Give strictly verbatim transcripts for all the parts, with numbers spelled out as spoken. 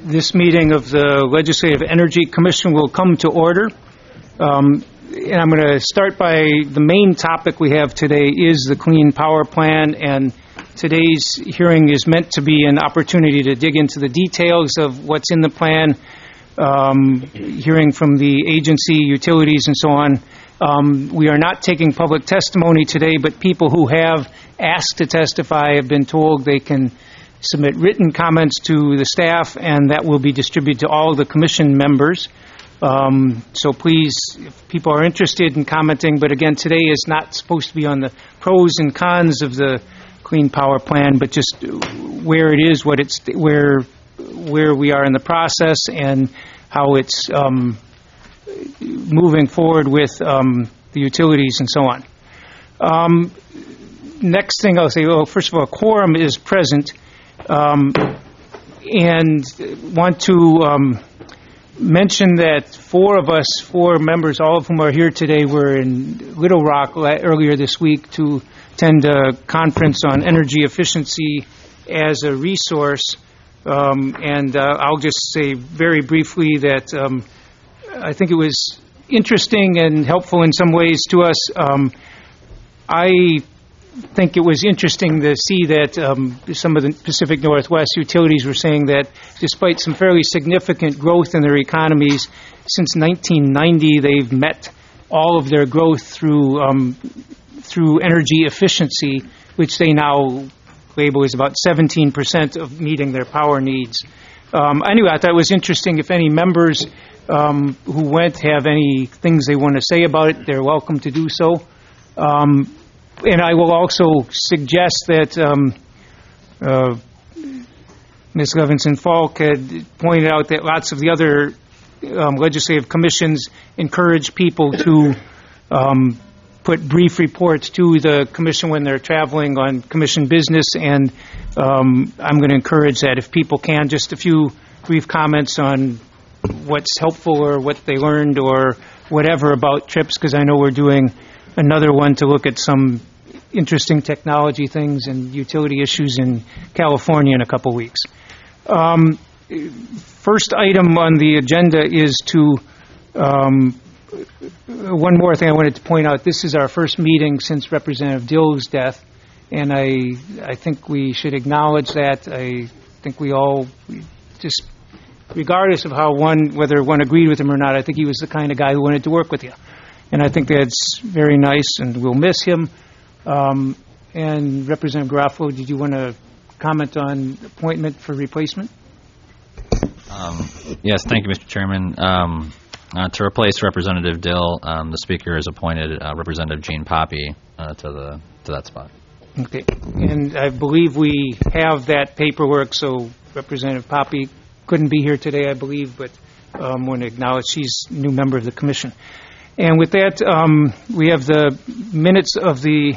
This meeting of the Legislative Energy Commission will come to order. Um, and I'm going to start by the main topic we have today is the Clean Power Plan, and today's hearing is meant to be an opportunity to dig into the details of what's in the plan, um, hearing from the agency, utilities, and so on. Um, we are not taking public testimony today, but people who have asked to testify have been told they can submit written comments to the staff, and that will be distributed to all the commission members. Um, so please, if people are interested in commenting, but again, today is not supposed to be on the pros and cons of the Clean Power Plan, but just where it is, what it's, where, where we are in the process, and how it's um, moving forward with um, the utilities and so on. Um, next thing I'll say, well, first of all, quorum is present. Um, and want to um, mention that four of us, four members, all of whom are here today, were in Little Rock earlier this week to attend a conference on energy efficiency as a resource. Um, and uh, I'll just say very briefly that um, I think it was interesting and helpful in some ways to us. Um, I think it was interesting to see that um, some of the Pacific Northwest utilities were saying that despite some fairly significant growth in their economies, since nineteen ninety they've met all of their growth through um, through energy efficiency, which they now label as about seventeen percent of meeting their power needs. Um, anyway, I thought it was interesting. If any members um, who went have any things they want to say about it, they're welcome to do so. Um, And I will also suggest that um, uh, Miz Levinson-Falk had pointed out that lots of the other um, legislative commissions encourage people to um, put brief reports to the commission when they're traveling on commission business, and um, I'm going to encourage that if people can, just a few brief comments on what's helpful or what they learned or whatever about trips, because I know we're doing another one to look at some interesting technology things and utility issues in California in a couple weeks. Um, first item on the agenda is to, um, one more thing I wanted to point out. This is our first meeting since Representative Dill's death, and I, I think we should acknowledge that. I think we all, just regardless of how one, whether one agreed with him or not, I think he was the kind of guy who wanted to work with you. And I think that's very nice, and we'll miss him. Um, and Representative Garofalo, did you want to comment on appointment for replacement? Um, yes, thank you, Mister Chairman. Um, uh, to replace Representative Dill, um, the Speaker has appointed uh, Representative Gene Poppe uh, to the to that spot. Okay, and I believe we have that paperwork, so Representative Poppe couldn't be here today, I believe, but I um, want to acknowledge she's a new member of the Commission. And with that, um, we have the minutes of the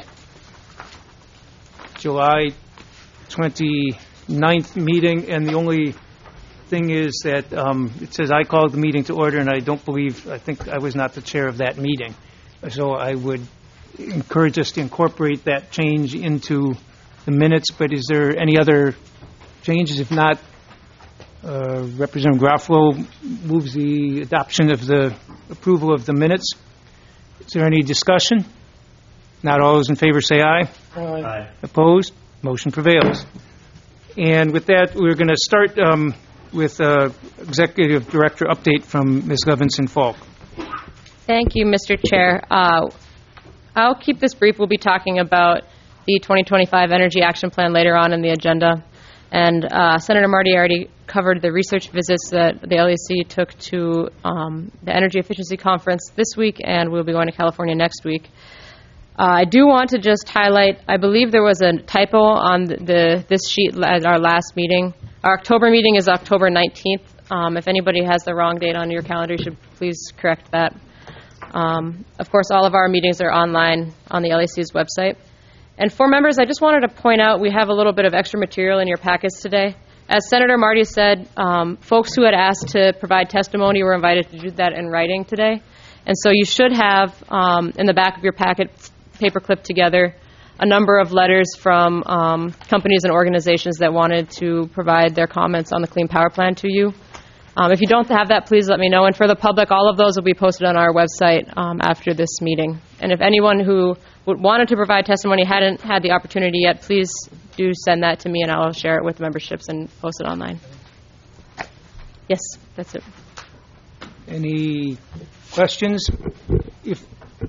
July twenty-ninth meeting, and the only thing is that um, it says I called the meeting to order, and I don't believe, I think I was not the chair of that meeting. So I would encourage us to incorporate that change into the minutes, but is there any other changes? If not, uh, Representative Garofalo moves the adoption of the approval of the minutes. Is there any discussion? Not all those in favor say aye. Aye. Aye. Opposed? Motion prevails. And with that, we're going to start um, with uh, Executive Director update from Miz Levinson-Falk. Thank you, Mister Chair. Uh, I'll keep this brief. We'll be talking about the twenty twenty-five Energy Action Plan later on in the agenda. And uh, Senator Marty already covered the research visits that the L E C took to um, the Energy Efficiency Conference this week, and we'll be going to California next week. Uh, I do want to just highlight, I believe there was a typo on the, the this sheet at our last meeting. Our October meeting is October nineteenth. Um, if anybody has the wrong date on your calendar, you should please correct that. Um, of course, all of our meetings are online on the L E C's website. And for members, I just wanted to point out we have a little bit of extra material in your packets today. As Senator Marty said, um, folks who had asked to provide testimony were invited to do that in writing today. And so you should have um, in the back of your packet, paper clipped together, a number of letters from um, companies and organizations that wanted to provide their comments on the Clean Power Plan to you. Um, if you don't have that, please let me know. And for the public, all of those will be posted on our website um, after this meeting. And if anyone who would, wanted to provide testimony hadn't had the opportunity yet, please do send that to me, and I'll share it with memberships and post it online. Yes, that's it. Any questions? If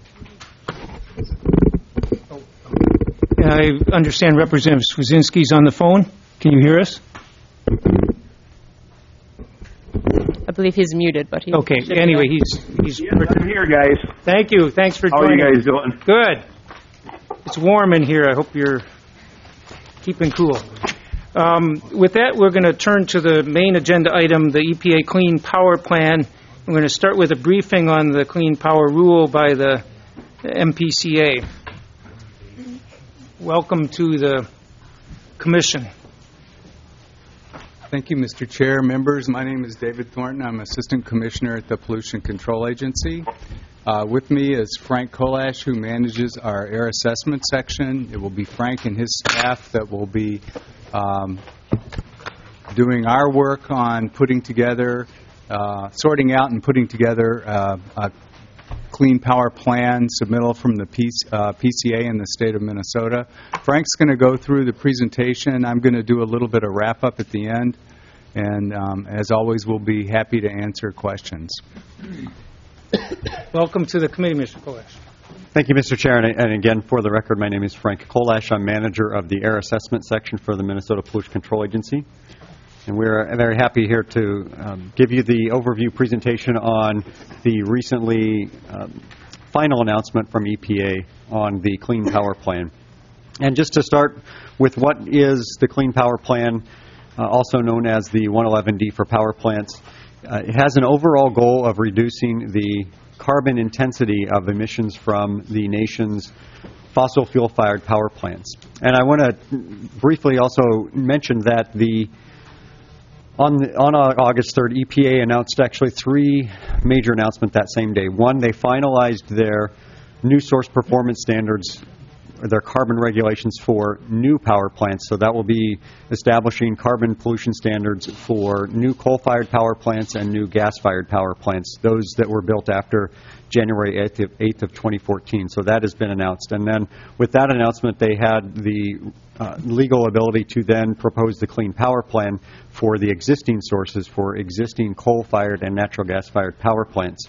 I understand Representative Swedzinski's on the phone. Can you hear us? I believe he's muted, but he... Okay, should be anyway, there. he's... he's Yes, I'm here, guys. Thank you. Thanks for How are joining. you guys doing? Good. It's warm in here. I hope you're keeping cool. Um, with that, we're going to turn to the main agenda item, the E P A Clean Power Plan. We're going to start with a briefing on the Clean Power Rule by the M P C A. Welcome to the Commission. Thank you, Mister Chair, members. My name is David Thornton. I'm Assistant Commissioner at the Pollution Control Agency. Uh, with me is Frank Kolash, who manages our air assessment section. It will be Frank and his staff that will be um, doing our work on putting together, uh, sorting out and putting together uh, a Clean Power Plan submittal from the P C A in the state of Minnesota. Frank's going to go through the presentation. I'm going to do a little bit of wrap-up at the end. And um, as always, we'll be happy to answer questions. Welcome to the committee, Mister Kolash. Thank you, Mister Chair. And, and again, for the record, my name is Frank Kolash. I'm manager of the air assessment section for the Minnesota Pollution Control Agency. And we're very happy here to um, give you the overview presentation on the recently um, final announcement from E P A on the Clean Power Plan. And just to start with what is the Clean Power Plan, uh, also known as the one eleven D for power plants, uh, it has an overall goal of reducing the carbon intensity of emissions from the nation's fossil fuel-fired power plants. And I want to briefly also mention that the On, the, on August third, E P A announced actually three major announcements that same day. One, they finalized their new source performance standards, or their carbon regulations for new power plants. So that will be establishing carbon pollution standards for new coal-fired power plants and new gas-fired power plants, those that were built after January eighth of twenty fourteen. So that has been announced. And then with that announcement, they had the uh, legal ability to then propose the Clean Power Plan for the existing sources for existing coal-fired and natural gas-fired power plants.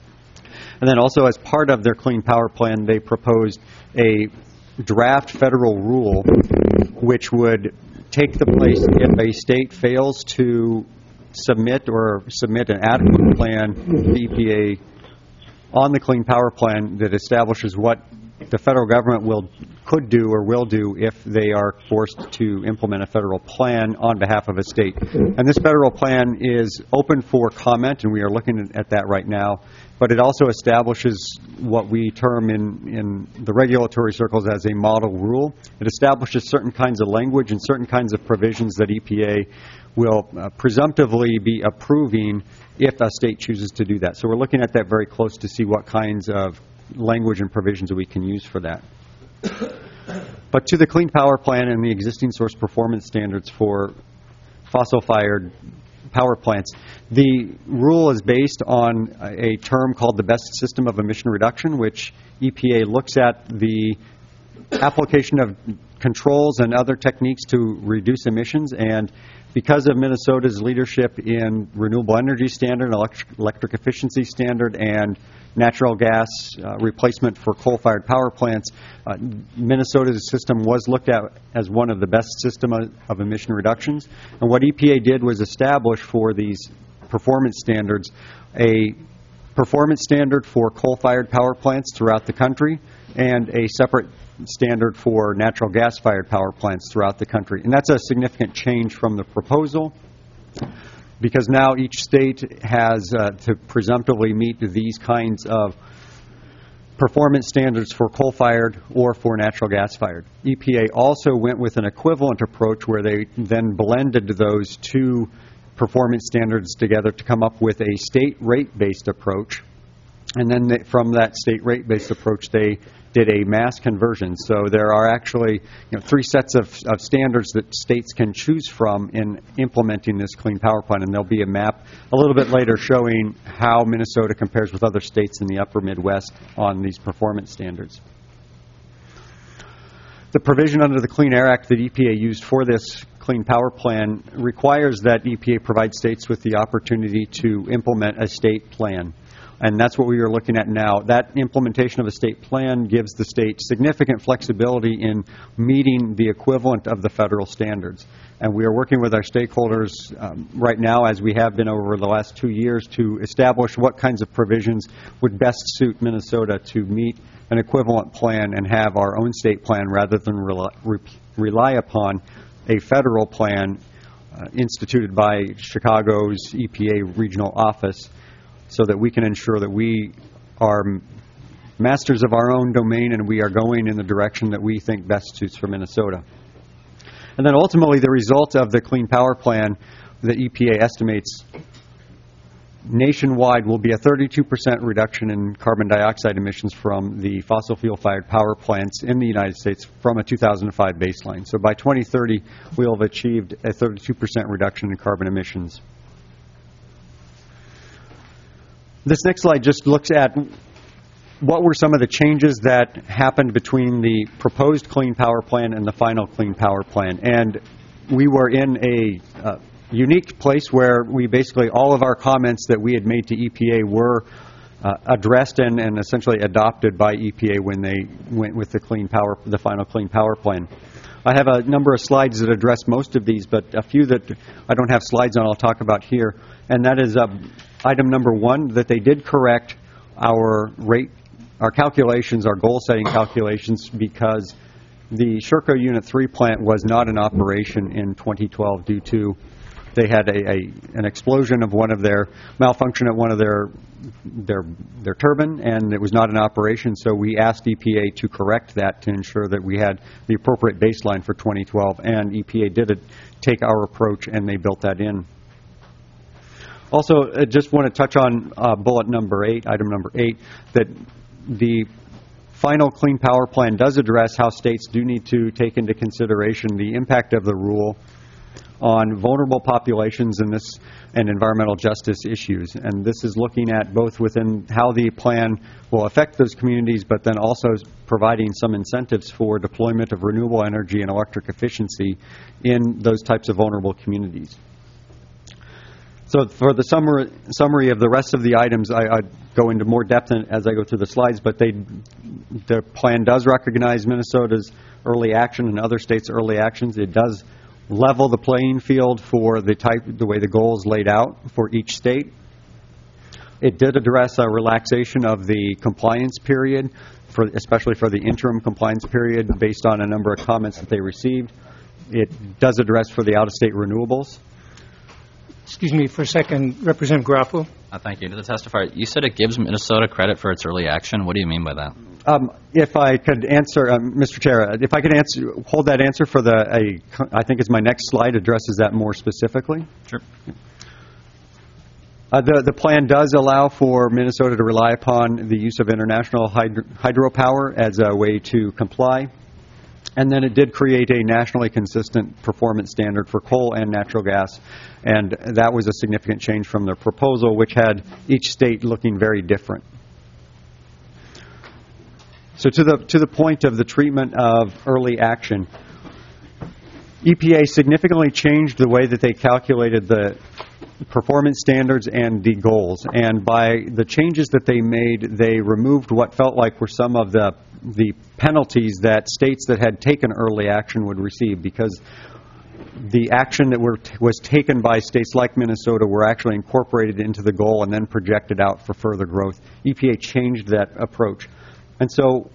And then also as part of their Clean Power Plan, they proposed a draft federal rule which would take the place if a state fails to submit or submit an adequate plan to E P A on the Clean Power Plan that establishes what the federal government will could do or will do if they are forced to implement a federal plan on behalf of a state. And this federal plan is open for comment, and we are looking at that right now, but it also establishes what we term in, in the regulatory circles as a model rule. It establishes certain kinds of language and certain kinds of provisions that E P A will uh, presumptively be approving if a state chooses to do that. So we're looking at that very close to see what kinds of language and provisions that we can use for that. But to the Clean Power Plan and the existing source performance standards for fossil-fired power plants, the rule is based on a term called the best system of emission reduction, which E P A looks at the application of controls and other techniques to reduce emissions. And because of Minnesota's leadership in renewable energy standard, electric, electric efficiency standard, and natural gas uh, replacement for coal-fired power plants, uh, Minnesota's system was looked at as one of the best system of, of emission reductions. And what E P A did was establish for these performance standards a performance standard for coal-fired power plants throughout the country and a separate standard for natural gas-fired power plants throughout the country. And that's a significant change from the proposal, because now each state has uh, to presumptively meet these kinds of performance standards for coal-fired or for natural gas-fired. E P A also went with an equivalent approach where they then blended those two performance standards together to come up with a state rate-based approach. And then they, from that state rate-based approach, they did a mass conversion. So there are actually you know, three sets of, of standards that states can choose from in implementing this Clean Power Plan, and there'll be a map a little bit later showing how Minnesota compares with other states in the upper Midwest on these performance standards. The provision under the Clean Air Act that E P A used for this Clean Power Plan requires that E P A provide states with the opportunity to implement a state plan. And that's what we are looking at now. That implementation of a state plan gives the state significant flexibility in meeting the equivalent of the federal standards. And we are working with our stakeholders um, right now, as we have been over the last two years, to establish what kinds of provisions would best suit Minnesota to meet an equivalent plan and have our own state plan rather than rely, re, rely upon a federal plan uh, instituted by Chicago's E P A regional office, so that we can ensure that we are masters of our own domain and we are going in the direction that we think best suits for Minnesota. And then ultimately the result of the Clean Power Plan that E P A estimates nationwide will be a thirty-two percent reduction in carbon dioxide emissions from the fossil fuel-fired power plants in the United States from a two thousand five baseline. So by twenty thirty, we'll have achieved a thirty-two percent reduction in carbon emissions. This next slide just looks at what were some of the changes that happened between the proposed Clean Power Plan and the final Clean Power Plan. And we were in a uh, unique place where we basically, all of our comments that we had made to E P A were uh, addressed and, and essentially adopted by E P A when they went with the Clean Power, the final Clean Power Plan. I have a number of slides that address most of these, but a few that I don't have slides on I'll talk about here. And that is uh, item number one, that they did correct our rate, our calculations, our goal-setting calculations, because the Sherco Unit three plant was not in operation in twenty twelve due to they had a, a an explosion of one of their malfunction at one of their their their turbine, and it was not in operation. So we asked E P A to correct that to ensure that we had the appropriate baseline for twenty twelve, and E P A did it, take our approach, and they built that in. Also, I just want to touch on uh, bullet number eight, item number eight, that the final Clean Power Plan does address how states do need to take into consideration the impact of the rule on vulnerable populations and this and environmental justice issues. And this is looking at both within how the plan will affect those communities, but then also providing some incentives for deployment of renewable energy and electric efficiency in those types of vulnerable communities. So for the summary, summary of the rest of the items, I, I go into more depth in, as I go through the slides, but they, the plan does recognize Minnesota's early action and other states' early actions. It does level the playing field for the type, the way the goals laid out for each state. It did address a relaxation of the compliance period, for, especially for the interim compliance period, based on a number of comments that they received. It does address for the out-of-state renewables. Excuse me for a second, Representative Garofalo. Uh, thank you. To the testifier, you said it gives Minnesota credit for its early action. What do you mean by that? Um, if I could answer, um, Mister Chair, if I could answer, hold that answer for the, a, I think it's my next slide addresses that more specifically. Sure. Uh, the, the plan does allow for Minnesota to rely upon the use of international hydro, hydropower as a way to comply. And then it did create a nationally consistent performance standard for coal and natural gas. And that was a significant change from their proposal, which had each state looking very different. So to the, to the point of the treatment of early action, E P A significantly changed the way that they calculated the performance standards and the goals. And by the changes that they made, they removed what felt like were some of the the penalties that states that had taken early action would receive, because the action that were t- was taken by states like Minnesota were actually incorporated into the goal and then projected out for further growth. E P A changed that approach. And so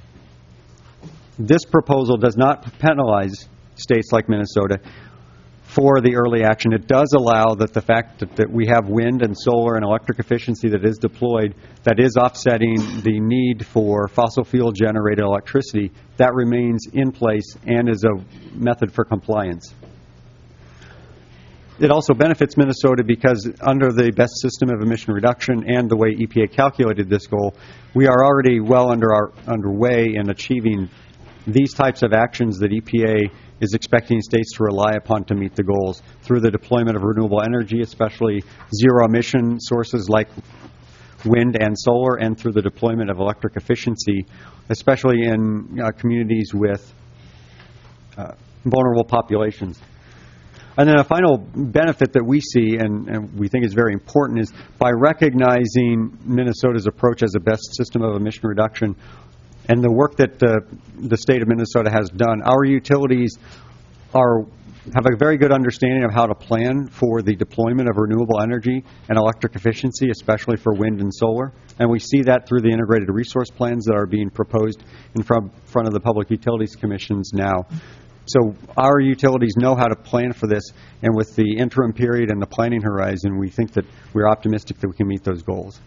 this proposal does not penalize states like Minnesota for the early action. It does allow that the fact that, that we have wind and solar and electric efficiency that is deployed that is offsetting the need for fossil fuel generated electricity, that remains in place and is a method for compliance. It also benefits Minnesota because under the best system of emission reduction and the way E P A calculated this goal, we are already well under our underway in achieving these types of actions that E P A is expecting states to rely upon to meet the goals through the deployment of renewable energy, especially zero-emission sources like wind and solar, and through the deployment of electric efficiency, especially in uh, communities with uh, vulnerable populations. And then a final benefit that we see, and, and we think is very important, is by recognizing Minnesota's approach as a best system of emission reduction and the work that uh, the state of Minnesota has done, our utilities are have a very good understanding of how to plan for the deployment of renewable energy and electric efficiency, especially for wind and solar. And we see that through the integrated resource plans that are being proposed in front, front of the Public Utilities Commissions now. So our utilities know how to plan for this, and with the interim period and the planning horizon, we think that we're optimistic that we can meet those goals.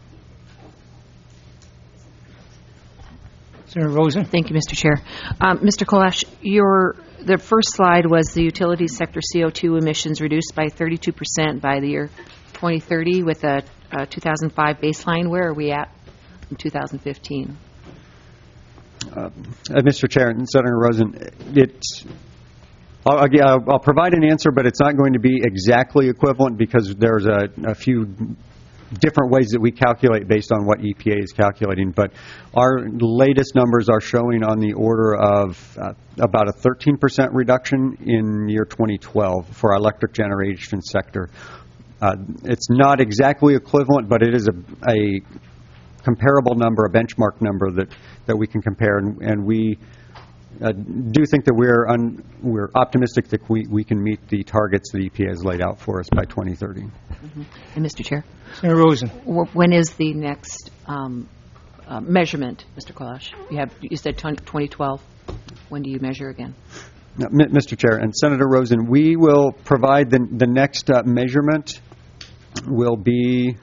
Senator Rosen? Thank you, Mister Chair. Um, Mister Kolash, your the first slide was the utility sector C O two emissions reduced by thirty-two percent by the year twenty thirty with a, a two thousand five baseline. Where are we at in two thousand fifteen? Uh, uh, Mister Chair and Senator Rosen, it, I'll, I'll, I'll provide an answer, but it's not going to be exactly equivalent because there's a, a few different ways that we calculate based on what E P A is calculating. But our latest numbers are showing on the order of uh, about a thirteen percent reduction in year twenty twelve for our electric generation sector. Uh, it's not exactly equivalent, but it is a, a comparable number, a benchmark number that, that we can compare, and, and we uh, do think that we're un, we're optimistic that we, we can meet the targets that E P A has laid out for us by twenty thirty. Mm-hmm. And Mister Chair, Senator Rosen? w- when is the next um, uh, measurement, Mister Kolash? You have you said twenty twelve. When do you measure again? No, M- Mister Chair and Senator Rosen, we will provide the the next uh, measurement will be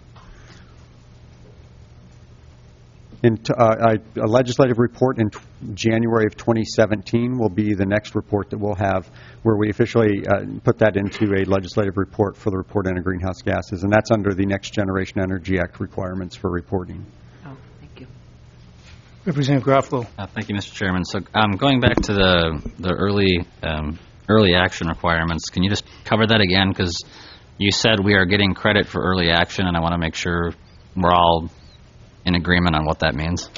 in t- uh, a legislative report in t- January of twenty seventeen will be the next report that we'll have, where we officially uh, put that into a legislative report for the report on greenhouse gases, and that's under the Next Generation Energy Act requirements for reporting. Oh, thank you. Representative Garofalo? Uh, thank you, Mister Chairman. So, um, going back to the the early um, early action requirements, can you just cover that again? Because you said we are getting credit for early action, and I want to make sure we're all in agreement on what that means.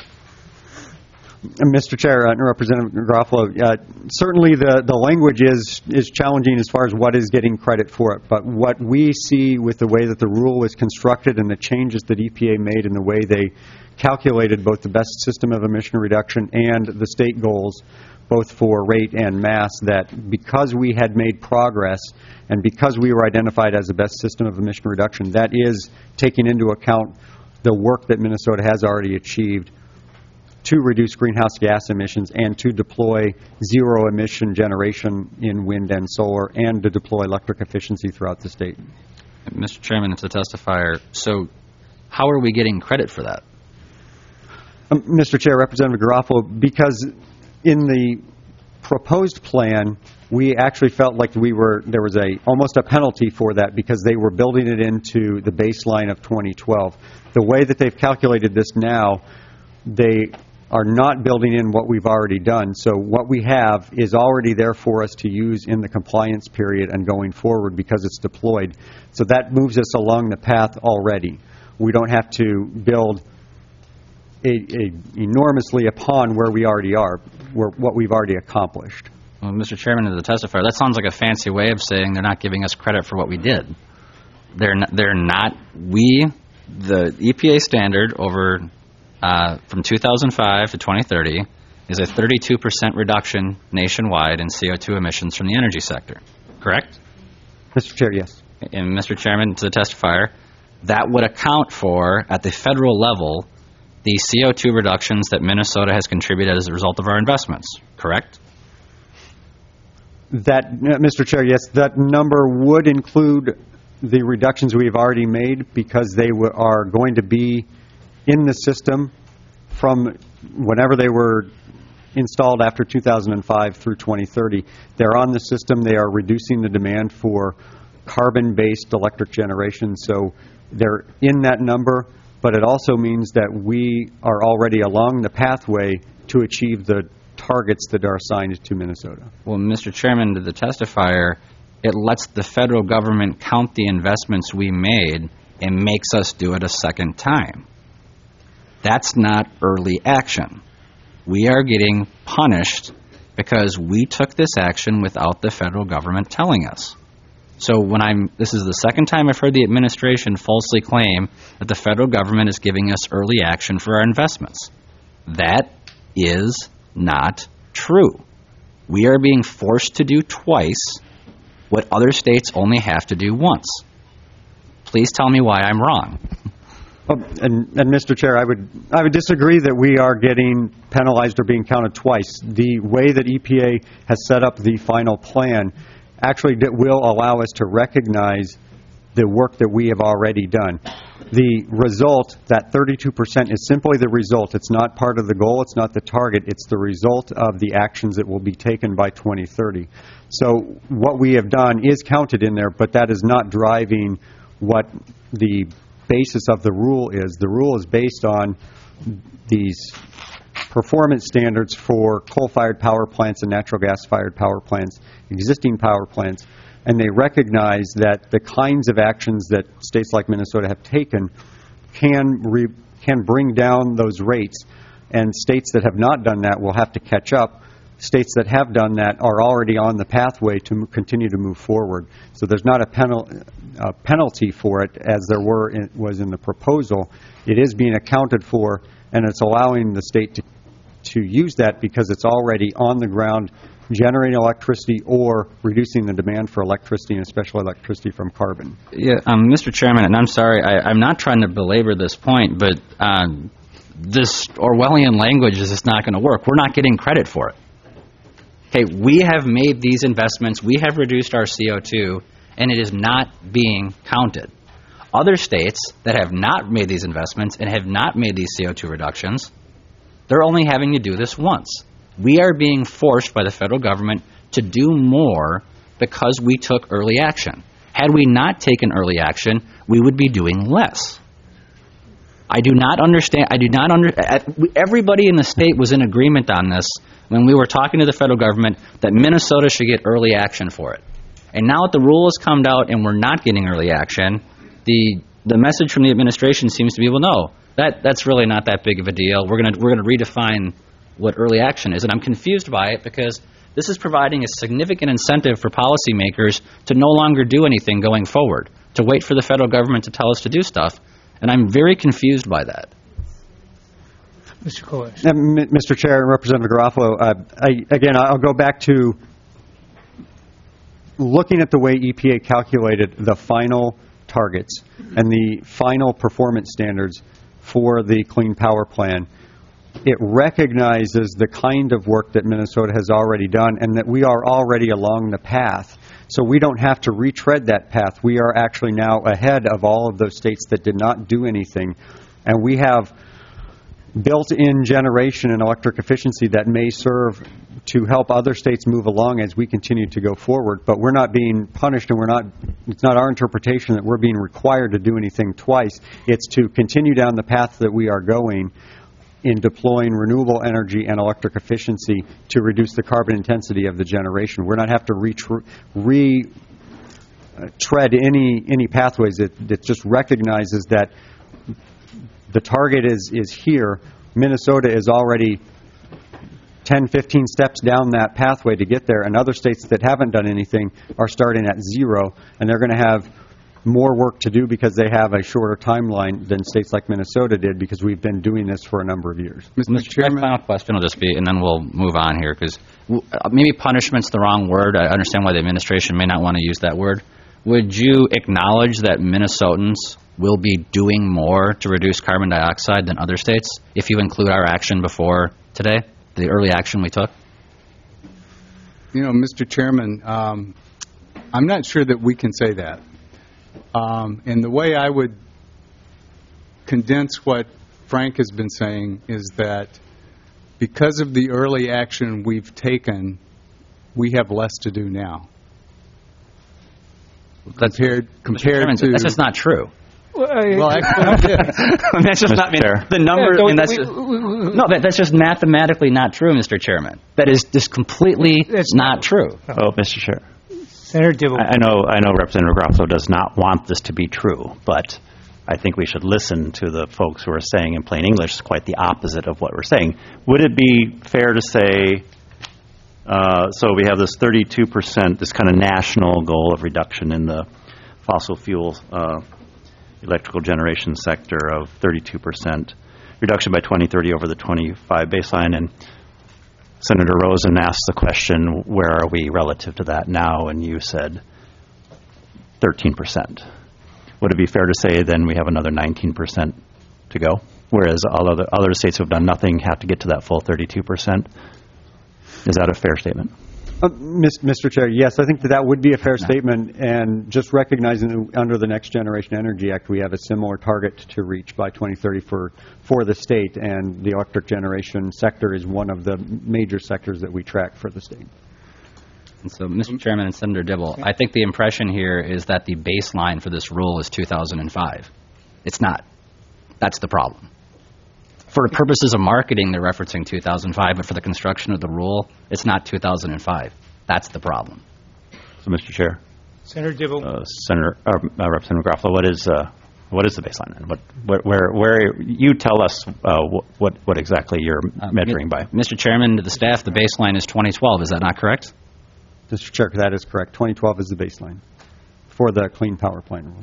Mister Chair uh, and Representative Garofalo, uh, certainly the, the language is is challenging as far as what is getting credit for it. But what we see with the way that the rule was constructed and the changes that E P A made in the way they calculated both the best system of emission reduction and the state goals, both for rate and mass, that because we had made progress and because we were identified as the best system of emission reduction, that is taking into account the work that Minnesota has already achieved to reduce greenhouse gas emissions and to deploy zero-emission generation in wind and solar and to deploy electric efficiency throughout the state. Mister Chairman, it's a testifier. So how are we getting credit for that? Um, Mister Chair, Representative Garofalo, because in the proposed plan, we actually felt like we were there was a almost a penalty for that because they were building it into the baseline of twenty twelve. The way that they've calculated this now, they are not building in what we've already done. So what we have is already there for us to use in the compliance period and going forward because it's deployed. So that moves us along the path already. We don't have to build a, a enormously upon where we already are, where, what we've already accomplished. Well, Mister Chairman, as a testifier, that sounds like a fancy way of saying they're not giving us credit for what we did. They're not, they're not we, the E P A standard over uh, from two thousand five to twenty thirty is a thirty-two percent reduction nationwide in C O two emissions from the energy sector, correct? Mister Chair, yes. And Mister Chairman, to the testifier, that would account for, at the federal level, the C O two reductions that Minnesota has contributed as a result of our investments, correct? That, uh, Mister Chair, yes, that number would include the reductions we've already made because they w- are going to be in the system from whenever they were installed after two thousand five through twenty thirty. They're on the system. They are reducing the demand for carbon-based electric generation. So they're in that number, but it also means that we are already along the pathway to achieve the targets that are assigned to Minnesota. Well, Mister Chairman, to the testifier, it lets the federal government count the investments we made and makes us do it a second time. That's not early action. We are getting punished because we took this action without the federal government telling us. So when I'm, this is the second time I've heard the administration falsely claim that the federal government is giving us early action for our investments. That is not true. We are being forced to do twice what other states only have to do once. Please tell me why I'm wrong. Well, and, and Mister Chair, I would I would disagree that we are getting penalized or being counted twice. The way that E P A has set up the final plan actually will allow us to recognize the work that we have already done. The result, that thirty-two percent, is simply the result. It's not part of the goal. It's not the target. It's the result of the actions that will be taken by twenty thirty. So what we have done is counted in there, but that is not driving what the basis of the rule is. The rule is based on these performance standards for coal-fired power plants and natural gas-fired power plants, existing power plants, and they recognize that the kinds of actions that states like Minnesota have taken can re, can bring down those rates, and states that have not done that will have to catch up. States that have done that are already on the pathway to m- continue to move forward. So there's not a, penal, a penalty for it as there were in, was in the proposal. It is being accounted for, and it's allowing the state to, to use that because it's already on the ground generating electricity or reducing the demand for electricity, and especially electricity from carbon. Yeah, um, Mister Chairman, and I'm sorry, I, I'm not trying to belabor this point, but um, this Orwellian language is just not going to work. We're not getting credit for it. Okay, we have made these investments, we have reduced our C O two, and it is not being counted. Other states that have not made these investments and have not made these C O two reductions, they're only having to do this once. We are being forced by the federal government to do more because we took early action. Had we not taken early action, we would be doing less. I do not understand, I do not under, everybody in the state was in agreement on this when we were talking to the federal government that Minnesota should get early action for it. And now that the rule has come out and we're not getting early action, the the message from the administration seems to be, well, no, that that's really not that big of a deal. We're going to we're going to redefine what early action is. And I'm confused by it because this is providing a significant incentive for policymakers to no longer do anything going forward, to wait for the federal government to tell us to do stuff. And I'm very confused by that. Mister Kolash. Uh, M- Mister Chair and Representative Garofalo, uh, I, again, I'll go back to looking at the way E P A calculated the final targets and the final performance standards for the Clean Power Plan. It recognizes the kind of work that Minnesota has already done and that we are already along the path. So we don't have to retread that path. We are actually now ahead of all of those states that did not do anything. And we have built-in generation and electric efficiency that may serve to help other states move along as we continue to go forward. But we're not being punished, and we're not. It's not our interpretation that we're being required to do anything twice. It's to continue down the path that we are going in deploying renewable energy and electric efficiency to reduce the carbon intensity of the generation. We're not have to retread re, uh, tread any any pathways. It, it just recognizes that the target is, is here. Minnesota is already ten, fifteen steps down that pathway to get there, and other states that haven't done anything are starting at zero, and they're going to have more work to do because they have a shorter timeline than states like Minnesota did because we've been doing this for a number of years. Mister Mister Chairman, my final question will just be, and then we'll move on here, because maybe punishment's the wrong word. I understand why the administration may not want to use that word. Would you acknowledge that Minnesotans will be doing more to reduce carbon dioxide than other states if you include our action before today, the early action we took? You know, Mister Chairman, um, I'm not sure that we can say that. Um, and the way I would condense what Frank has been saying is that because of the early action we've taken, we have less to do now. That's, compared, Mister compared Chairman, to... that's just not true. Well, I- Well, actually, it is. that's just not, I mean, the number, Yeah, I mean, that's we- just, we- we- no, that, that's just mathematically not true, Mister Chairman. That is just completely That's not true. Well, Mister Chair, Senator Dibble. I I know, I know Representative Garofalo does not want this to be true, but I think we should listen to the folks who are saying in plain English it's quite the opposite of what we're saying. Would it be fair to say, uh, so we have this thirty-two percent, this kind of national goal of reduction in the fossil fuel uh, electrical generation sector of thirty-two percent reduction by twenty thirty over the twenty-five baseline, and Senator Rosen asked the question, where are we relative to that now? And you said thirteen percent. Would it be fair to say then we have another nineteen percent to go? Whereas all other, other states who have done nothing have to get to that full thirty-two percent? Is that a fair statement? Uh, Mis- Mister Chair, yes, I think that that would be a fair statement, and just recognizing that under the Next Generation Energy Act, we have a similar target to reach by twenty thirty for, for the state, and the electric generation sector is one of the major sectors that we track for the state. And so, Mister Chairman and Senator Dibble, I think the impression here is that the baseline for this rule is two thousand five. It's not. That's the problem. For purposes of marketing, they're referencing two thousand five, but for the construction of the rule, it's not two thousand five. That's the problem. So, Mister Chair, Senator Dibble. uh, Senator, uh, uh, Representative Garofalo, what is uh, what is the baseline then? What, where, where, where you tell us uh, what, what exactly you're Uh, measuring Mi- by? Mister Chairman, to the staff, the baseline is twenty twelve. Is that not correct? Mister Chair, that is correct. twenty twelve is the baseline for the Clean Power Plan rule.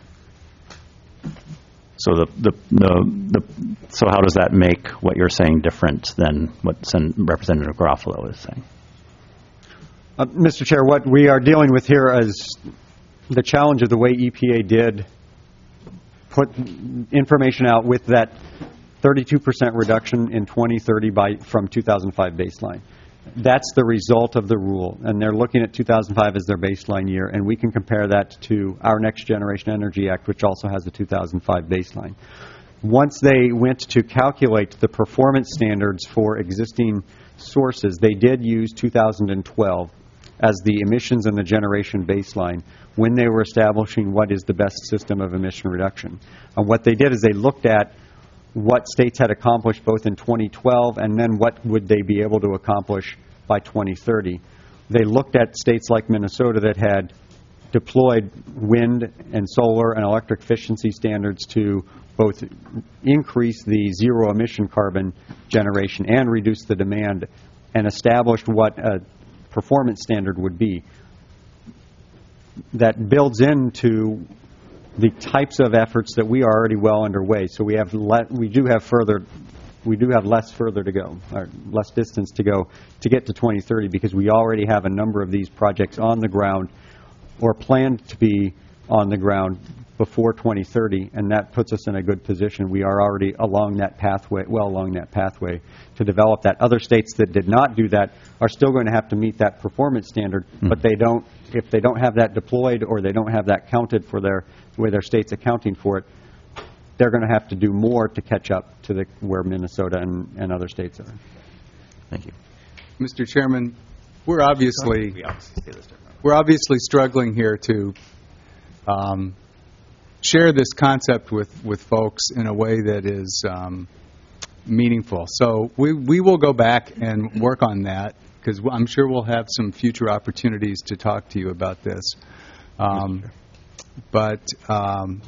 So the, the, the, the so how does that make what you're saying different than what Sen- Representative Garofalo is saying? Uh, Mister Chair, what we are dealing with here is the challenge of the way E P A did put information out with that thirty-two percent reduction in twenty thirty by from two thousand five baseline. That's the result of the rule, and they're looking at two thousand five as their baseline year, and we can compare that to our Next Generation Energy Act, which also has a two thousand five baseline. Once they went to calculate the performance standards for existing sources, they did use two thousand twelve as the emissions and the generation baseline when they were establishing what is the best system of emission reduction. And what they did is they looked at what states had accomplished both in twenty twelve and then what would they be able to accomplish by twenty thirty. They looked at states like Minnesota that had deployed wind and solar and electric efficiency standards to both increase the zero emission carbon generation and reduce the demand, and established what a performance standard would be. That builds into the types of efforts that we are already well underway. So we have le- we do have further we do have less further to go, or less distance to go to get to twenty thirty, because we already have a number of these projects on the ground or planned to be on the ground before twenty thirty, and that puts us in a good position. We are already along that pathway, well along that pathway to develop that. Other states that did not do that are still going to have to meet that performance standard, mm-hmm. but they don't, if they don't have that deployed or they don't have that counted for their, the way their state's accounting for it, they're going to have to do more to catch up to the, where Minnesota and, and other states are. Thank you. Mister Chairman, we're obviously, we're obviously struggling here to um, share this concept with, with folks in a way that is um, meaningful. So we, we will go back and work on that, because I'm sure we'll have some future opportunities to talk to you about this. Um, but um,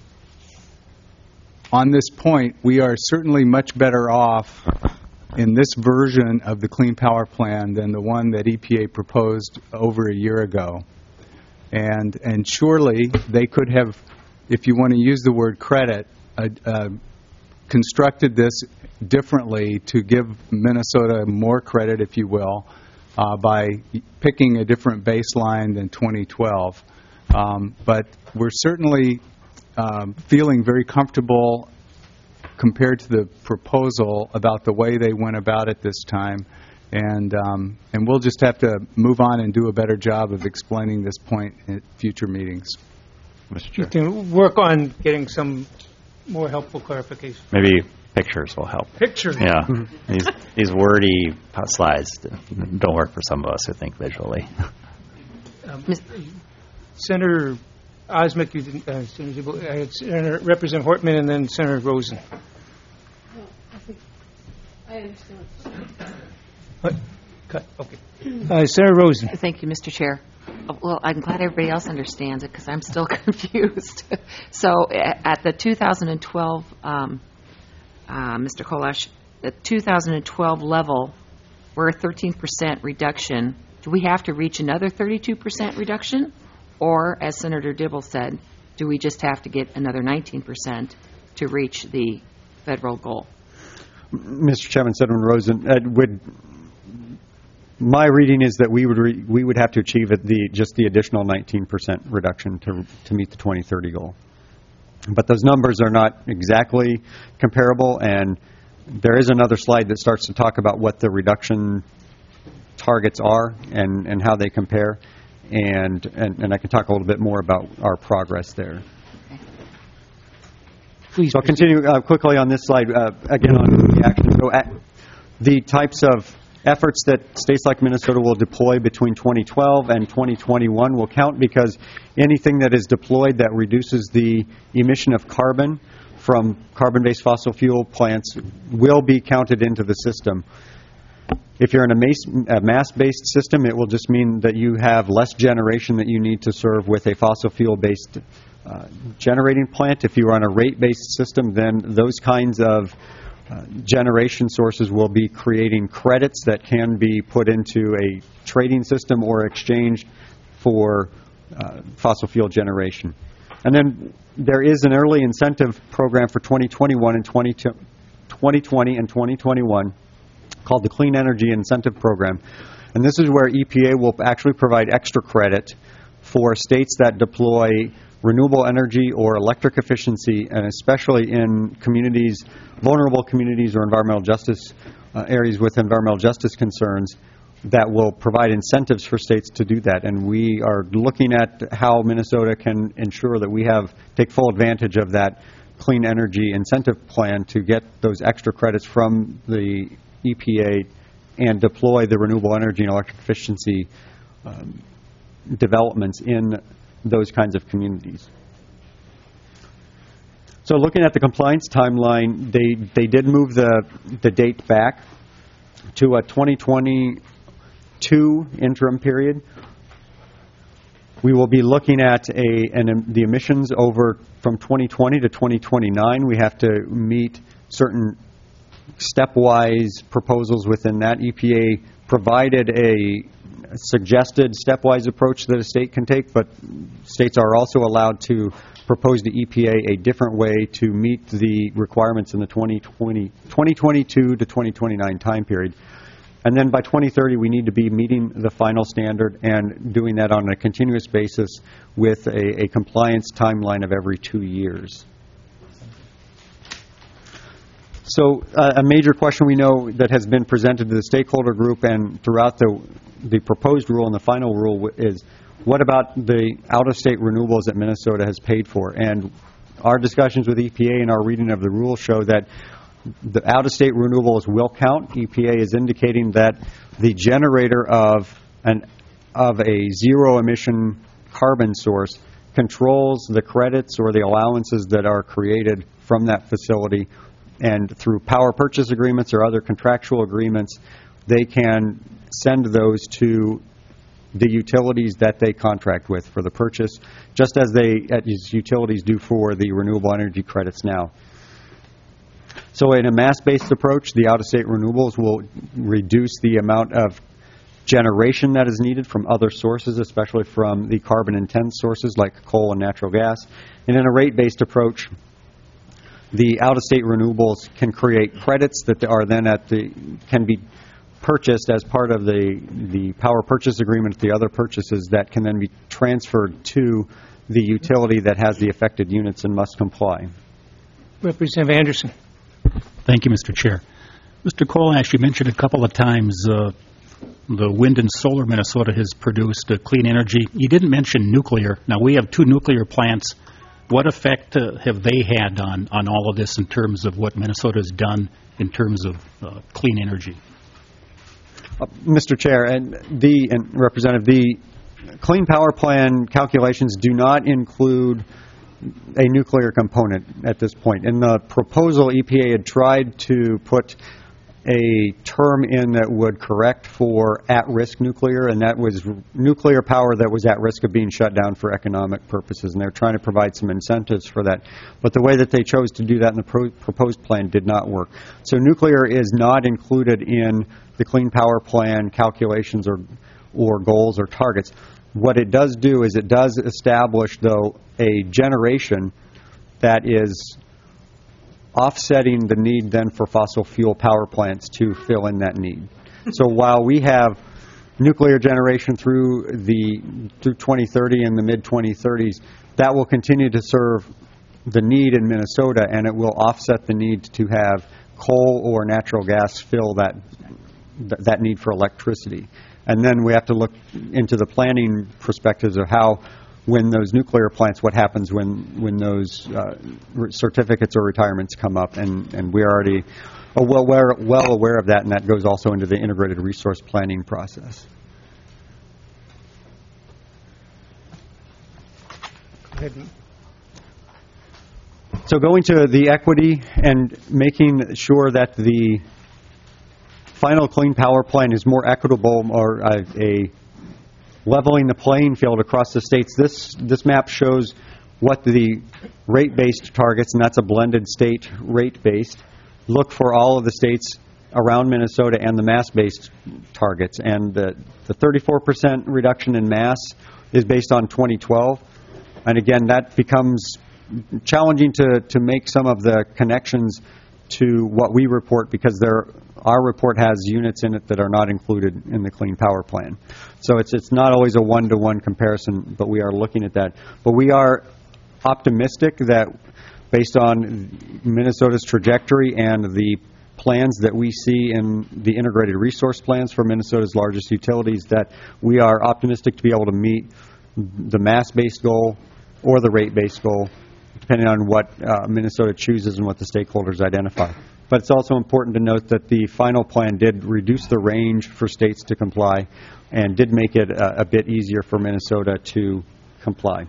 on this point, we are certainly much better off in this version of the Clean Power Plan than the one that E P A proposed over a year ago. And, and surely they could have, if you want to use the word credit, uh, uh, constructed this differently to give Minnesota more credit, if you will, uh, by picking a different baseline than twenty twelve. Um, but we're certainly um, feeling very comfortable compared to the proposal about the way they went about it this time. And um, and we'll just have to move on and do a better job of explaining this point at future meetings. Mister You Chair. can work on getting some more helpful clarification. Maybe pictures will help. Picture. Yeah. these, these wordy slides don't work for some of us who think visually. Um, Senator Osmic, you didn't, uh, Senator Dibble, I had Senator, Representative Hortman, and then Senator Rosen. I understand. What? Cut, okay. Uh, Senator Rosen. Thank you, Mister Chair. Well, I'm glad everybody else understands it because I'm still confused. So a- at the two thousand twelve, um, uh, Mister Kolash, the two thousand twelve level, we're a thirteen percent reduction. Do we have to reach another thirty-two percent reduction? Or, as Senator Dibble said, do we just have to get another nineteen percent to reach the federal goal? Mister Chairman, Senator Rosen, uh, would my reading is that we would re, we would have to achieve it the just the additional nineteen percent reduction to to meet the twenty thirty goal. But those numbers are not exactly comparable, and there is another slide that starts to talk about what the reduction targets are and, and how they compare, and, and and I can talk a little bit more about our progress there. Please. So I'll continue uh, quickly on this slide, uh, again on the action. So at the types of efforts that states like Minnesota will deploy between twenty twelve and twenty twenty-one will count because anything that is deployed that reduces the emission of carbon from carbon-based fossil fuel plants will be counted into the system. If you're in a mass, a mass-based system, it will just mean that you have less generation that you need to serve with a fossil fuel-based uh, generating plant. If you are on a rate-based system, then those kinds of uh, generation sources will be creating credits that can be put into a trading system or exchanged for uh, fossil fuel generation. And then there is an early incentive program for twenty twenty-one and twenty twenty and twenty twenty-one called the Clean Energy Incentive Program. And this is where E P A will actually provide extra credit for states that deploy renewable energy or electric efficiency, and especially in communities, vulnerable communities or environmental justice uh, areas with environmental justice concerns, that will provide incentives for states to do that. And we are looking at how Minnesota can ensure that we have take full advantage of that clean energy incentive plan to get those extra credits from the E P A and deploy the renewable energy and electric efficiency um, developments in those kinds of communities. So looking at the compliance timeline, they, they did move the, the date back to a twenty twenty-two interim period. We will be looking at a, an, the emissions over from twenty twenty to twenty twenty-nine. We have to meet certain stepwise proposals within that. E P A provided a suggested stepwise approach that a state can take, but states are also allowed to propose to E P A a different way to meet the requirements in the twenty twenty, twenty twenty-two to twenty twenty-nine time period. And then by twenty thirty, we need to be meeting the final standard and doing that on a continuous basis with a, a compliance timeline of every two years. So uh, a major question we know that has been presented to the stakeholder group and throughout the, the proposed rule and the final rule is, what about the out-of-state renewables that Minnesota has paid for? And our discussions with E P A and our reading of the rule show that the out-of-state renewables will count. E P A is indicating that the generator of an of a zero-emission carbon source controls the credits or the allowances that are created from that facility, and through power purchase agreements or other contractual agreements, they can send those to the utilities that they contract with for the purchase, just as they as utilities do for the renewable energy credits now. So in a mass-based approach, the out-of-state renewables will reduce the amount of generation that is needed from other sources, especially from the carbon-intense sources like coal and natural gas. And in a rate-based approach, the out-of-state renewables can create credits that are then at the can be purchased as part of the the power purchase agreement, the other purchases that can then be transferred to the utility that has the affected units and must comply. Representative Anderson. Thank you, Mister Chair. Mister Kolash, you mentioned a couple of times uh, the wind and solar Minnesota has produced uh, clean energy. You didn't mention nuclear. Now, we have two nuclear plants. What effect uh, have they had on, on all of this in terms of what Minnesota has done in terms of uh, clean energy? Uh, Mister Chair, and the and Representative, the Clean Power Plan calculations do not include a nuclear component at this point. In the proposal, E P A had tried to put a term in that would correct for at-risk nuclear, and that was nuclear power that was at risk of being shut down for economic purposes, and they're trying to provide some incentives for that. But the way that they chose to do that in the pro- proposed plan did not work. So nuclear is not included in the Clean Power Plan calculations or, or goals or targets. What it does do is it does establish, though, a generation that is offsetting the need then for fossil fuel power plants to fill in that need. So while we have nuclear generation through the through twenty thirty and the mid twenty thirties, that will continue to serve the need in Minnesota, and it will offset the need to have coal or natural gas fill that that need for electricity. And then we have to look into the planning perspectives of how, when those nuclear plants, what happens when, when those uh, certificates or retirements come up. And, and we're already uh, well, aware, well aware of that, and that goes also into the integrated resource planning process. Go ahead. So going to the equity and making sure that the final Clean Power Plan is more equitable, or uh, a leveling the playing field across the states. This this map shows what the rate-based targets, and that's a blended state rate-based, look for all of the states around Minnesota and the mass-based targets. And the, the thirty-four percent reduction in mass is based on twenty twelve. And again, that becomes challenging to, to make some of the connections to what we report, because there our report has units in it that are not included in the Clean Power Plan. So it's it's not always a one-to-one comparison, but we are looking at that. But we are optimistic that based on Minnesota's trajectory and the plans that we see in the integrated resource plans for Minnesota's largest utilities, that we are optimistic to be able to meet the mass-based goal or the rate-based goal, depending on what uh, Minnesota chooses and what the stakeholders identify. But it's also important to note that the final plan did reduce the range for states to comply and did make it a, a bit easier for Minnesota to comply.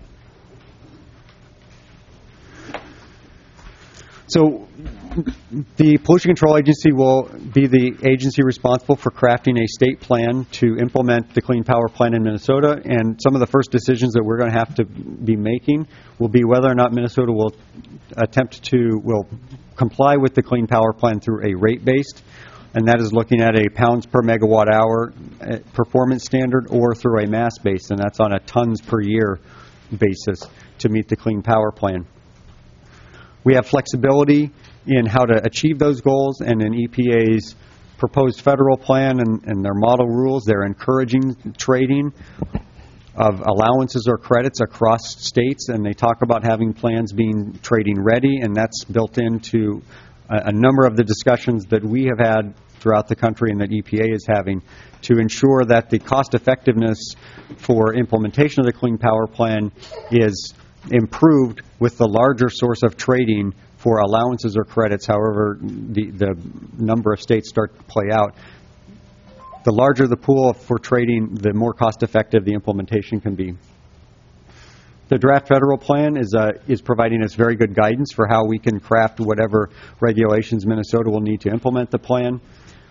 So the Pollution Control Agency will be the agency responsible for crafting a state plan to implement the Clean Power Plan in Minnesota, and some of the first decisions that we're going to have to be making will be whether or not Minnesota will attempt to, will comply with the Clean Power Plan through a rate-based, and that is looking at a pounds per megawatt hour performance standard, or through a mass-based, and that's on a tons per year basis to meet the Clean Power Plan. We have flexibility in how to achieve those goals, and in E P A's proposed federal plan and, and their model rules, they're encouraging trading of allowances or credits across states, and they talk about having plans being trading ready, and that's built into a, a number of the discussions that we have had throughout the country and that E P A is having to ensure that the cost effectiveness for implementation of the Clean Power Plan is improved with the larger source of trading for allowances or credits, however the, the number of states start to play out. The larger the pool for trading, the more cost-effective the implementation can be. The draft federal plan is, uh, is providing us very good guidance for how we can craft whatever regulations Minnesota will need to implement the plan.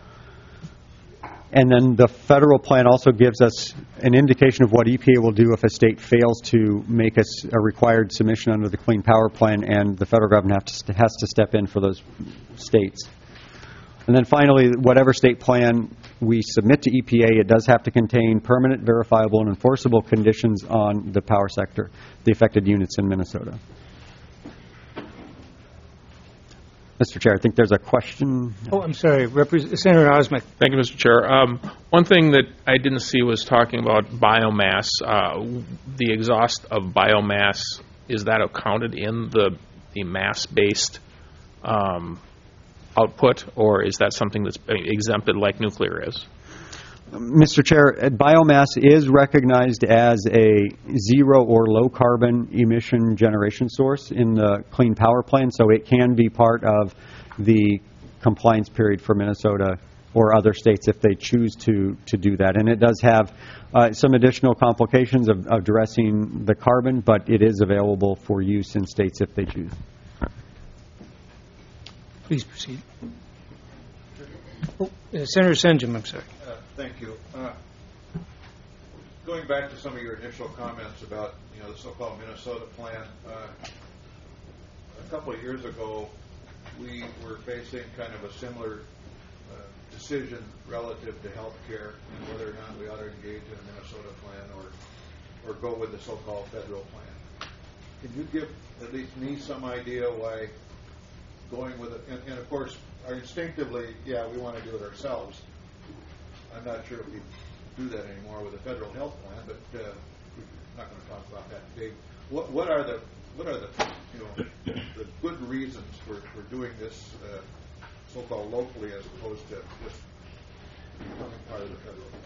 And then the federal plan also gives us an indication of what E P A will do if a state fails to make us a required submission under the Clean Power Plan, and the federal government have to, has to step in for those states. And then finally, whatever state plan we submit to E P A, it does have to contain permanent, verifiable, and enforceable conditions on the power sector, the affected units in Minnesota. Mister Chair, I think there's a question. Oh, I'm sorry. Representative Senator Osmuth. Thank you, Mister Chair. Um, one thing that I didn't see was talking about biomass. Uh, the exhaust of biomass, is that accounted in the, the mass-based um, output, or is that something that's exempted like nuclear is? Mister Chair, biomass is recognized as a zero or low carbon emission generation source in the Clean Power Plan, so it can be part of the compliance period for Minnesota or other states if they choose to, to do that. And it does have uh, some additional complications of, of addressing the carbon, but it is available for use in states if they choose. Please proceed. Oh, uh, Senator Senjum, I'm sorry. Uh, thank you. Uh, going back to some of your initial comments about, you know, the so-called Minnesota plan, uh, a couple of years ago, we were facing kind of a similar uh, decision relative to health care and whether or not we ought to engage in a Minnesota plan or, or go with the so-called federal plan. Can you give at least me some idea why going with it, and, and of course, our instinctively, yeah, we want to do it ourselves. I'm not sure if we do that anymore with the federal health plan, but uh, we're not going to talk about that today. What, what are the what are the you know the good reasons for, for doing this uh, so-called locally as opposed to just becoming part of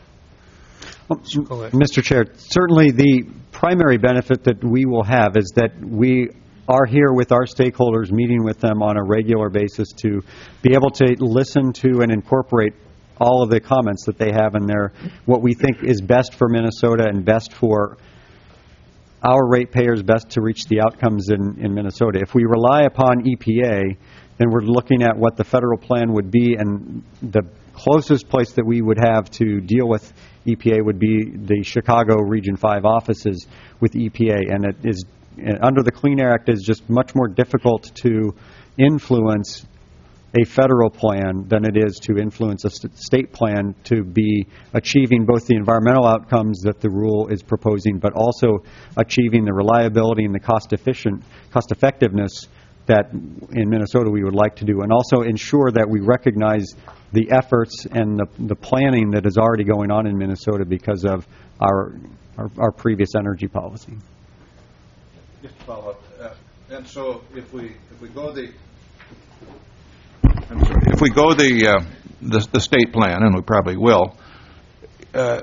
the federal? Well, Mister Chair, certainly the primary benefit that we will have is that we are here with our stakeholders, meeting with them on a regular basis to be able to listen to and incorporate all of the comments that they have in there, what we think is best for Minnesota and best for our ratepayers, best to reach the outcomes in, in Minnesota. If we rely upon E P A, then we're looking at what the federal plan would be, and the closest place that we would have to deal with E P A would be the Chicago Region five offices with E P A, and it is under the Clean Air Act is just much more difficult to influence a federal plan than it is to influence a st- state plan to be achieving both the environmental outcomes that the rule is proposing, but also achieving the reliability and the cost efficient, cost effectiveness that in Minnesota we would like to do, and also ensure that we recognize the efforts and the, the planning that is already going on in Minnesota because of our our, our previous energy policy. Just to follow up, uh, and so if we if we go the I'm sorry, if we go the, uh, the the state plan, and we probably will, uh,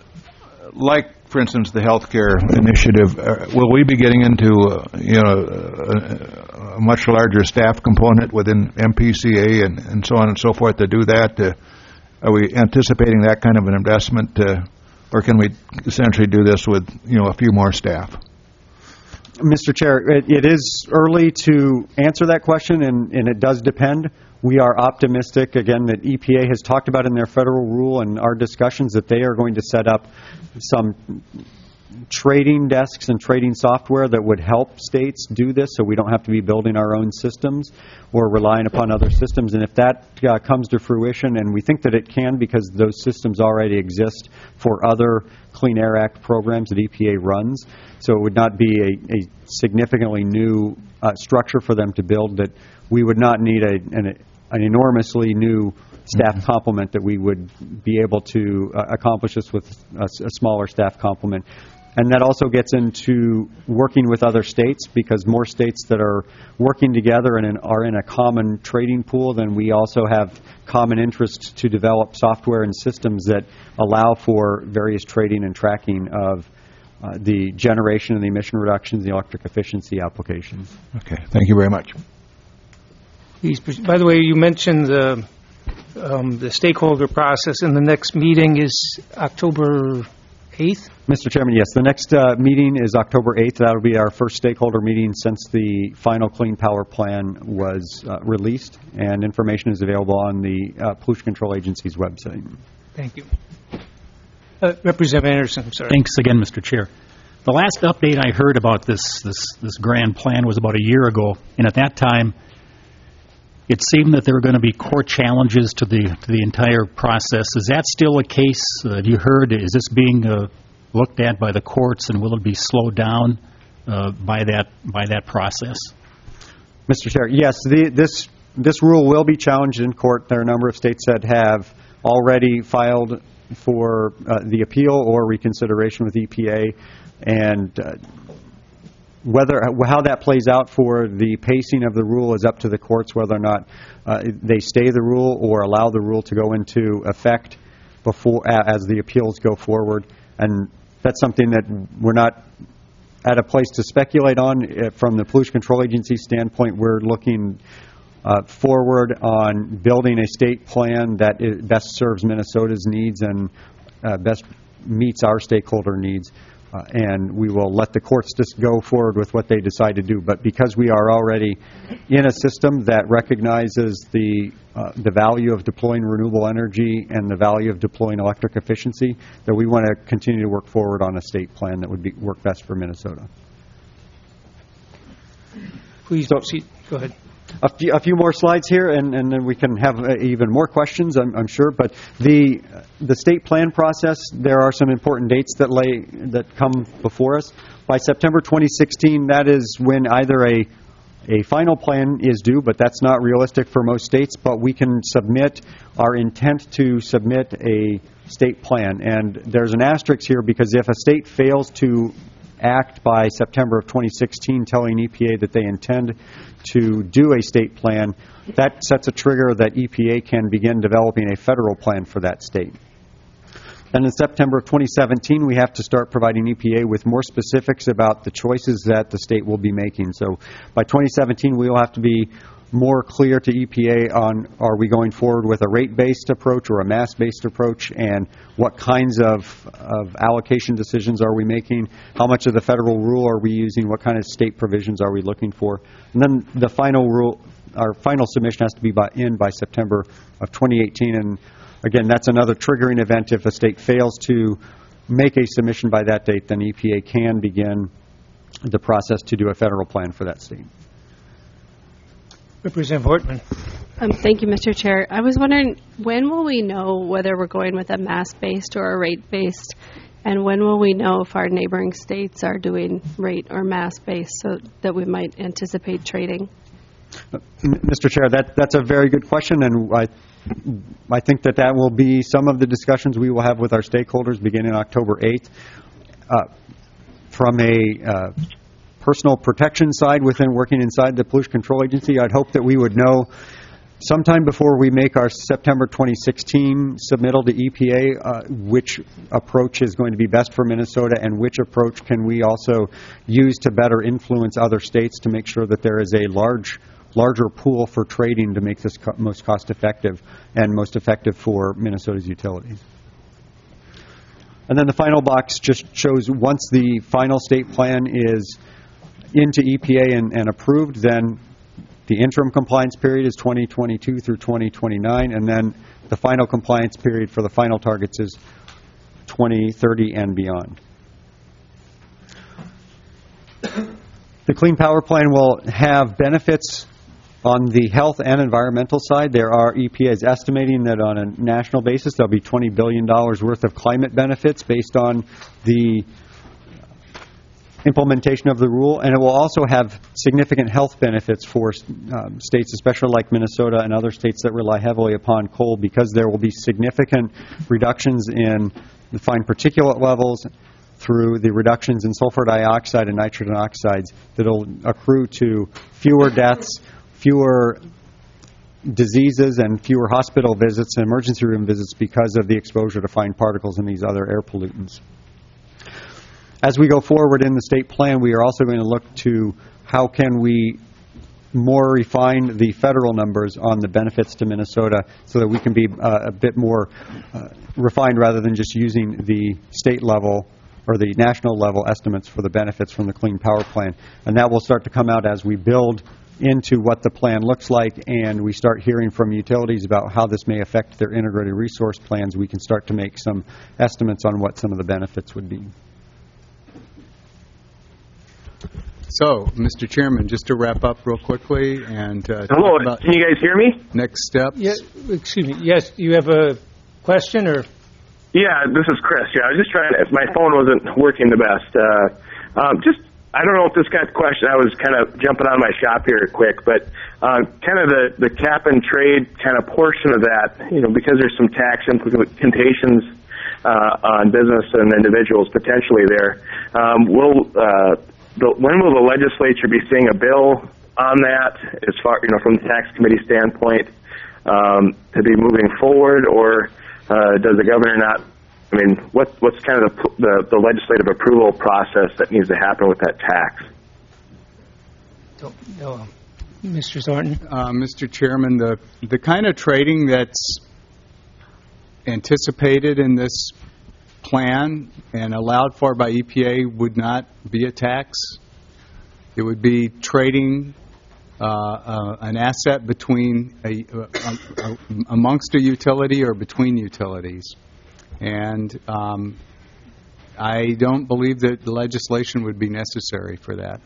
like for instance the healthcare initiative, uh, will we be getting into uh, you know a, a much larger staff component within M P C A and, and so on and so forth to do that? Uh, are we anticipating that kind of an investment, uh, or can we essentially do this with you know a few more staff? Mister Chair, it, it is early to answer that question, and, and it does depend. We are optimistic, again, that E P A has talked about in their federal rule and our discussions that they are going to set up some trading desks and trading software that would help states do this so we don't have to be building our own systems or relying upon other systems. And if that uh, comes to fruition, and we think that it can because those systems already exist for other Clean Air Act programs that E P A runs, so it would not be a, a significantly new uh, structure for them to build, that we would not need a, an, an enormously new staff mm-hmm. complement, that we would be able to uh, accomplish this with a, a smaller staff complement. And that also gets into working with other states, because more states that are working together and in, are in a common trading pool, then we also have common interests to develop software and systems that allow for various trading and tracking of uh, the generation and the emission reductions, the electric efficiency applications. Okay, thank you very much. Please, by the way, you mentioned the, um, the stakeholder process, and the next meeting is October eighth? Mister Chairman, yes. The next uh, meeting is October eighth. That will be our first stakeholder meeting since the final Clean Power Plan was uh, released, and information is available on the uh, Pollution Control Agency's website. Thank you. Uh, Representative Anderson, I'm sorry. Thanks again, Mister Chair. The last update I heard about this, this, this grand plan was about a year ago, and at that time, it seemed that there were going to be court challenges to the to the entire process. Is that still the case? Uh, have you heard? Is this being uh, looked at by the courts, and will it be slowed down uh, by that by that process? Mister Chair, yes. The, this this rule will be challenged in court. There are a number of states that have already filed for uh, the appeal or reconsideration with E P A, and uh, whether how that plays out for the pacing of the rule is up to the courts, whether or not uh, they stay the rule or allow the rule to go into effect before as the appeals go forward. And that's something that we're not at a place to speculate on. From the Pollution Control Agency standpoint, we're looking uh, forward on building a state plan that i- best serves Minnesota's needs and uh, best meets our stakeholder needs. Uh, and we will let the courts just go forward with what they decide to do. But because we are already in a system that recognizes the uh, the value of deploying renewable energy and the value of deploying electric efficiency, that we want to continue to work forward on a state plan that would be, work best for Minnesota. Please So- proceed. Go ahead. A few, a few more slides here, and, and then we can have uh, even more questions, I'm, I'm sure. But the the state plan process, there are some important dates that lay that come before us. By September twenty sixteen, that is when either a a final plan is due, but that's not realistic for most states. But we can submit our intent to submit a state plan, and there's an asterisk here because if a state fails to act by September of twenty sixteen, telling E P A that they intend to do a state plan, that sets a trigger that E P A can begin developing a federal plan for that state. And in September of twenty seventeen, we have to start providing E P A with more specifics about the choices that the state will be making. So by twenty seventeen, we will have to be more clear to E P A on, are we going forward with a rate-based approach or a mass-based approach, and what kinds of, of allocation decisions are we making, how much of the federal rule are we using, what kind of state provisions are we looking for. And then the final rule, our final submission has to be by, in by September of twenty eighteen, and again, that's another triggering event. If a state fails to make a submission by that date, then E P A can begin the process to do a federal plan for that state. Representative Hortman. Um, thank you, Mister Chair. I was wondering, when will we know whether we're going with a mass-based or a rate-based? And when will we know if our neighboring states are doing rate or mass-based so that we might anticipate trading? Mister Chair, that, that's a very good question, and I, I think that that will be some of the discussions we will have with our stakeholders beginning October eighth. Uh, from a uh, personal protection side within working inside the Pollution Control Agency, I'd hope that we would know sometime before we make our September twenty sixteen submittal to E P A uh, which approach is going to be best for Minnesota and which approach can we also use to better influence other states to make sure that there is a large larger pool for trading to make this co- most cost effective and most effective for Minnesota's utilities. And then the final box just shows once the final state plan is into E P A and, and approved, then the interim compliance period is twenty twenty-two through twenty twenty-nine, and then the final compliance period for the final targets is twenty thirty and beyond. The Clean Power Plan will have benefits on the health and environmental side. There are E P A's estimating that on a national basis there'll be twenty billion dollars worth of climate benefits based on the implementation of the rule, and it will also have significant health benefits for um, states, especially like Minnesota and other states that rely heavily upon coal, because there will be significant reductions in the fine particulate levels through the reductions in sulfur dioxide and nitrogen oxides that will accrue to fewer deaths, fewer diseases, and fewer hospital visits and emergency room visits because of the exposure to fine particles and these other air pollutants. As we go forward in the state plan, we are also going to look to how can we more refine the federal numbers on the benefits to Minnesota so that we can be uh, a bit more uh, refined rather than just using the state level or the national level estimates for the benefits from the Clean Power Plan. And that will start to come out as we build into what the plan looks like and we start hearing from utilities about how this may affect their integrated resource plans. We can start to make some estimates on what some of the benefits would be. So, Mister Chairman, just to wrap up real quickly and uh, hello, talk about can you guys hear me? Next steps. Yeah, excuse me. Yes, you have a question or? Yeah, this is Chris. Yeah, I was just trying to. My phone wasn't working the best. Uh, um, just, I don't know if this got the question. I was kind of jumping out of my shop here quick, but uh, kind of the the cap and trade kind of portion of that. You know, because there's some tax implications uh, on business and individuals potentially there. Um, will uh, The, when will the legislature be seeing a bill on that, as far, you know, from the tax committee standpoint, um, to be moving forward, or uh, does the governor not? I mean, what, what's kind of the, the the legislative approval process that needs to happen with that tax? Don't, no. Mister Thornton? Uh, Mister Chairman, the, the kind of trading that's anticipated in this plan and allowed for by E P A would not be a tax. It would be trading uh, uh, an asset between a, uh, uh, amongst a utility or between utilities. And um, I don't believe that the legislation would be necessary for that.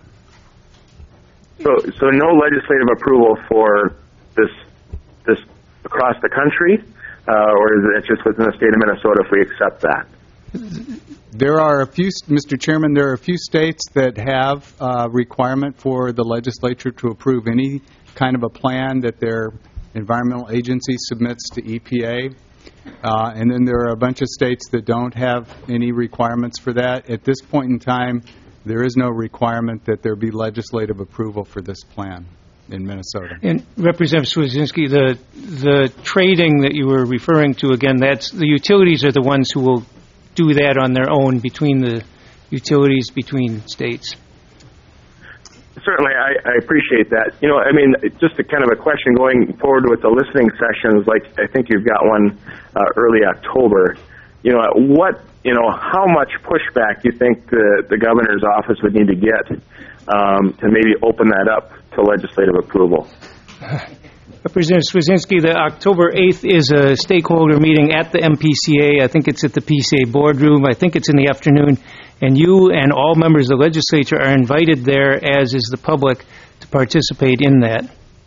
So, so no legislative approval for this, this across the country, uh, or is it just within the state of Minnesota if we accept that? There are a few, Mister Chairman, there are a few states that have uh, requirement for the legislature to approve any kind of a plan that their environmental agency submits to E P A. Uh, and then there are a bunch of states that don't have any requirements for that. At this point in time, there is no requirement that there be legislative approval for this plan in Minnesota. And Representative Swedzinski, the the trading that you were referring to, again, that's the utilities are the ones who will do that on their own between the utilities, between states. Certainly, I, I appreciate that. You know, I mean, just a kind of a question going forward with the listening sessions, like I think you've got one uh, early October. You know, what, you know, how much pushback you think the, the governor's office would need to get um, to maybe open that up to legislative approval? Representative Swedzinski, the October eighth is a stakeholder meeting at the M P C A. I think it's at the P C A boardroom. I think it's in the afternoon. And you and all members of the legislature are invited there, as is the public, to participate in that.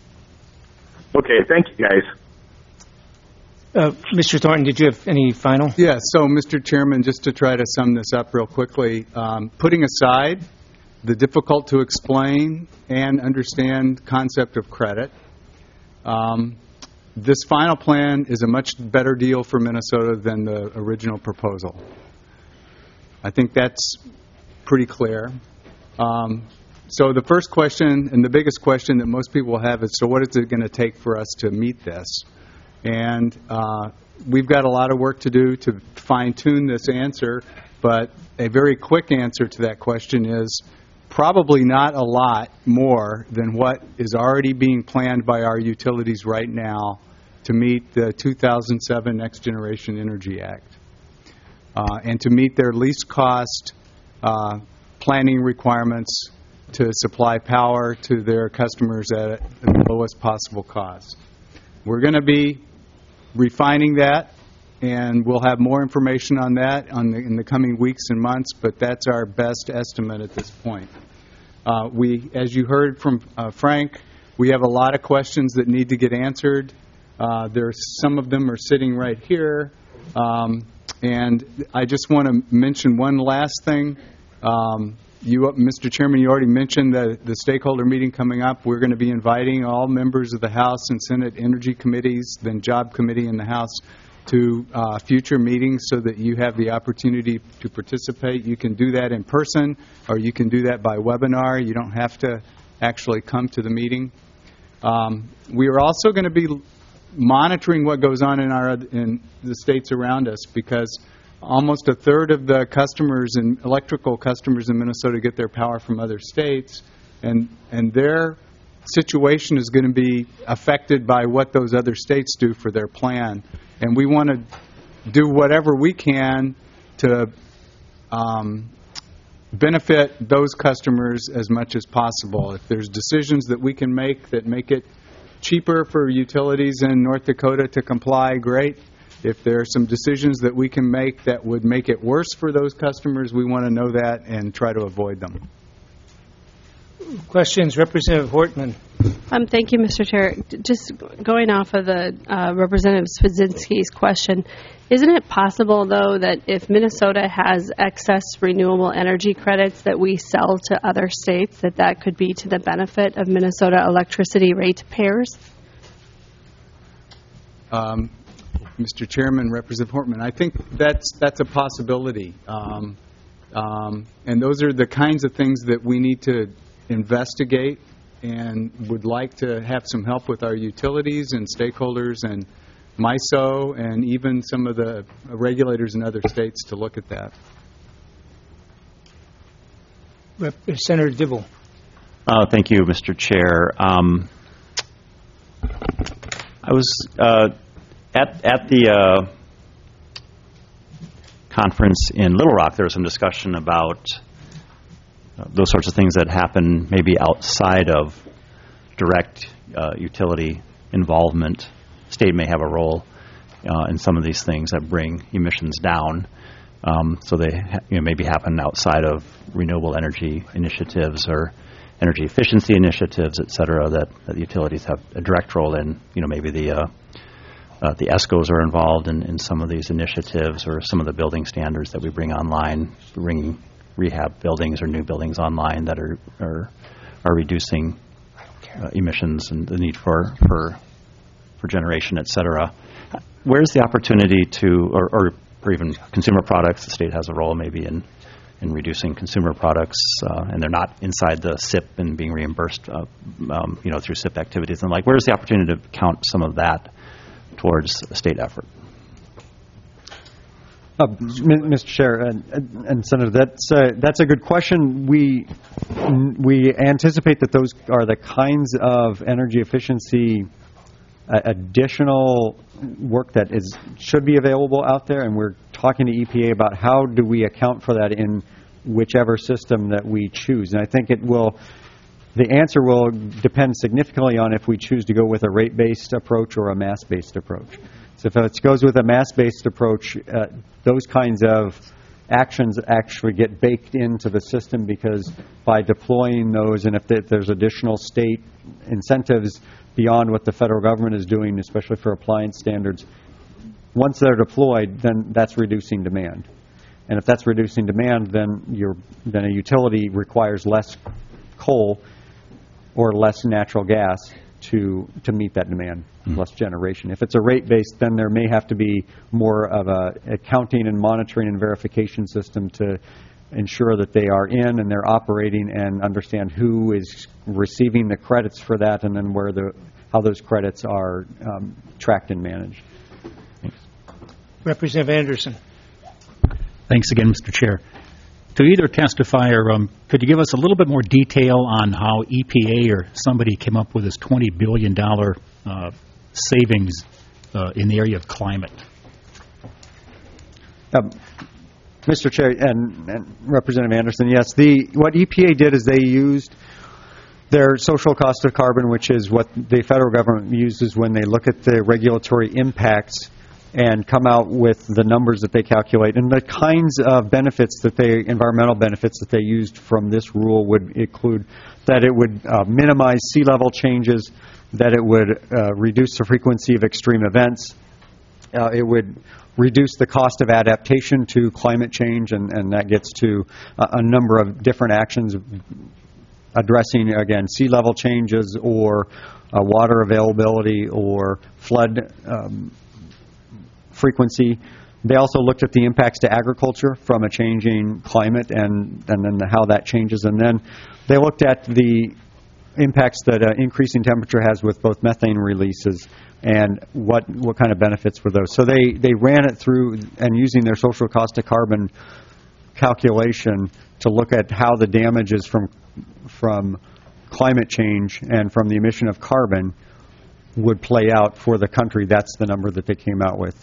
Okay, thank you, guys. Uh, Mister Thornton, did you have any final? Yeah, so, Mister Chairman, just to try to sum this up real quickly, um, putting aside the difficult to explain and understand concept of credit, um, this final plan is a much better deal for Minnesota than the original proposal. I think that's pretty clear. Um, so the first question and the biggest question that most people have is, so what is it going to take for us to meet this? And uh, we've got a lot of work to do to fine-tune this answer, but a very quick answer to that question is probably not a lot more than what is already being planned by our utilities right now to meet the two thousand seven Next Generation Energy Act. Uh, and to meet their least cost uh, planning requirements to supply power to their customers at the lowest possible cost. We're going to be refining that, and we'll have more information on that on the, in the coming weeks and months, but that's our best estimate at this point. Uh, we, as you heard from uh, Frank, we have a lot of questions that need to get answered. Uh, there's some of them are sitting right here. Um, And I just want to mention one last thing. Um, you, Mister Chairman, you already mentioned the, the stakeholder meeting coming up. We're going to be inviting all members of the House and Senate Energy Committees, then Job Committee in the House, to uh, future meetings so that you have the opportunity to participate. You can do that in person, or you can do that by webinar. You don't have to actually come to the meeting. Um, we are also going to be monitoring what goes on in our in the states around us, because almost a third of the customers and electrical customers in Minnesota get their power from other states, and and their situation is going to be affected by what those other states do for their plan, and we want to do whatever we can to um, benefit those customers as much as possible. If there's decisions that we can make that make it cheaper for utilities in North Dakota to comply, great. If there are some decisions that we can make that would make it worse for those customers, we want to know that and try to avoid them. Questions? Representative Hortman. Um, thank you, Mister Chair. Just going off of the uh, Representative Swedzinski's question, isn't it possible, though, that if Minnesota has excess renewable energy credits that we sell to other states, that that could be to the benefit of Minnesota electricity ratepayers? Um, Mister Chairman, Representative Hortman, I think that's that's a possibility, um, um, and those are the kinds of things that we need to investigate, and would like to have some help with our utilities and stakeholders and MISO and even some of the regulators in other states to look at that. Rep- Senator Dibble. Uh, thank you, Mister Chair. Um, I was uh, at at the uh, conference in Little Rock. There was some discussion about uh, those sorts of things that happen maybe outside of direct uh, utility involvement. State may have a role uh, in some of these things that bring emissions down. Um, so they ha- you know, maybe happen outside of renewable energy initiatives or energy efficiency initiatives, et cetera, that, that utilities have a direct role in. You know, maybe the uh, uh, the ESCOs are involved in, in some of these initiatives, or some of the building standards that we bring online, bringing rehab buildings or new buildings online that are are, are reducing uh, emissions and the need for, for for generation, et cetera. Where's the opportunity to, or, or, or even consumer products? The state has a role maybe in in reducing consumer products, uh, and they're not inside the S I P and being reimbursed, uh, um, you know, through S I P activities. And like, where's the opportunity to count some of that towards a state effort? Uh, Mister Chair and, and Senator, that's uh, that's a good question. We we anticipate that those are the kinds of energy efficiency uh, additional work that is should be available out there, and we're talking to E P A about how do we account for that in whichever system that we choose. And I think it will, the answer will depend significantly on if we choose to go with a rate-based approach or a mass-based approach. So if it goes with a mass-based approach, uh, those kinds of actions actually get baked into the system, because by deploying those, and if there's additional state incentives beyond what the federal government is doing, especially for appliance standards, once they're deployed, then that's reducing demand. And if that's reducing demand, then you're, then a utility requires less coal or less natural gas to to meet that demand, mm-hmm. less generation. If it's a rate-based, then there may have to be more of a accounting and monitoring and verification system to ensure that they are in and they're operating, and understand who is receiving the credits for that, and then where the how those credits are um, tracked and managed. Thanks. Representative Anderson. Thanks again, Mister Chair. To either testifier, um, could you give us a little bit more detail on how E P A or somebody came up with this twenty billion dollars uh, savings uh, in the area of climate? Um, Mister Chair and, and Representative Anderson, yes, the what E P A did is they used their social cost of carbon, which is what the federal government uses when they look at the regulatory impacts and come out with the numbers that they calculate. And the kinds of benefits that they, environmental benefits that they used from this rule would include that it would uh, minimize sea level changes, that it would uh, reduce the frequency of extreme events, uh, it would reduce the cost of adaptation to climate change, and, and that gets to a, a number of different actions addressing, again, sea level changes or uh, water availability or flood um, frequency. They also looked at the impacts to agriculture from a changing climate, and, and then the, how that changes. And then they looked at the impacts that uh, increasing temperature has with both methane releases and what what kind of benefits were those. So they, they ran it through, and using their social cost of carbon calculation to look at how the damages from from climate change and from the emission of carbon would play out for the country. That's the number that they came out with.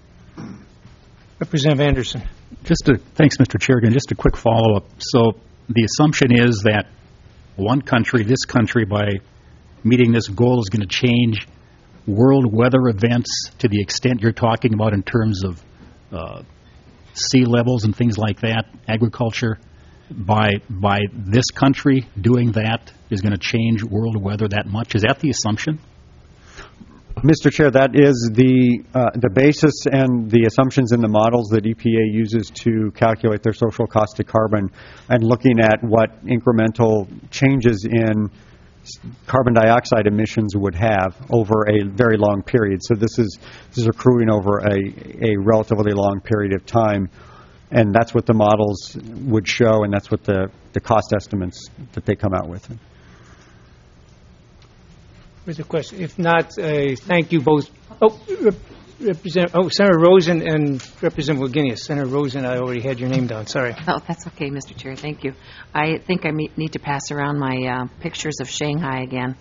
Representative Anderson. Just to, thanks, Mister Chair. Again, just a quick follow-up. So the assumption is that one country, this country, by meeting this goal is going to change world weather events to the extent you're talking about in terms of uh, sea levels and things like that, agriculture. By by this country doing that is going to change world weather that much? Is that the assumption? Mister Chair, that is the uh, the basis and the assumptions in the models that E P A uses to calculate their social cost of carbon, and looking at what incremental changes in carbon dioxide emissions would have over a very long period. So this is this is accruing over a, a relatively long period of time. And that's what the models would show, and that's what the, the cost estimates that they come out with. Further question? If not, uh, thank you both. Oh, Rep- Represent, oh, Senator Rosen and Representative Wagenius. Senator Rosen, I already had your name down. Sorry. Oh, that's okay, Mister Chair. Thank you. I think I me- need to pass around my uh, pictures of Shanghai again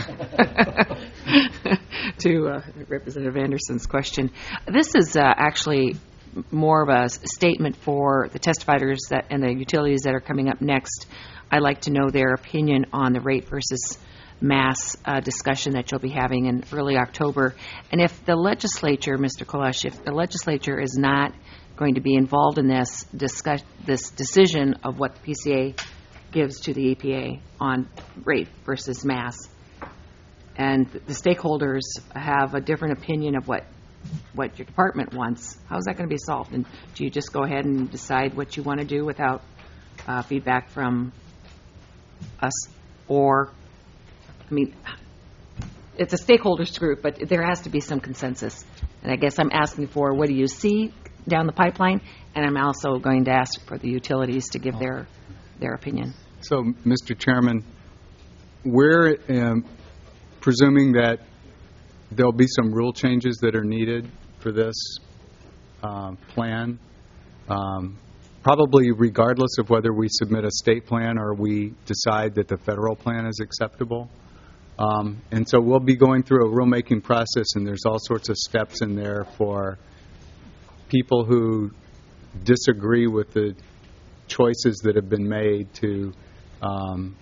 to uh, Representative Anderson's question. This is uh, actually more of a s- statement for the testifiers that and the utilities that are coming up next. I'd like to know their opinion on the rate versus mass uh, discussion that you'll be having in early October. And if the legislature, Mister Kolesh, if the legislature is not going to be involved in this discuss this decision of what the P C A gives to the E P A on rate versus mass, and the stakeholders have a different opinion of what what your department wants, how is that going to be solved? And do you just go ahead and decide what you want to do without uh, feedback from us? Or I mean, it's a stakeholders group, but there has to be some consensus. And I guess I'm asking for what do you see down the pipeline, and I'm also going to ask for the utilities to give their their opinion. So, Mister Chairman, we're um, presuming that there'll be some rule changes that are needed for this um, plan, um, probably regardless of whether we submit a state plan or we decide that the federal plan is acceptable. Um, and so we'll be going through a rulemaking process, and there's all sorts of steps in there for people who disagree with the choices that have been made to um,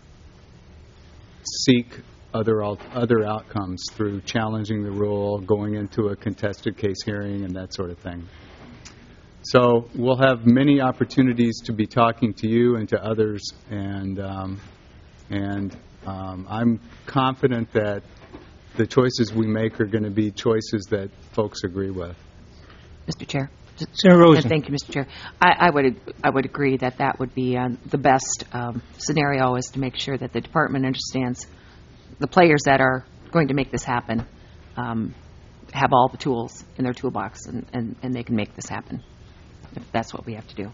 seek other al- other outcomes through challenging the rule, going into a contested case hearing, and that sort of thing. So we'll have many opportunities to be talking to you and to others, and um, and um, I'm confident that the choices we make are going to be choices that folks agree with. Mister Chair. Senator Rosen. Thank you, Mister Chair. I, I would I would agree that that would be uh, the best um, scenario, is to make sure that the department understands the players that are going to make this happen um, have all the tools in their toolbox, and, and, and they can make this happen, if that's what we have to do.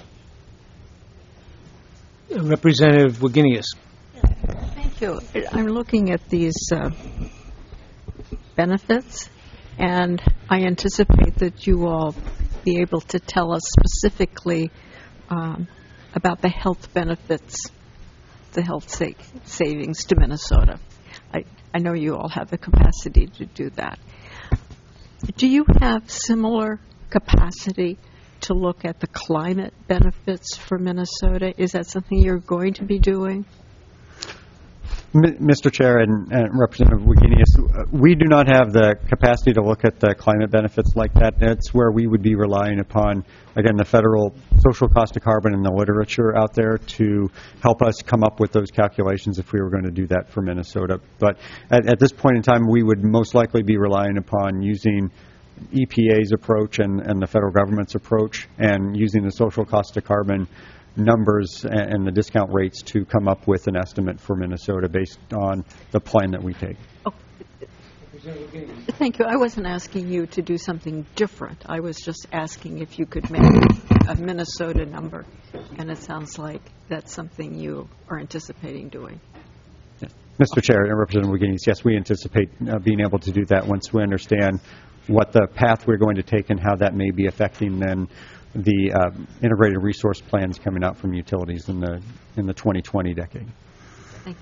Representative Wagenius. Thank you. I'm looking at these uh, benefits, and I anticipate that you will be able to tell us specifically um, about the health benefits, the health sa- savings to Minnesota. I, I know you all have the capacity to do that. Do you have similar capacity to look at the climate benefits for Minnesota? Is that something you're going to be doing? Mister Chair and, and Representative Wagenius, we do not have the capacity to look at the climate benefits like that. That's where we would be relying upon, again, the federal social cost of carbon and the literature out there to help us come up with those calculations if we were going to do that for Minnesota. But at, at this point in time, we would most likely be relying upon using E P A's approach and, and the federal government's approach, and using the social cost of carbon numbers and, and the discount rates to come up with an estimate for Minnesota based on the plan that we take. Oh. Thank you. I wasn't asking you to do something different. I was just asking if you could make a Minnesota number, and it sounds like that's something you are anticipating doing. Yes. Mister Chair and Representative Wagenius, yes, we anticipate uh, being able to do that once we understand what the path we're going to take and how that may be affecting then the uh, integrated resource plans coming out from utilities in the in the twenty twenty decade. Thank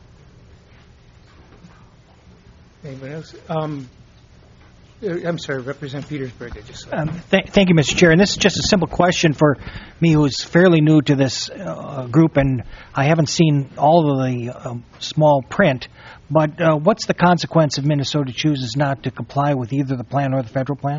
you. Anybody else? Um, I'm sorry, Representative Petersburg. I just um, th- thank you, Mister Chair. And this is just a simple question for me, who's fairly new to this uh, group, and I haven't seen all of the uh, small print. But uh, what's the consequence if Minnesota chooses not to comply with either the plan or the federal plan?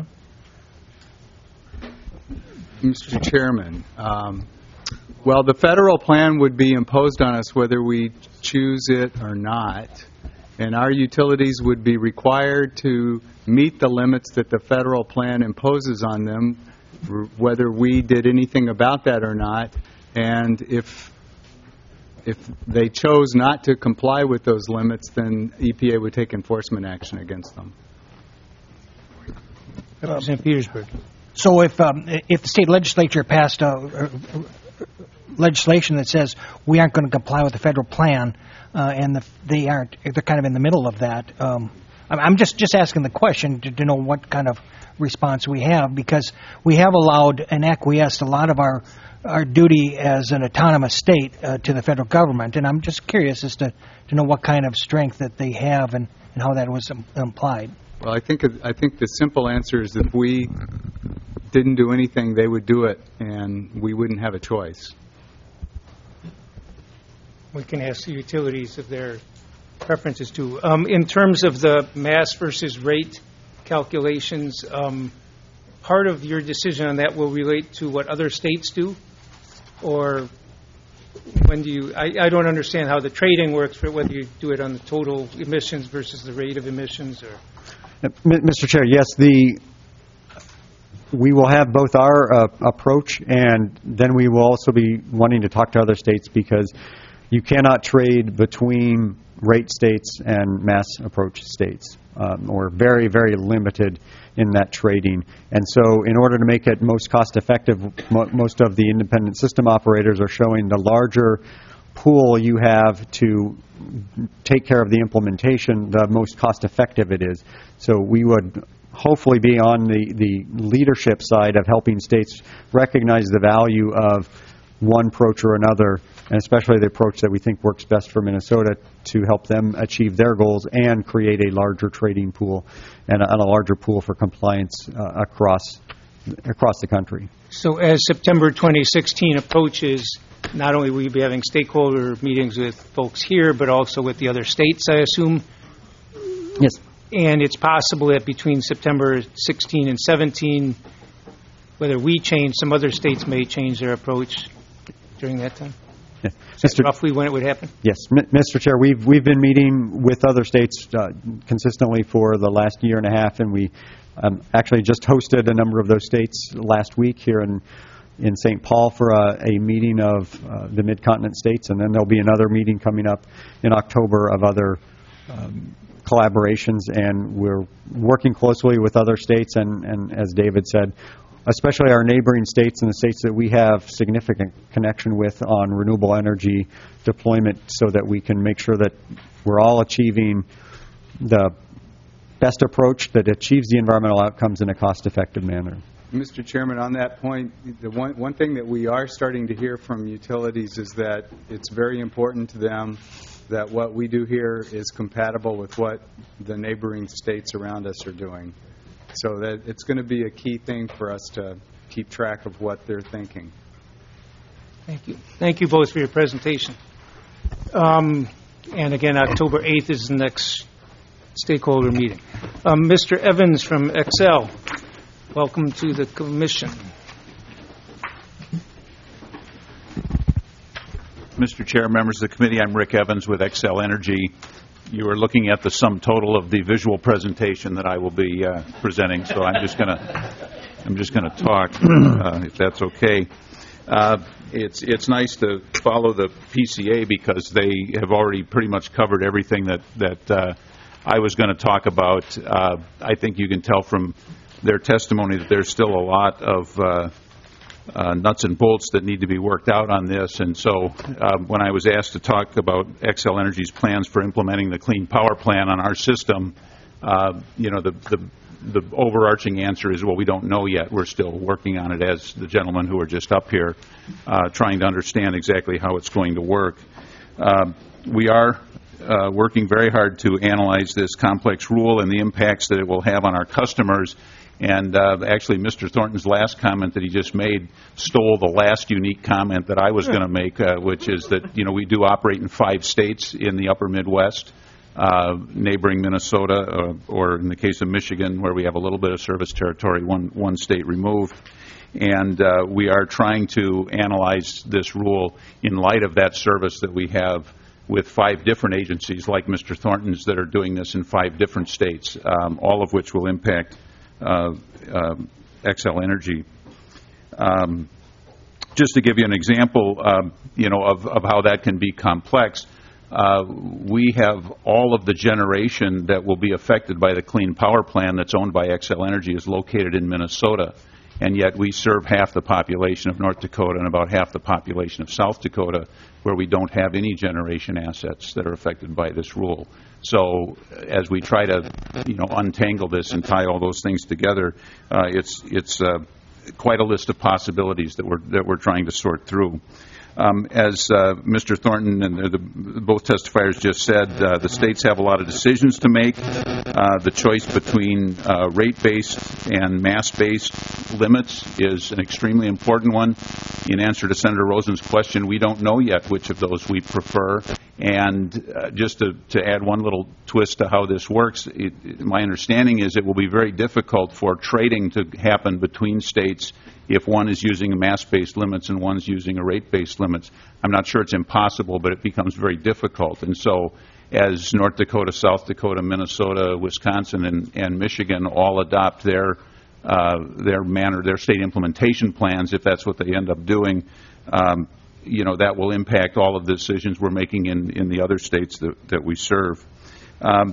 Mister Chairman, um, well, the federal plan would be imposed on us whether we choose it or not, and our utilities would be required to meet the limits that the federal plan imposes on them, whether we did anything about that or not. And if if they chose not to comply with those limits, then E P A would take enforcement action against them. Representative Petersburg. So if um, if the state legislature passed a, legislation that says we aren't going to comply with the federal plan, uh, and the, they aren't. They're kind of in the middle of that. Um, I'm I'm just just asking the question to, to know what kind of response we have, because we have allowed and acquiesced a lot of our our duty as an autonomous state uh, to the federal government, and I'm just curious as to, to know what kind of strength that they have and, and how that was um, implied. Well, I think I think the simple answer is if we didn't do anything, they would do it, and we wouldn't have a choice. We can ask the utilities if their preferences too. Um, in terms of the mass versus rate calculations, um, part of your decision on that will relate to what other states do, or when do you? I, I don't understand how the trading works for whether you do it on the total emissions versus the rate of emissions, or. Mister Chair, yes, the we will have both our uh, approach, and then we will also be wanting to talk to other states, because you cannot trade between rate states and mass approach states, um, or very, very limited in that trading. And so in order to make it most cost effective, mo- most of the independent system operators are showing the larger pool you have to take care of the implementation, the most cost effective it is. So we would hopefully be on the, the leadership side of helping states recognize the value of one approach or another, and especially the approach that we think works best for Minnesota to help them achieve their goals and create a larger trading pool and a, and a larger pool for compliance uh, across across the country. So as September twenty sixteen approaches, not only will you be having stakeholder meetings with folks here, but also with the other states, I assume? Yes. And it's possible that between September sixteen and seventeen, whether we change, some other states may change their approach during that time? Yeah. Is that roughly when it would happen? Yes. M- Mister Chair, we've we've been meeting with other states uh, consistently for the last year and a half, and we um, actually just hosted a number of those states last week here in in Saint Paul for a, a meeting of uh, the Mid-Continent states, and then there'll be another meeting coming up in October of other um, collaborations, and we're working closely with other states, and, and as David said, especially our neighboring states and the states that we have significant connection with on renewable energy deployment, so that we can make sure that we're all achieving the best approach that achieves the environmental outcomes in a cost-effective manner. Mister Chairman, on that point, the one, one thing that we are starting to hear from utilities is that it's very important to them that what we do here is compatible with what the neighboring states around us are doing. So that it's going to be a key thing for us to keep track of what they're thinking. Thank you. Thank you both for your presentation. Um, and again, October eighth is the next stakeholder meeting. Um, Mister Evans from Xcel, welcome to the Commission. Mister Chair, members of the committee, I'm Rick Evans with Xcel Energy. You are looking at the sum total of the visual presentation that I will be uh, presenting, so I'm just going to I'm just going to talk, uh, if that's okay. Uh, it's it's nice to follow the P C A because they have already pretty much covered everything that that uh, I was going to talk about. Uh, I think you can tell from their testimony that there's still a lot of uh, uh, nuts and bolts that need to be worked out on this. And so uh, when I was asked to talk about Xcel Energy's plans for implementing the Clean Power Plan on our system, uh, you know, the, the the overarching answer is, well, we don't know yet. We're still working on it, as the gentlemen who are just up here, uh, trying to understand exactly how it's going to work. Uh, we are uh, working very hard to analyze this complex rule and the impacts that it will have on our customers. And uh, actually, Mister Thornton's last comment that he just made stole the last unique comment that I was going to make, uh, which is that, you know, we do operate in five states in the upper Midwest, uh, neighboring Minnesota, uh, or in the case of Michigan, where we have a little bit of service territory, one, one state removed. And uh, we are trying to analyze this rule in light of that service that we have with five different agencies like Mister Thornton's that are doing this in five different states, um, all of which will impact Uh, uh, Xcel Energy. Um, just to give you an example, uh, you know, of, of how that can be complex, uh, we have all of the generation that will be affected by the Clean Power Plan that's owned by Xcel Energy is located in Minnesota, and yet we serve half the population of North Dakota and about half the population of South Dakota, where we don't have any generation assets that are affected by this rule. So as we try to, you know, untangle this and tie all those things together, uh, it's it's uh, quite a list of possibilities that we're that we're trying to sort through. Um, as uh, Mister Thornton and the, the, both testifiers just said, uh, the states have a lot of decisions to make. Uh, the choice between uh, rate-based and mass-based limits is an extremely important one. In answer to Senator Rosen's question, we don't know yet which of those we prefer. And uh, just to, to add one little twist to how this works, it, it, my understanding is it will be very difficult for trading to happen between states if one is using mass-based limits and one's using a rate-based limits. I'm not sure it's impossible, but it becomes very difficult. And so as North Dakota, South Dakota, Minnesota, Wisconsin, and, and Michigan all adopt their uh, their manner, their state implementation plans, if that's what they end up doing, um, you know, that will impact all of the decisions we're making in, in the other states that, that we serve. Um,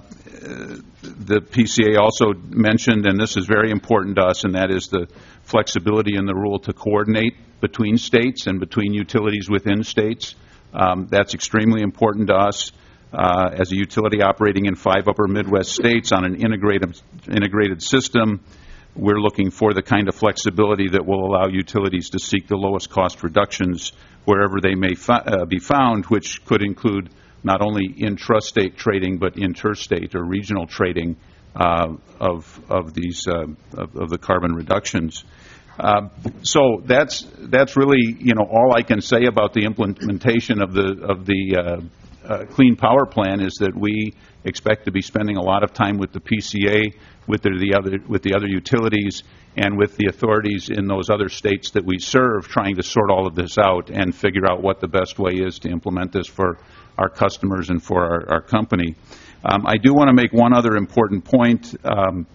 the P C A also mentioned, and this is very important to us, and that is the flexibility in the rule to coordinate between states and between utilities within states. Um, that's extremely important to us. Uh, as a utility operating in five upper Midwest states on an integrated, integrated system, we're looking for the kind of flexibility that will allow utilities to seek the lowest cost reductions wherever they may fi- uh, be found, which could include not only intrastate trading but interstate or regional trading uh, of of these uh, of, of the carbon reductions. Uh, so that's that's really, you know, all I can say about the implementation of the of the uh, uh, Clean Power Plan is that we expect to be spending a lot of time with the P C A, with the, the other with the other utilities, and with the authorities in those other states that we serve, trying to sort all of this out and figure out what the best way is to implement this for our customers and for our, our company. Um, I do want to make one other important point, um,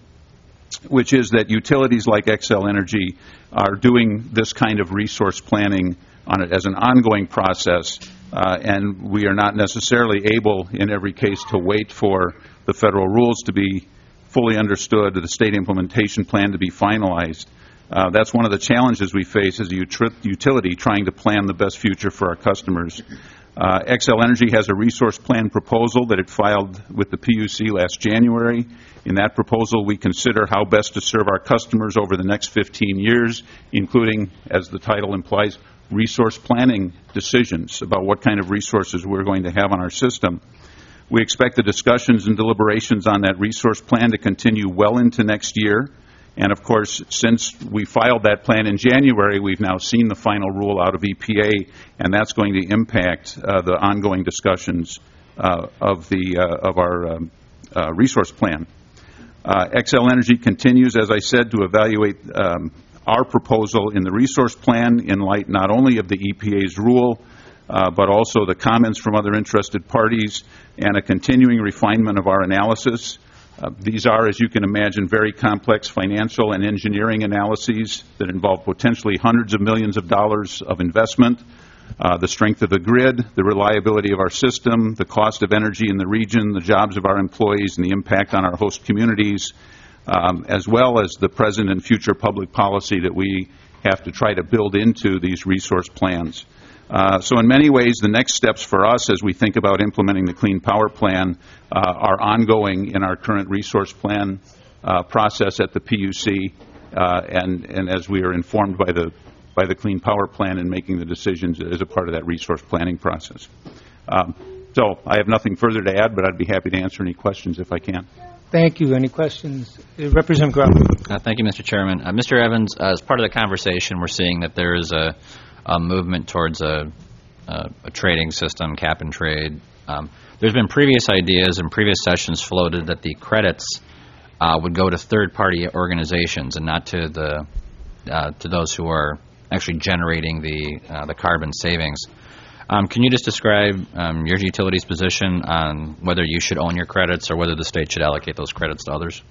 which is that utilities like Xcel Energy are doing this kind of resource planning on it as an ongoing process, uh, and we are not necessarily able in every case to wait for the federal rules to be fully understood, the state implementation plan to be finalized. Uh, that's one of the challenges we face as a ut- utility trying to plan the best future for our customers. Uh, Xcel Energy has a resource plan proposal that it filed with the P U C last January. In that proposal, we consider how best to serve our customers over the next fifteen years, including, as the title implies, resource planning decisions about what kind of resources we're going to have on our system. We expect the discussions and deliberations on that resource plan to continue well into next year. And, of course, since we filed that plan in January, we've now seen the final rule out of E P A, and that's going to impact uh, the ongoing discussions uh, of the uh, of our um, uh, resource plan. Uh, Xcel Energy continues, as I said, to evaluate um, our proposal in the resource plan in light not only of the E P A's rule, uh, but also the comments from other interested parties and a continuing refinement of our analysis. Uh, these are, as you can imagine, very complex financial and engineering analyses that involve potentially hundreds of millions of dollars of investment, uh, the strength of the grid, the reliability of our system, the cost of energy in the region, the jobs of our employees, and the impact on our host communities, um, as well as the present and future public policy that we have to try to build into these resource plans. Uh, so in many ways, the next steps for us as we think about implementing the Clean Power Plan uh, are ongoing in our current resource plan uh, process at the P U C, uh, and, and as we are informed by the by the Clean Power Plan and making the decisions as a part of that resource planning process. Um, so I have nothing further to add, but I'd be happy to answer any questions if I can. Thank you. Any questions? Uh, Representative Garland. Uh, thank you, Mister Chairman. Uh, Mister Evans, uh, as part of the conversation, we're seeing that there is a a movement towards a, a, a trading system, cap and trade. Um, there's been previous ideas and previous sessions floated that the credits uh, would go to third-party organizations and not to the uh, to those who are actually generating the uh, the carbon savings. Um, can you just describe um, your utility's position on whether you should own your credits or whether the state should allocate those credits to others?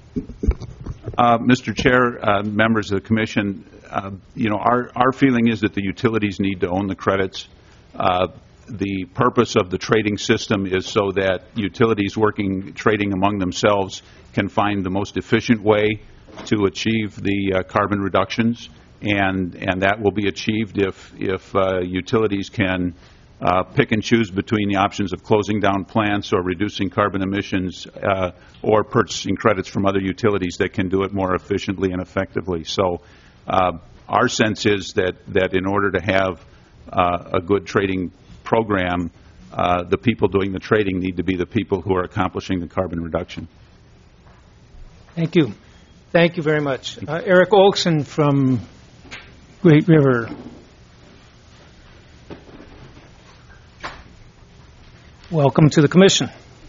Uh, Mister Chair, uh, members of the Commission, uh, you know, our, our feeling is that the utilities need to own the credits. Uh, the purpose of the trading system is so that utilities working, trading among themselves can find the most efficient way to achieve the uh, carbon reductions, and and that will be achieved if if uh, utilities can uh, pick and choose between the options of closing down plants or reducing carbon emissions uh, or purchasing credits from other utilities that can do it more efficiently and effectively. So uh, our sense is that, that in order to have uh, a good trading program, uh, the people doing the trading need to be the people who are accomplishing the carbon reduction. Thank you. Thank you very much. Uh, Eric Olson from Great River. Welcome to the Commission.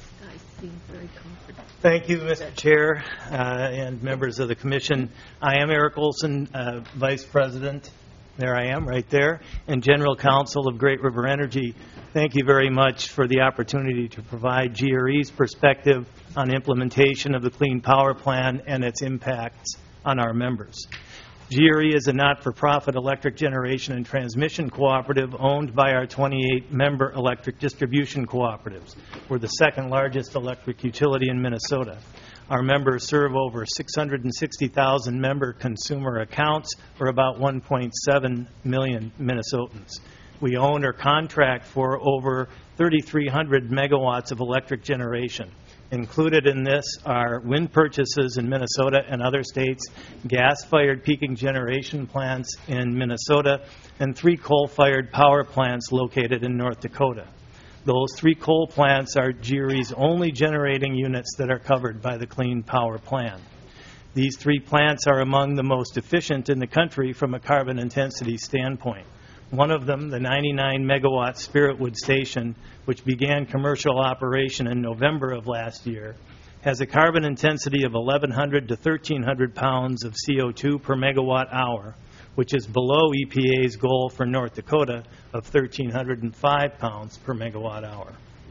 Thank you, Mister Chair, uh, and members of the Commission. I am Eric Olson, uh, Vice President, there I am, right there, and General Counsel of Great River Energy. Thank you very much for the opportunity to provide G R E's perspective on implementation of the Clean Power Plan and its impacts on our members. G R E is a not-for-profit electric generation and transmission cooperative owned by our twenty-eight member electric distribution cooperatives. We're the second largest electric utility in Minnesota. Our members serve over six hundred sixty thousand member consumer accounts, or about one point seven million Minnesotans. We own or contract for over thirty-three hundred megawatts of electric generation. Included in this are wind purchases in Minnesota and other states, gas-fired peaking generation plants in Minnesota, and three coal-fired power plants located in North Dakota. Those three coal plants are G R E's only generating units that are covered by the Clean Power Plan. These three plants are among the most efficient in the country from a carbon intensity standpoint. One of them, the ninety-nine megawatt Spiritwood Station, which began commercial operation in November of last year, has a carbon intensity of eleven hundred to thirteen hundred pounds of C O two per megawatt hour, which is below E P A's goal for North Dakota of one thousand three hundred five pounds per megawatt hour.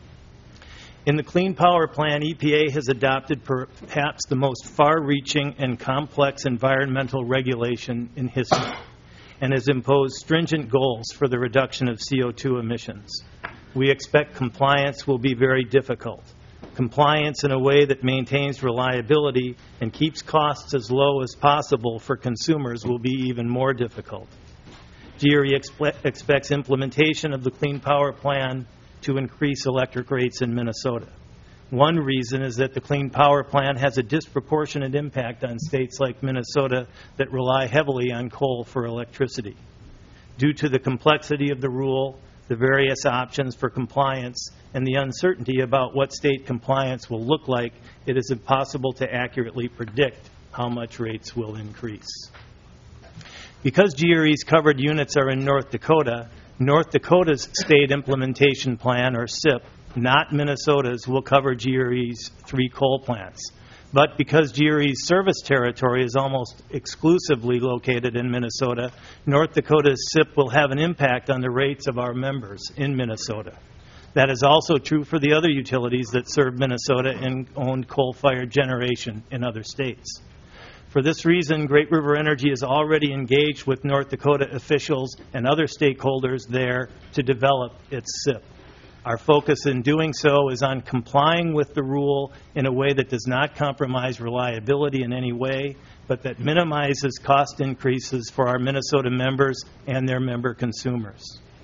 In the Clean Power Plan, E P A has adopted perhaps the most far-reaching and complex environmental regulation in history, and has imposed stringent goals for the reduction of C O two emissions. We expect compliance will be very difficult. Compliance in a way that maintains reliability and keeps costs as low as possible for consumers will be even more difficult. G R E expe- expects implementation of the Clean Power Plan to increase electric rates in Minnesota. One reason is that the Clean Power Plan has a disproportionate impact on states like Minnesota that rely heavily on coal for electricity. Due to the complexity of the rule, the various options for compliance, and the uncertainty about what state compliance will look like, it is impossible to accurately predict how much rates will increase. Because G R E's covered units are in North Dakota, North Dakota's State Implementation Plan, or S I P, not Minnesota's, will cover G R E's three coal plants. But because G R E's service territory is almost exclusively located in Minnesota, North Dakota's S I P will have an impact on the rates of our members in Minnesota. That is also true for the other utilities that serve Minnesota and own coal-fired generation in other states. For this reason, Great River Energy is already engaged with North Dakota officials and other stakeholders there to develop its S I P. Our focus in doing so is on complying with the rule in a way that does not compromise reliability in any way, but that minimizes cost increases for our Minnesota members and their member consumers.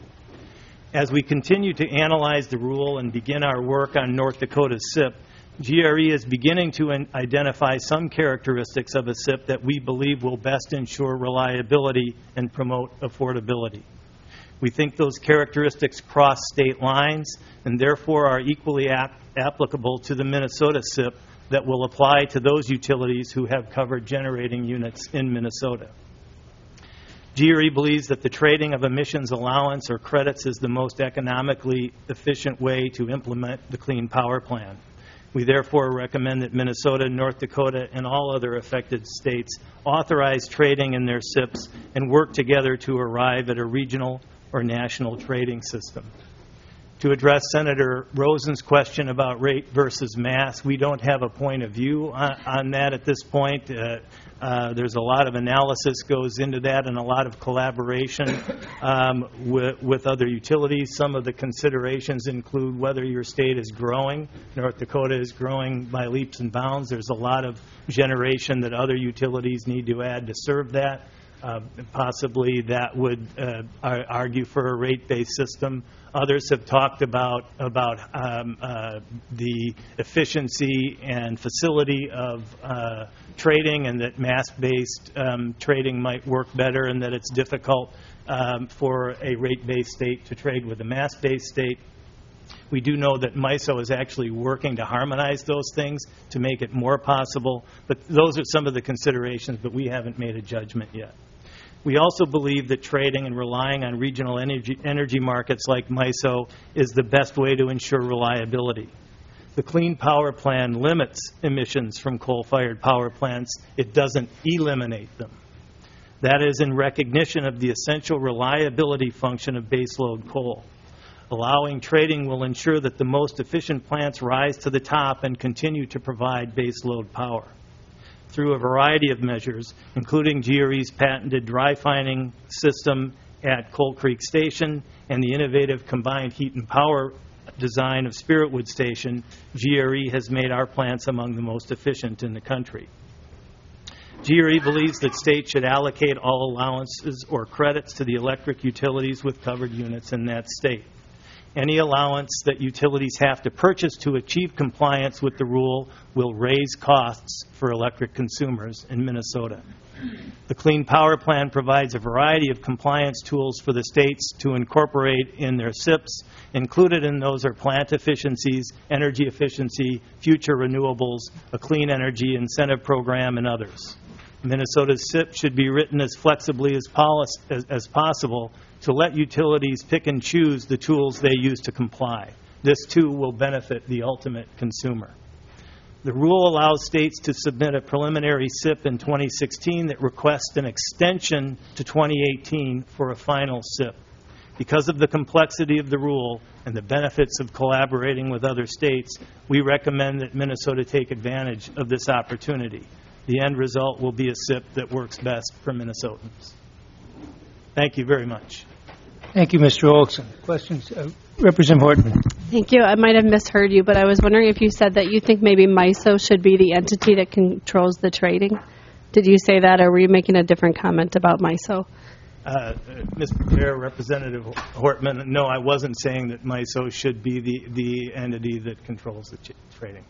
As we continue to analyze the rule and begin our work on North Dakota's S I P, G R E is beginning to identify some characteristics of a S I P that we believe will best ensure reliability and promote affordability. We think those characteristics cross state lines and therefore are equally ap- applicable to the Minnesota S I P that will apply to those utilities who have covered generating units in Minnesota. G R E believes that the trading of emissions allowance or credits is the most economically efficient way to implement the Clean Power Plan. We therefore recommend that Minnesota, North Dakota, and all other affected states authorize trading in their S I Ps and work together to arrive at a regional or national trading system. To address Senator Rosen's question about rate versus mass, we don't have a point of view on, on that at this point. Uh, uh, there's a lot of analysis goes into that and a lot of collaboration um, with, with other utilities. Some of the considerations include whether your state is growing. North Dakota is growing by leaps and bounds. There's a lot of generation that other utilities need to add to serve that. Uh, possibly that would uh, ar- argue for a rate-based system. Others have talked about about um, uh, the efficiency and facility of uh, trading, and that mass-based um, trading might work better, and that it's difficult um, for a rate-based state to trade with a mass-based state. We do know that MISO is actually working to harmonize those things to make it more possible, but those are some of the considerations, but we haven't made a judgment yet. We also believe that trading and relying on regional energy, energy markets like MISO is the best way to ensure reliability. The Clean Power Plan limits emissions from coal-fired power plants. It doesn't eliminate them. That is in recognition of the essential reliability function of baseload coal. Allowing trading will ensure that the most efficient plants rise to the top and continue to provide baseload power. Through a variety of measures, including G R E's patented dry fining system at Coal Creek Station and the innovative combined heat and power design of Spiritwood Station, G R E has made our plants among the most efficient in the country. G R E believes that states should allocate all allowances or credits to the electric utilities with covered units in that state. Any allowance that utilities have to purchase to achieve compliance with the rule will raise costs for electric consumers in Minnesota. The Clean Power Plan provides a variety of compliance tools for the states to incorporate in their S I Ps. Included in those are plant efficiencies, energy efficiency, future renewables, a clean energy incentive program, and others. Minnesota's S I P should be written as flexibly as, policy, as, as possible to let utilities pick and choose the tools they use to comply. This, too, will benefit the ultimate consumer. The rule allows states to submit a preliminary S I P in twenty sixteen that requests an extension to twenty eighteen for a final S I P. Because of the complexity of the rule and the benefits of collaborating with other states, we recommend that Minnesota take advantage of this opportunity. The end result will be a S I P that works best for Minnesotans. Thank you very much. Thank you, Mister Olson. Questions? Uh, Representative Hortman. Thank you. I might have misheard you, but I was wondering if you said that you think maybe MISO should be the entity that controls the trading. Did you say that, or were you making a different comment about MISO? Uh, Mister Chair, Representative Hortman, no, I wasn't saying that MISO should be the, the entity that controls the ch- trading.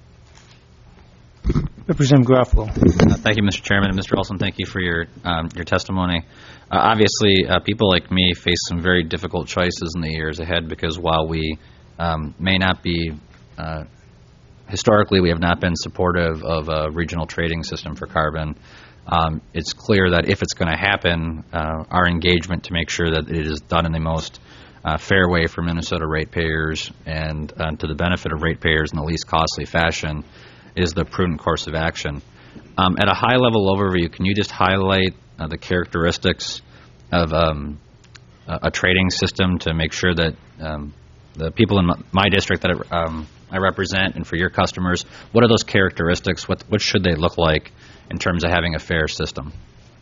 Representative Garofalo. Uh, thank you, Mister Chairman. And Mister Olson, thank you for your um, your testimony. Uh, obviously, uh, people like me face some very difficult choices in the years ahead because while we um, may not be, uh, historically we have not been supportive of a regional trading system for carbon, um, it's clear that if it's going to happen, uh, our engagement to make sure that it is done in the most uh, fair way for Minnesota ratepayers and uh, to the benefit of ratepayers in the least costly fashion is the prudent course of action. Um, at a high-level overview, can you just highlight uh, the characteristics of um, a, a trading system to make sure that um, the people in my district that um, I represent and for your customers, what are those characteristics? What, what should they look like in terms of having a fair system?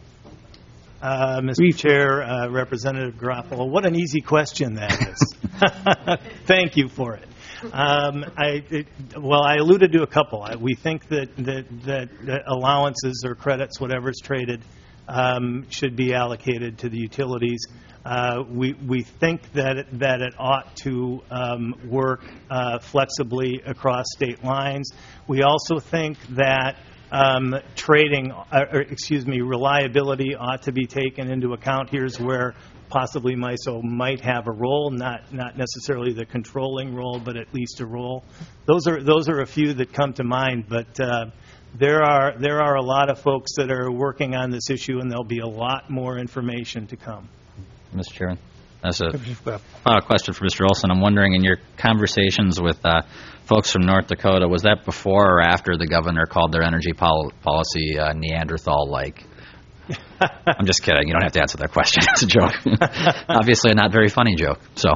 Uh, Mister Chair, uh, Representative Garofalo, what an easy question that is. Thank you for it. Um, I, it, well, I alluded to a couple. I, we think that, that, that, that allowances or credits, whatever's traded, um, should be allocated to the utilities. Uh, we, we think that it, that it ought to um, work uh, flexibly across state lines. We also think that um, trading, uh, or, excuse me, reliability ought to be taken into account. Here's where possibly MISO might have a role, not not necessarily the controlling role, but at least a role. Those are those are a few that come to mind, but uh, there are there are a lot of folks that are working on this issue, and there'll be a lot more information to come. Mister Chairman, that's a final question for Mister Olson. I'm wondering, in your conversations with uh, folks from North Dakota, was that before or after the governor called their energy pol- policy uh, Neanderthal-like? I'm just kidding. You don't have to answer that question. It's a joke. Obviously a not very funny joke. So,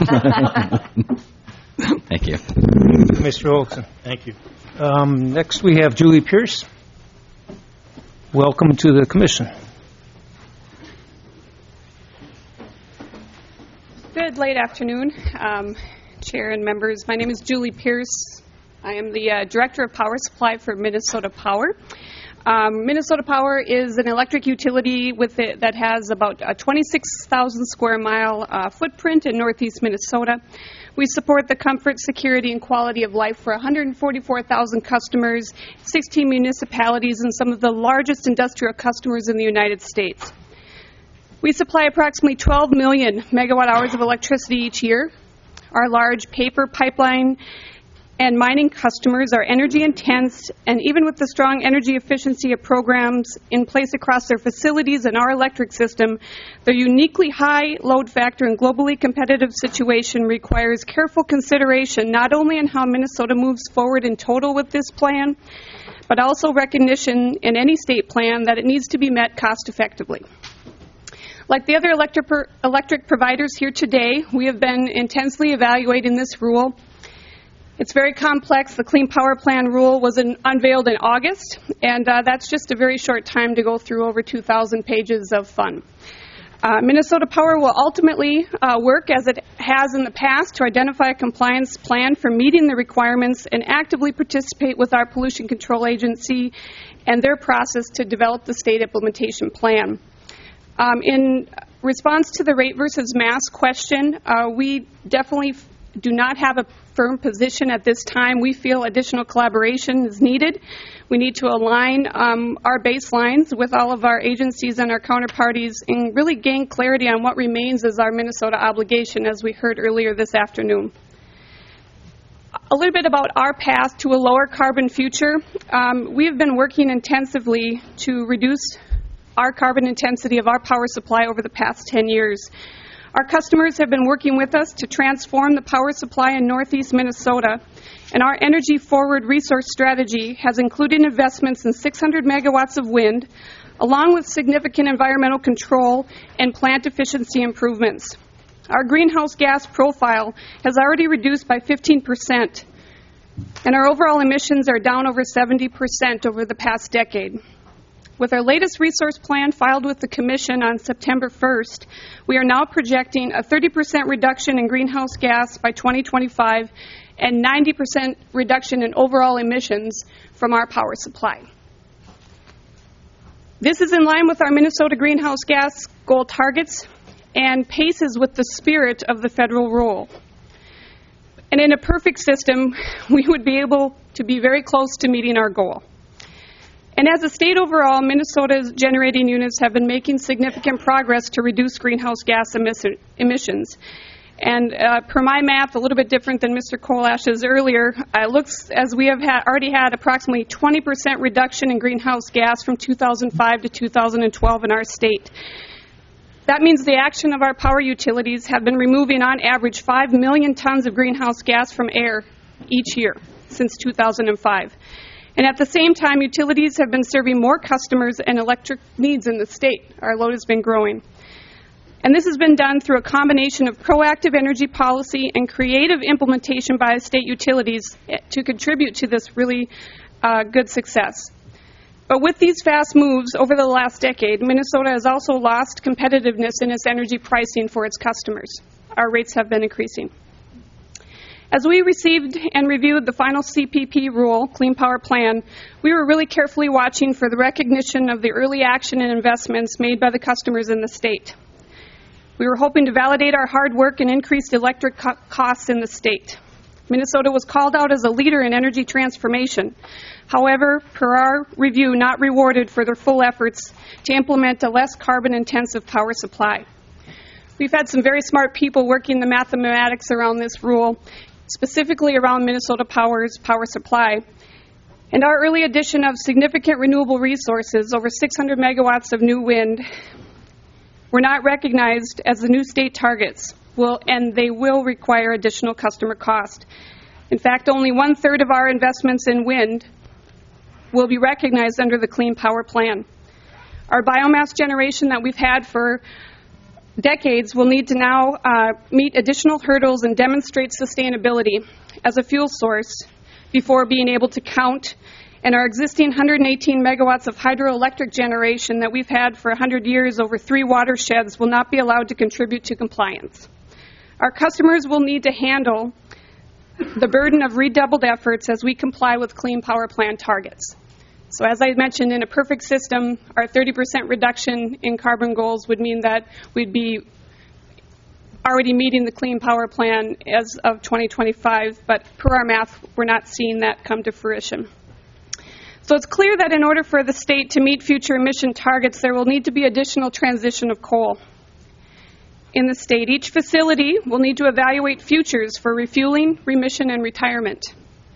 thank you. Mister Olson. Thank you. Um, next we have Julie Pierce. Welcome to the commission. Good late afternoon, um, Chair and members. My name is Julie Pierce. I am the uh, Director of Power Supply for Minnesota Power. Um, Minnesota Power is an electric utility with it that has about a twenty-six thousand square mile uh, footprint in northeast Minnesota. We support the comfort, security, and quality of life for one hundred forty-four thousand customers, sixteen municipalities, and some of the largest industrial customers in the United States. We supply approximately twelve million megawatt hours of electricity each year. Our large paper, pipeline, and mining customers are energy intense, and even with the strong energy efficiency programs in place across their facilities and our electric system, their uniquely high load factor and globally competitive situation requires careful consideration not only in how Minnesota moves forward in total with this plan, but also recognition in any state plan that it needs to be met cost effectively. Like the other electric, electric providers here today, we have been intensely evaluating this rule. It's very complex. The Clean Power Plan rule was in, unveiled in August, and uh, that's just a very short time to go through over two thousand pages of fun. Uh, Minnesota Power will ultimately uh, work, as it has in the past, to identify a compliance plan for meeting the requirements and actively participate with our Pollution Control Agency and their process to develop the state implementation plan. Um, in response to the rate versus mass question, uh, we definitely f- do not have a firm position at this time. We feel additional collaboration is needed. We need to align um, our baselines with all of our agencies and our counterparties and really gain clarity on what remains as our Minnesota obligation, as we heard earlier this afternoon. A little bit about our path to a lower carbon future. Um, we have been working intensively to reduce our carbon intensity of our power supply over the past ten years. Our customers have been working with us to transform the power supply in northeast Minnesota, and our energy forward resource strategy has included investments in six hundred megawatts of wind, along with significant environmental control and plant efficiency improvements. Our greenhouse gas profile has already reduced by fifteen percent, and our overall emissions are down over seventy percent over the past decade. With our latest resource plan filed with the Commission on September first, we are now projecting a thirty percent reduction in greenhouse gas by twenty twenty-five and ninety percent reduction in overall emissions from our power supply. This is in line with our Minnesota greenhouse gas goal targets and paces with the spirit of the federal rule. And in a perfect system, we would be able to be very close to meeting our goal. And as a state overall, Minnesota's generating units have been making significant progress to reduce greenhouse gas emissi- emissions. And uh, per my math, a little bit different than Mister Kolash's earlier, uh, it looks as we have ha- already had approximately twenty percent reduction in greenhouse gas from two thousand five to two thousand twelve in our state. That means the action of our power utilities have been removing on average five million tons of greenhouse gas from air each year since two thousand five. And at the same time, utilities have been serving more customers and electric needs in the state. Our load has been growing. And this has been done through a combination of proactive energy policy and creative implementation by state utilities to contribute to this really uh, good success. But with these fast moves over the last decade, Minnesota has also lost competitiveness in its energy pricing for its customers. Our rates have been increasing. As we received and reviewed the final C P P rule, Clean Power Plan, we were really carefully watching for the recognition of the early action and investments made by the customers in the state. We were hoping to validate our hard work and increased electric co- costs in the state. Minnesota was called out as a leader in energy transformation. However, per our review, not rewarded for their full efforts to implement a less carbon-intensive power supply. We've had some very smart people working the mathematics around this rule, specifically around Minnesota Power's power supply. And our early addition of significant renewable resources, over six hundred megawatts of new wind, were not recognized as the new state targets, will, and they will require additional customer cost. In fact, only one-third of our investments in wind will be recognized under the Clean Power Plan. Our biomass generation that we've had for decades will need to now uh, meet additional hurdles and demonstrate sustainability as a fuel source before being able to count. And our existing one hundred eighteen megawatts of hydroelectric generation that we've had for one hundred years over three watersheds will not be allowed to contribute to compliance. Our customers will need to handle the burden of redoubled efforts as we comply with Clean Power Plan targets. So as I mentioned, in a perfect system, our thirty percent reduction in carbon goals would mean that we'd be already meeting the Clean Power Plan as of twenty twenty-five, but per our math, we're not seeing that come to fruition. So it's clear that in order for the state to meet future emission targets, there will need to be additional transition of coal. In the state, each facility will need to evaluate futures for refueling, remission, and retirement.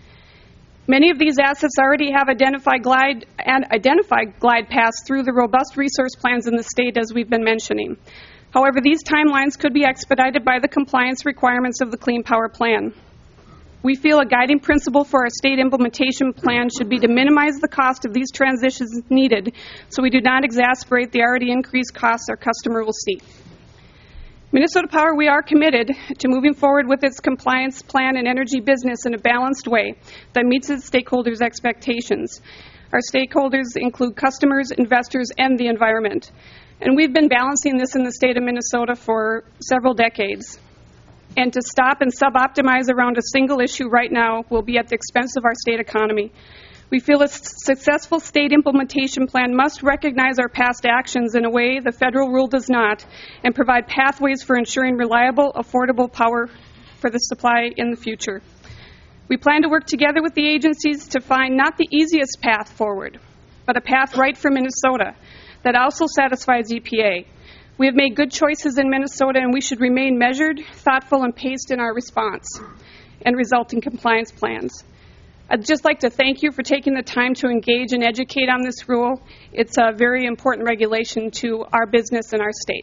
Many of these assets already have identified glide, and identified glide paths through the robust resource plans in the state, as we've been mentioning. However, these timelines could be expedited by the compliance requirements of the Clean Power Plan. We feel a guiding principle for our state implementation plan should be to minimize the cost of these transitions needed so we do not exacerbate the already increased costs our customer will see. Minnesota Power, we are committed to moving forward with its compliance plan and energy business in a balanced way that meets its stakeholders' expectations. Our stakeholders include customers, investors, and the environment. And we've been balancing this in the state of Minnesota for several decades. And to stop and sub-optimize around a single issue right now will be at the expense of our state economy. We feel a successful state implementation plan must recognize our past actions in a way the federal rule does not, and provide pathways for ensuring reliable, affordable power for the supply in the future. We plan to work together with the agencies to find not the easiest path forward, but a path right for Minnesota that also satisfies E P A. We have made good choices in Minnesota, and we should remain measured, thoughtful, and paced in our response and resulting compliance plans. I'd just like to thank you for taking the time to engage and educate on this rule. It's a very important regulation to our business and our state.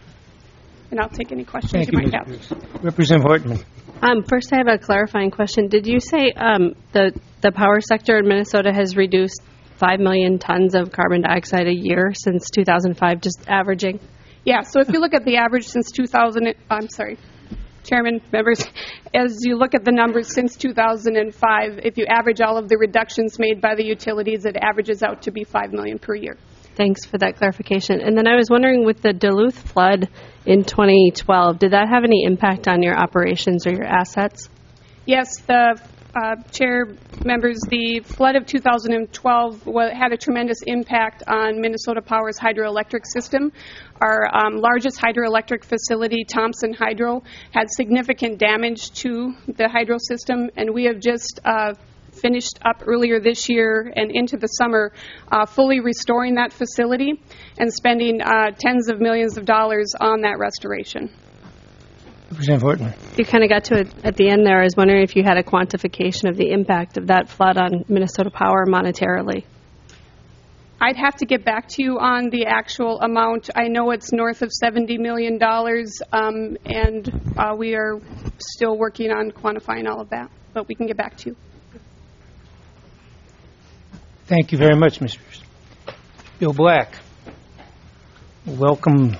And I'll take any questions Thank you you, might Miz have. Representative Hortman. Um, first, I have a clarifying question. Did you say um, the the power sector in Minnesota has reduced five million tons of carbon dioxide a year since two thousand five, just averaging? Yeah, so if you look at the average since two thousand, I'm sorry, Chairman, members, as you look at the numbers since two thousand five, if you average all of the reductions made by the utilities, it averages out to be five million per year. Thanks for that clarification. And then I was wondering, with the Duluth flood in twenty twelve, did that have any impact on your operations or your assets? Yes, the uh, chair members, the flood of two thousand twelve wa- had a tremendous impact on Minnesota Power's hydroelectric system. Our um, largest hydroelectric facility, Thompson Hydro, had significant damage to the hydro system, and we have just uh, finished up earlier this year and into the summer uh, fully restoring that facility and spending uh, tens of millions of dollars on that restoration. Representative Hortman. You kind of got to it at the end there. I was wondering if you had a quantification of the impact of that flood on Minnesota Power monetarily. I'd have to get back to you on the actual amount. I know it's north of seventy million dollars, um, and uh, we are still working on quantifying all of that, but we can get back to you. Thank you very much, Mister Bill Black. Welcome.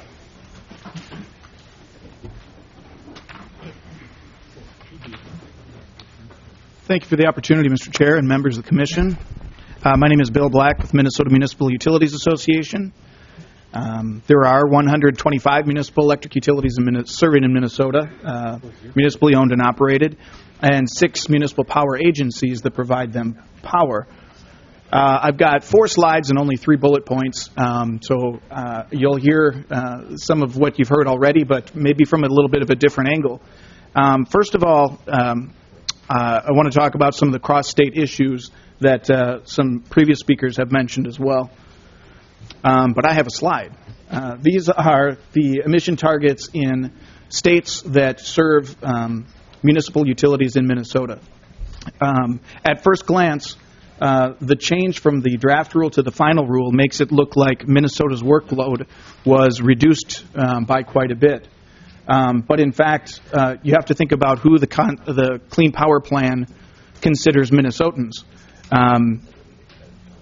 Thank you for the opportunity, Mister Chair and members of the Commission. Uh, my name is Bill Black with Minnesota Municipal Utilities Association. Um, there are one hundred twenty-five municipal electric utilities in Min- serving in Minnesota, uh, municipally owned and operated, and six municipal power agencies that provide them power. Uh, I've got four slides and only three bullet points, um, so uh, you'll hear uh, some of what you've heard already, but maybe from a little bit of a different angle. Um, first of all, um, uh, I want to talk about some of the cross-state issues that uh, some previous speakers have mentioned as well. Um, but I have a slide. Uh, these are the emission targets in states that serve um, municipal utilities in Minnesota. Um, at first glance, uh, the change from the draft rule to the final rule makes it look like Minnesota's workload was reduced um, by quite a bit. Um, but in fact, uh, you have to think about who the, con- the Clean Power Plan considers Minnesotans. Um,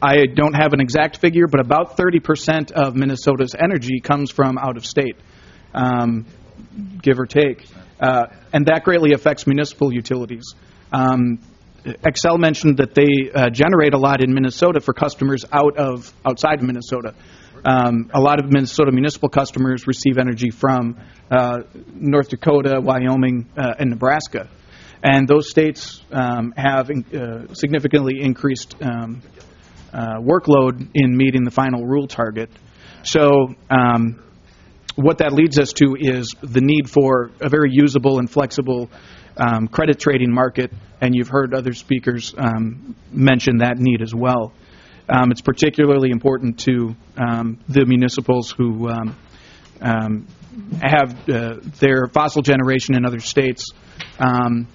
I don't have an exact figure, but about thirty percent of Minnesota's energy comes from out of state, um, give or take. Uh, and that greatly affects municipal utilities. Um, Xcel mentioned that they uh, generate a lot in Minnesota for customers out of outside of Minnesota. Um, a lot of Minnesota municipal customers receive energy from uh, North Dakota, Wyoming, uh, and Nebraska. And those states um, have uh, significantly increased um, uh, workload in meeting the final rule target. So um, what that leads us to is the need for a very usable and flexible um, credit trading market, and you've heard other speakers um, mention that need as well. Um, it's particularly important to um, the municipals who um, um, have uh, their fossil generation in other states. Um,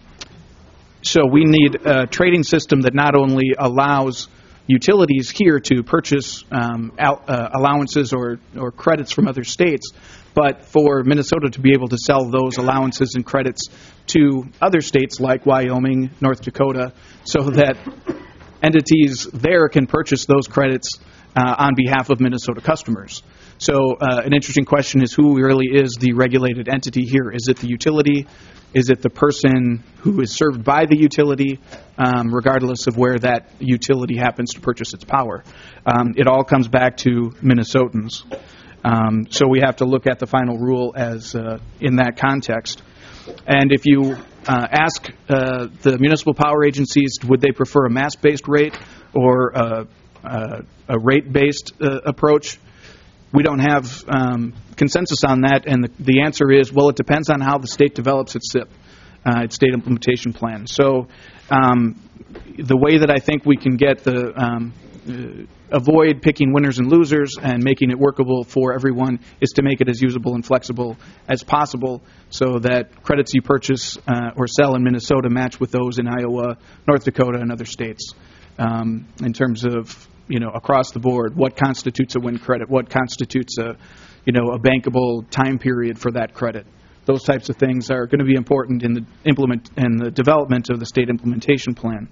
so we need a trading system that not only allows utilities here to purchase um, al- uh, allowances or, or credits from other states, but for Minnesota to be able to sell those allowances and credits to other states like Wyoming, North Dakota, so that entities there can purchase those credits uh, on behalf of Minnesota customers. So uh, an interesting question is who really is the regulated entity here? Is it the utility? Is it the person who is served by the utility, um, regardless of where that utility happens to purchase its power? Um, it all comes back to Minnesotans. Um, so we have to look at the final rule as uh, in that context. And if you uh, ask uh, the municipal power agencies, would they prefer a mass-based rate or a, a, a rate-based uh, approach, we don't have um, consensus on that, and the, the answer is, well, it depends on how the state develops its S I P, uh, its state implementation plan. So um, the way that I think we can get the um, uh, avoid picking winners and losers and making it workable for everyone is to make it as usable and flexible as possible so that credits you purchase uh, or sell in Minnesota match with those in Iowa, North Dakota, and other states. Um, in terms of, you know, across the board, what constitutes a win credit, what constitutes a, you know, a bankable time period for that credit. Those types of things are going to be important in the implement in the development of the state implementation plan.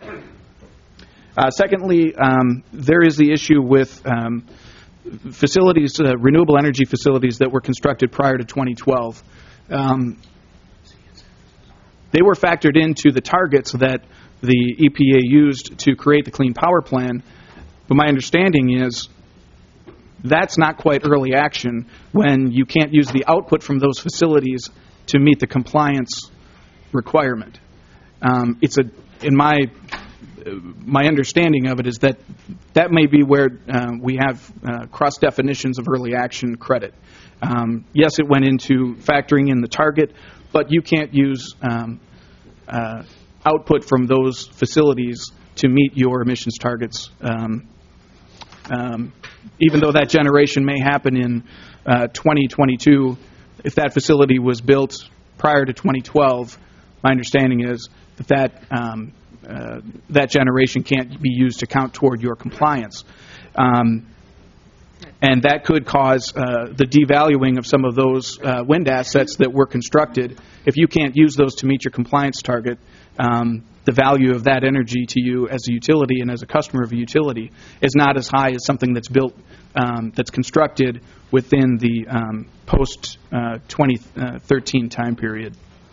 Uh, secondly, um, there is the issue with um, facilities, uh, renewable energy facilities that were constructed prior to twenty twelve. Um, they were factored into the targets that the E P A used to create the Clean Power Plan, but my understanding is that's not quite early action when you can't use the output from those facilities to meet the compliance requirement. Um, it's a, in my my understanding of it is that that may be where uh, we have uh, cross definitions of early action credit. Um, yes, it went into factoring in the target, but you can't use um, uh, output from those facilities to meet your emissions targets. Um, um, even though that generation may happen in uh, twenty twenty-two, if that facility was built prior to twenty twelve, my understanding is that that um, Uh, that generation can't be used to count toward your compliance. Um, and that could cause uh, the devaluing of some of those uh, wind assets that were constructed. If you can't use those to meet your compliance target, um, the value of that energy to you as a utility and as a customer of a utility is not as high as something that's built, um, that's constructed within the um, post uh, twenty thirteen time period.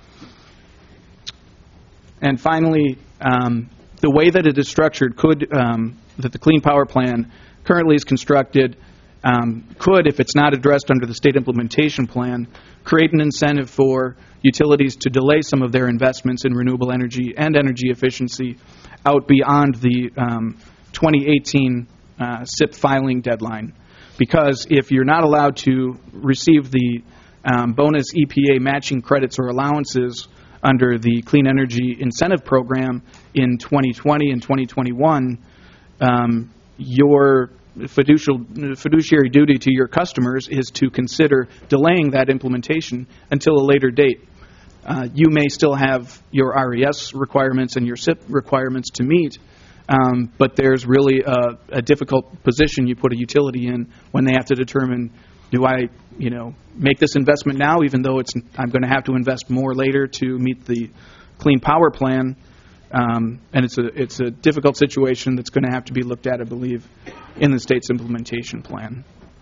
And finally, um, the way that it is structured could, um, that the Clean Power Plan currently is constructed, um, could, if it's not addressed under the state implementation plan, create an incentive for utilities to delay some of their investments in renewable energy and energy efficiency out beyond the um, twenty eighteen uh, S I P filing deadline. Because if you're not allowed to receive the um, bonus E P A matching credits or allowances under the Clean Energy Incentive Program in twenty twenty and twenty twenty-one, um, your fiducial, fiduciary duty to your customers is to consider delaying that implementation until a later date. Uh, you may still have your R E S requirements and your S I P requirements to meet, um, but there's really a, a difficult position you put a utility in when they have to determine, do I, you know, make this investment now, even though it's I'm going to have to invest more later to meet the Clean Power Plan, Um, and it's a it's a difficult situation that's going to have to be looked at, I believe, in the state's implementation plan.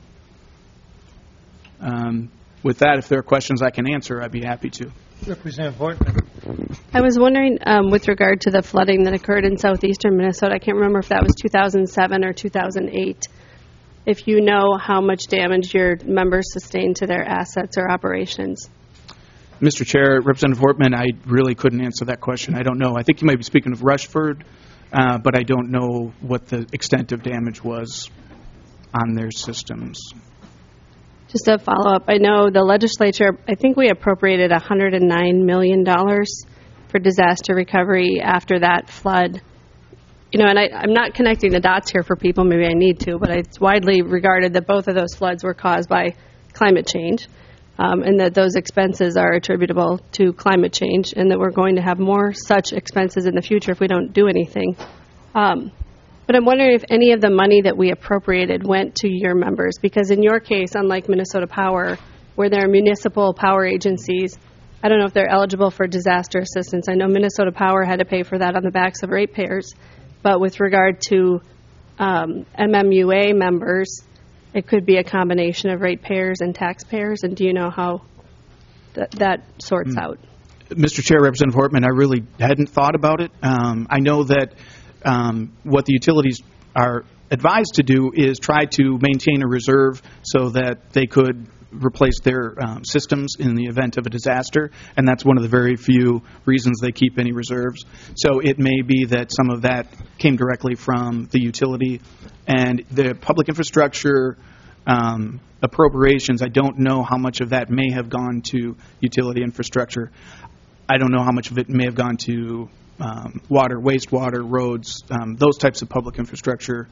Um, with that, if there are questions I can answer, I'd be happy to. Representative Hortman. I was wondering, um, with regard to the flooding that occurred in southeastern Minnesota, I can't remember if that was two thousand seven or two thousand eight, if you know how much damage your members sustained to their assets or operations. Mister Chair, Representative Hortman, I really couldn't answer that question. I don't know. I think you might be speaking of Rushford, uh, but I don't know what the extent of damage was on their systems. Just a follow-up, I know the legislature, I think we appropriated one hundred nine million dollars for disaster recovery after that flood. You know, and I, I'm not connecting the dots here for people, maybe I need to, but it's widely regarded that both of those floods were caused by climate change, um, and that those expenses are attributable to climate change, and that we're going to have more such expenses in the future if we don't do anything. Um, But I'm wondering if any of the money that we appropriated went to your members, because in your case, unlike Minnesota Power, where there are municipal power agencies, I don't know if they're eligible for disaster assistance. I know Minnesota Power had to pay for that on the backs of ratepayers, but with regard to um, M M U A members, it could be a combination of ratepayers and taxpayers, and do you know how th- that sorts mm. out? Mister Chair, Representative Hortman, I really hadn't thought about it. Um, I know that Um, what the utilities are advised to do is try to maintain a reserve so that they could replace their um, systems in the event of a disaster, and that's one of the very few reasons they keep any reserves. So it may be that some of that came directly from the utility, and the public infrastructure um, appropriations, I don't know how much of that may have gone to utility infrastructure. I don't know how much of it may have gone to Um, water, wastewater, roads, um, those types of public infrastructure.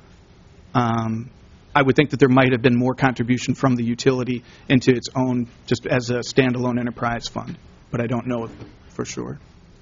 Um, I would think that there might have been more contribution from the utility into its own, just as a standalone enterprise fund, but I don't know for sure.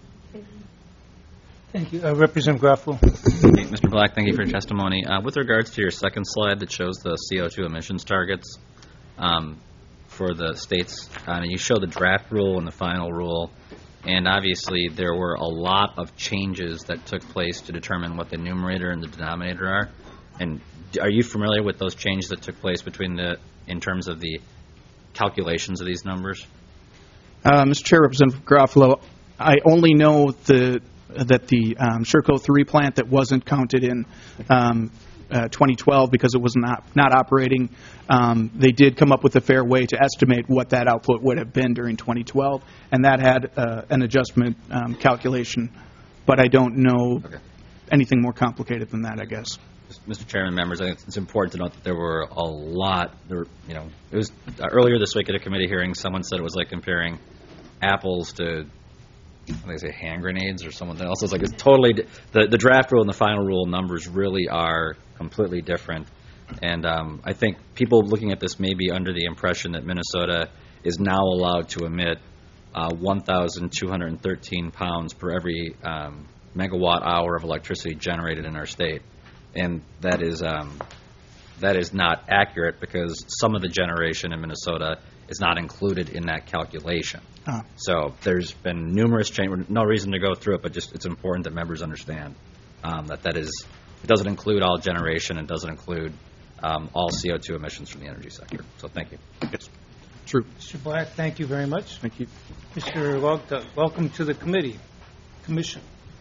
Thank you. Uh, Representative Garofalo. Hey, Mister Black, thank you for your testimony. Uh, with regards to your second slide that shows the C O two emissions targets um, for the states, uh, you show the draft rule and the final rule. And obviously, there were a lot of changes that took place to determine what the numerator and the denominator are. And are you familiar with those changes that took place between the, in terms of the calculations of these numbers? Uh, Mister Chair, Representative Garofalo, I only know the that the um, Sherco three plant that wasn't counted in um, uh, twenty twelve because it was not not operating. Um, they did come up with a fair way to estimate what that output would have been during twenty twelve, and that had uh, an adjustment um, calculation. But I don't know okay. anything more complicated than that, I guess. Mister Chairman, members, I think it's important to note that there were a lot. There, were, you know, it was uh, earlier this week at a committee hearing. Someone said it was like comparing apples to, I think they say hand grenades or something else. It's like it's totally the the draft rule and the final rule numbers really are completely different. And um, I think people looking at this may be under the impression that Minnesota is now allowed to emit uh, one thousand two hundred thirteen pounds per every um, megawatt hour of electricity generated in our state. And that is um, that is not accurate because some of the generation in Minnesota is not included in that calculation. Oh. So there's been numerous changes. No reason to go through it, but just it's important that members understand um, that that is it doesn't include all generation and doesn't include um, all C O two emissions from the energy sector. So thank you. Yes. True. Mister Black, thank you very much. Thank you. Mister Wagda, welcome to the committee. Commission.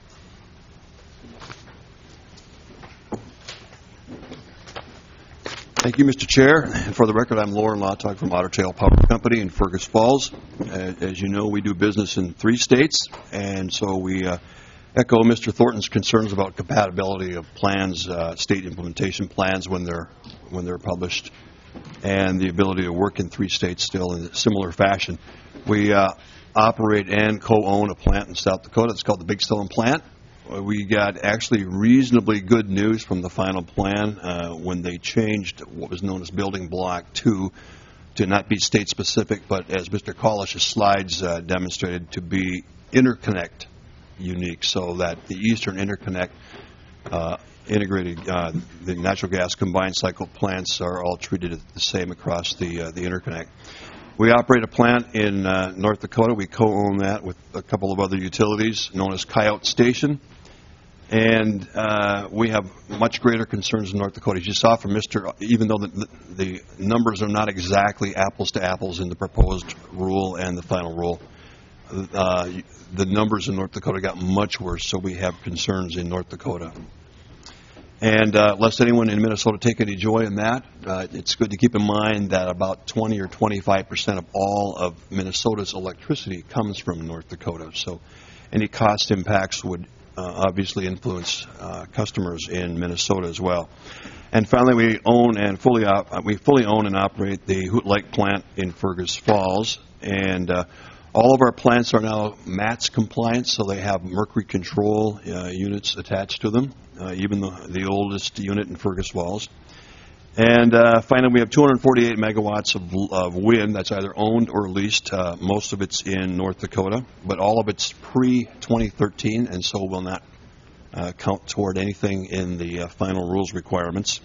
Thank you, Mister Chair. And for the record, I'm Lauren Lotog from Otter Tail Power Company in Fergus Falls. Uh, as you know, we do business in three states, and so we uh, echo Mister Thornton's concerns about compatibility of plans, uh, state implementation plans when they're when they're published, and the ability to work in three states still in a similar fashion. We uh, operate and co-own a plant in South Dakota. It's called the Big Stone Plant. We got actually reasonably good news from the final plan uh, when they changed what was known as Building Block two to not be state-specific, but as Mister Kolash's slides uh, demonstrated, to be interconnect unique, so that the Eastern Interconnect uh, integrated, uh, the natural gas combined cycle plants are all treated the same across the uh, the interconnect. We operate a plant in uh, North Dakota. We co-own that with a couple of other utilities known as Coyote Station. And uh, we have much greater concerns in North Dakota. As you saw from Mister Even though the, the numbers are not exactly apples to apples in the proposed rule and the final rule, uh, the numbers in North Dakota got much worse, so we have concerns in North Dakota. And uh, lest anyone in Minnesota take any joy in that, uh, it's good to keep in mind that about twenty or twenty-five percent of all of Minnesota's electricity comes from North Dakota. So any cost impacts would uh, obviously influence uh, customers in Minnesota as well. And finally, we own and fully op- we fully own and operate the Hoot Lake plant in Fergus Falls, and uh, all of our plants are now MATS compliant, so they have mercury control uh, units attached to them, uh, even the, the oldest unit in Fergus Falls. And uh, finally, we have two hundred forty-eight megawatts of, of wind that's either owned or leased. Uh, most of it's in North Dakota, but all of it's pre twenty thirteen, and so will not uh, count toward anything in the uh, final rules requirements.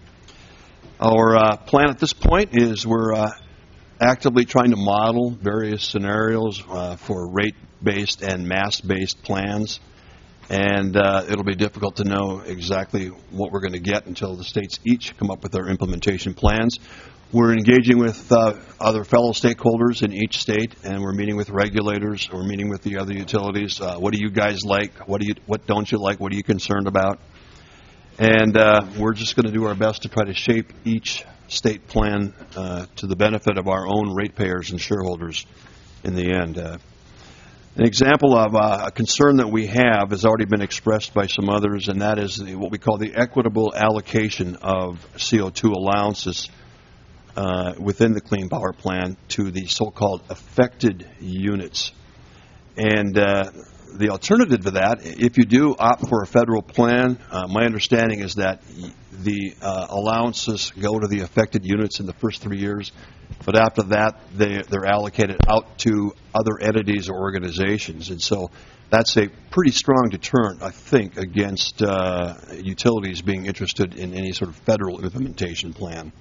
Our uh, plan at this point is we're uh, actively trying to model various scenarios uh, for rate-based and mass-based plans. And uh, it'll be difficult to know exactly what we're going to get until the states each come up with their implementation plans. We're engaging with uh, other fellow stakeholders in each state, and we're meeting with regulators. We're meeting with the other utilities. Uh, what do you guys like? What do you? What don't you like? What are you concerned about? And uh, we're just going to do our best to try to shape each state plan uh, to the benefit of our own ratepayers and shareholders in the end. Uh, An example of uh, a concern that we have has already been expressed by some others, and that is the, what we call the equitable allocation of C O two allowances uh, within the Clean Power Plan to the so-called affected units. And uh, the alternative to that, if you do opt for a federal plan, uh, my understanding is that the uh, allowances go to the affected units in the first three years. But after that, they, they're allocated out to other entities or organizations. And so that's a pretty strong deterrent, I think, against uh, utilities being interested in any sort of federal implementation plan.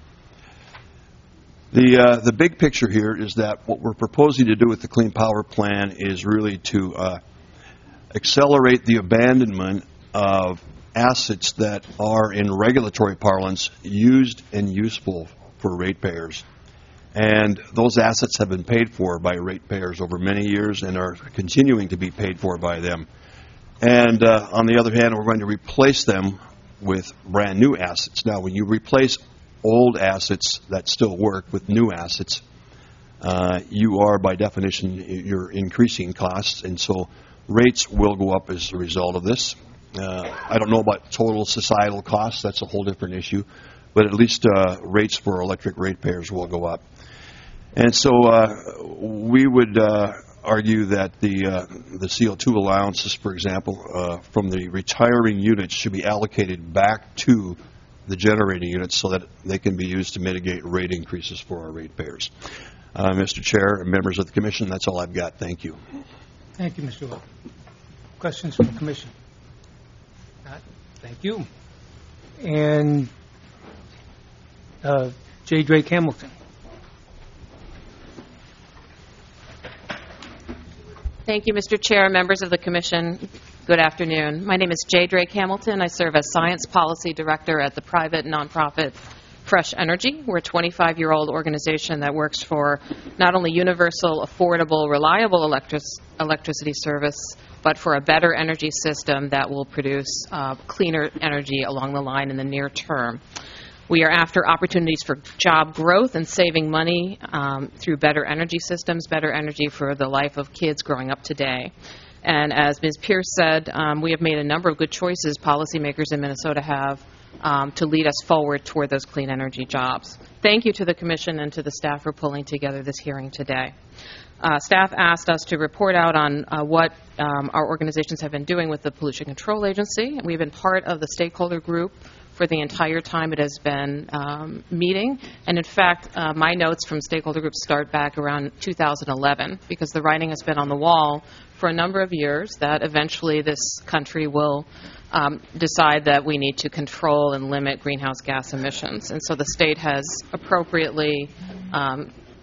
The, uh, the big picture here is that what we're proposing to do with the Clean Power Plan is really to uh, accelerate the abandonment of assets that are, in regulatory parlance, used and useful for ratepayers. And those assets have been paid for by ratepayers over many years and are continuing to be paid for by them. And uh, on the other hand, we're going to replace them with brand new assets. Now, when you replace old assets that still work with new assets, uh, you are, by definition, you're increasing costs, and so rates will go up as a result of this. Uh, I don't know about total societal costs. That's a whole different issue. But at least uh, rates for electric ratepayers will go up. And so uh, we would uh, argue that the uh, the C O two allowances, for example, uh, from the retiring units should be allocated back to the generating units so that they can be used to mitigate rate increases for our ratepayers. Uh, Mister Chair and members of the Commission, that's all I've got. Thank you. Thank you, Mister Lowe. Questions from the Commission? Not? Thank you. And uh, J. Drake Hamilton. Thank you, Mister Chair, members of the Commission. Good afternoon. My name is J. Drake Hamilton. I serve as Science Policy Director at the private nonprofit Fresh Energy. We're a twenty-five-year-old organization that works for not only universal, affordable, reliable electric- electricity service, but for a better energy system that will produce uh, cleaner energy along the line in the near term. We are after opportunities for job growth and saving money um, through better energy systems, better energy for the life of kids growing up today. And as Miz Pierce said, um, we have made a number of good choices policymakers in Minnesota have um, to lead us forward toward those clean energy jobs. Thank you to the Commission and to the staff for pulling together this hearing today. Uh, staff asked us to report out on uh, what um, our organizations have been doing with the Pollution Control Agency. We've been part of the stakeholder group for the entire time it has been um, meeting. And in fact, uh, my notes from stakeholder groups start back around two thousand eleven, because the writing has been on the wall for a number of years that eventually this country will um, decide that we need to control and limit greenhouse gas emissions. And so the state has appropriately um,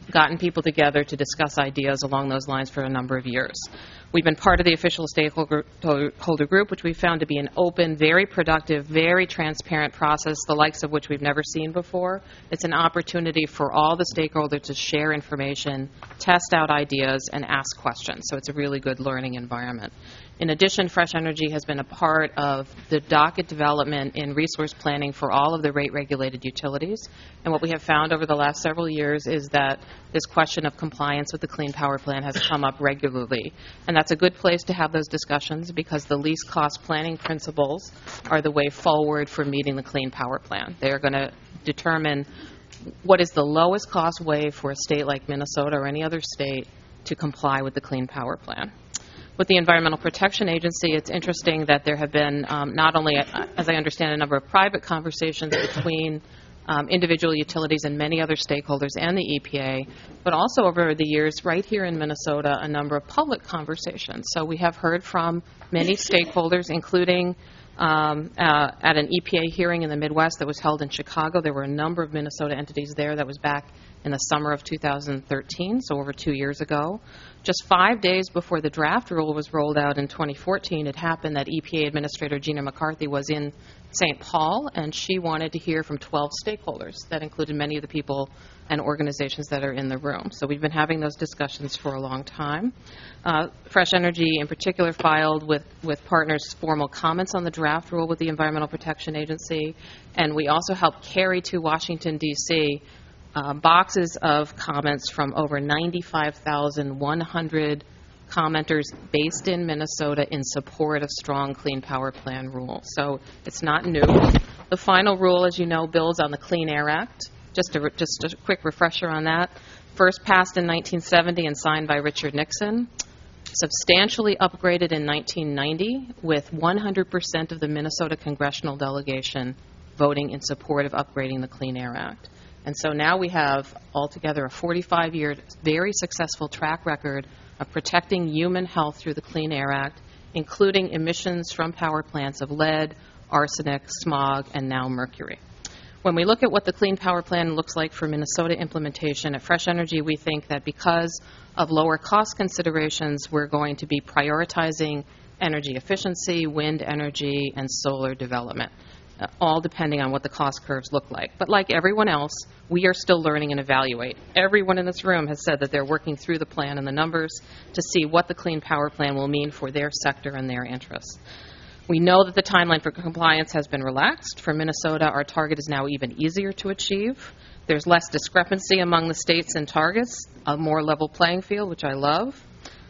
gotten people together to discuss ideas along those lines for a number of years. We've been part of the official stakeholder holder group, which we found to be an open, very productive, very transparent process, the likes of which we've never seen before. It's an opportunity for all the stakeholders to share information, test out ideas, and ask questions. So it's a really good learning environment. In addition, Fresh Energy has been a part of the docket development in resource planning for all of the rate-regulated utilities. And what we have found over the last several years is that this question of compliance with the Clean Power Plan has come up regularly. And that's a good place to have those discussions because the least cost planning principles are the way forward for meeting the Clean Power Plan. They are going to determine what is the lowest cost way for a state like Minnesota or any other state to comply with the Clean Power Plan. With the Environmental Protection Agency, it's interesting that there have been um, not only, as I understand, a number of private conversations between um, individual utilities and many other stakeholders and the E P A, but also over the years, right here in Minnesota, a number of public conversations. So we have heard from many stakeholders, including um, uh, at an E P A hearing in the Midwest that was held in Chicago. There were a number of Minnesota entities there. That was back in the summer of two thousand thirteen, so over two years ago. Just five days before the draft rule was rolled out in twenty fourteen, it happened that E P A Administrator Gina McCarthy was in Saint Paul, and she wanted to hear from twelve stakeholders. That included many of the people and organizations that are in the room. So we've been having those discussions for a long time. Uh, Fresh Energy, in particular, filed with, with partners formal comments on the draft rule with the Environmental Protection Agency, and we also helped carry to Washington, D C Uh, boxes of comments from over ninety-five thousand one hundred commenters based in Minnesota in support of strong Clean Power Plan rule. So it's not new. The final rule, as you know, builds on the Clean Air Act. Just a, just a quick refresher on that. First passed in nineteen seventy and signed by Richard Nixon. Substantially upgraded in nineteen ninety with one hundred percent of the Minnesota congressional delegation voting in support of upgrading the Clean Air Act. And so now we have altogether a forty-five year, very successful track record of protecting human health through the Clean Air Act, including emissions from power plants of lead, arsenic, smog, and now mercury. When we look at what the Clean Power Plan looks like for Minnesota implementation, at Fresh Energy we think that because of lower cost considerations, we're going to be prioritizing energy efficiency, wind energy, and solar development. Uh, all depending on what the cost curves look like. But like everyone else, we are still learning and evaluate. Everyone in this room has said that they're working through the plan and the numbers to see what the Clean Power Plan will mean for their sector and their interests. We know that the timeline for compliance has been relaxed. For Minnesota, our target is now even easier to achieve. There's less discrepancy among the states and targets, a more level playing field, which I love.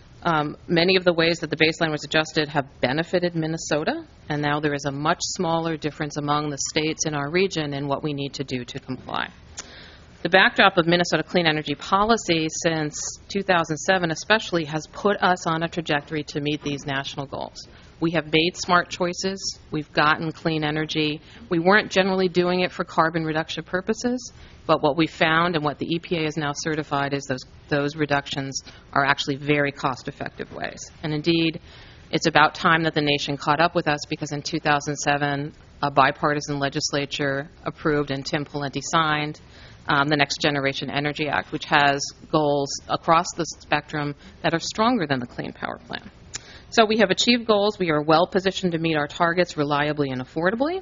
Um, many of the ways that the baseline was adjusted have benefited Minnesota, and now there is a much smaller difference among the states in our region in what we need to do to comply. The backdrop of Minnesota clean energy policy since two thousand seven especially has put us on a trajectory to meet these national goals. We have made smart choices. We've gotten clean energy. We weren't generally doing it for carbon reduction purposes, but what we found and what the E P A has now certified is those, those reductions are actually very cost-effective ways. And indeed, it's about time that the nation caught up with us because in two thousand seven, a bipartisan legislature approved and Tim Pawlenty signed um, the Next Generation Energy Act, which has goals across the spectrum that are stronger than the Clean Power Plan. So we have achieved goals. We are well positioned to meet our targets reliably and affordably.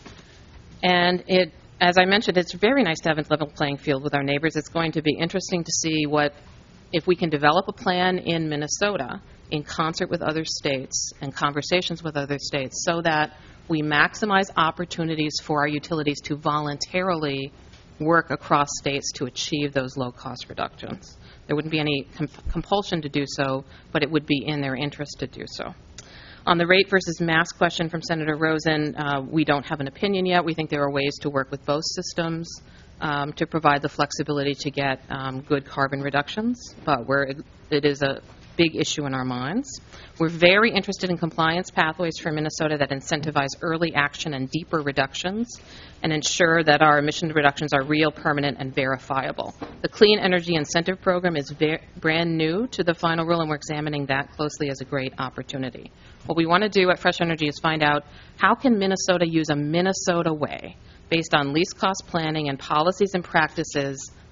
And it, as I mentioned, it's very nice to have a level playing field with our neighbors. It's going to be interesting to see what, if we can develop a plan in Minnesota in concert with other states and conversations with other states so that we maximize opportunities for our utilities to voluntarily work across states to achieve those low-cost reductions. There wouldn't be any comp- compulsion to do so, but it would be in their interest to do so. On the rate versus mass question from Senator Rosen, uh, we don't have an opinion yet. We think there are ways to work with both systems um, to provide the flexibility to get um, good carbon reductions, but we're, it is a big issue in our minds. We're very interested in compliance pathways for Minnesota that incentivize early action and deeper reductions and ensure that our emission reductions are real, permanent, and verifiable. The Clean Energy Incentive Program is very, brand new to the final rule, and we're examining that closely as a great opportunity. What we want to do at Fresh Energy is find out how can Minnesota use a Minnesota way based on least cost planning and policies and practices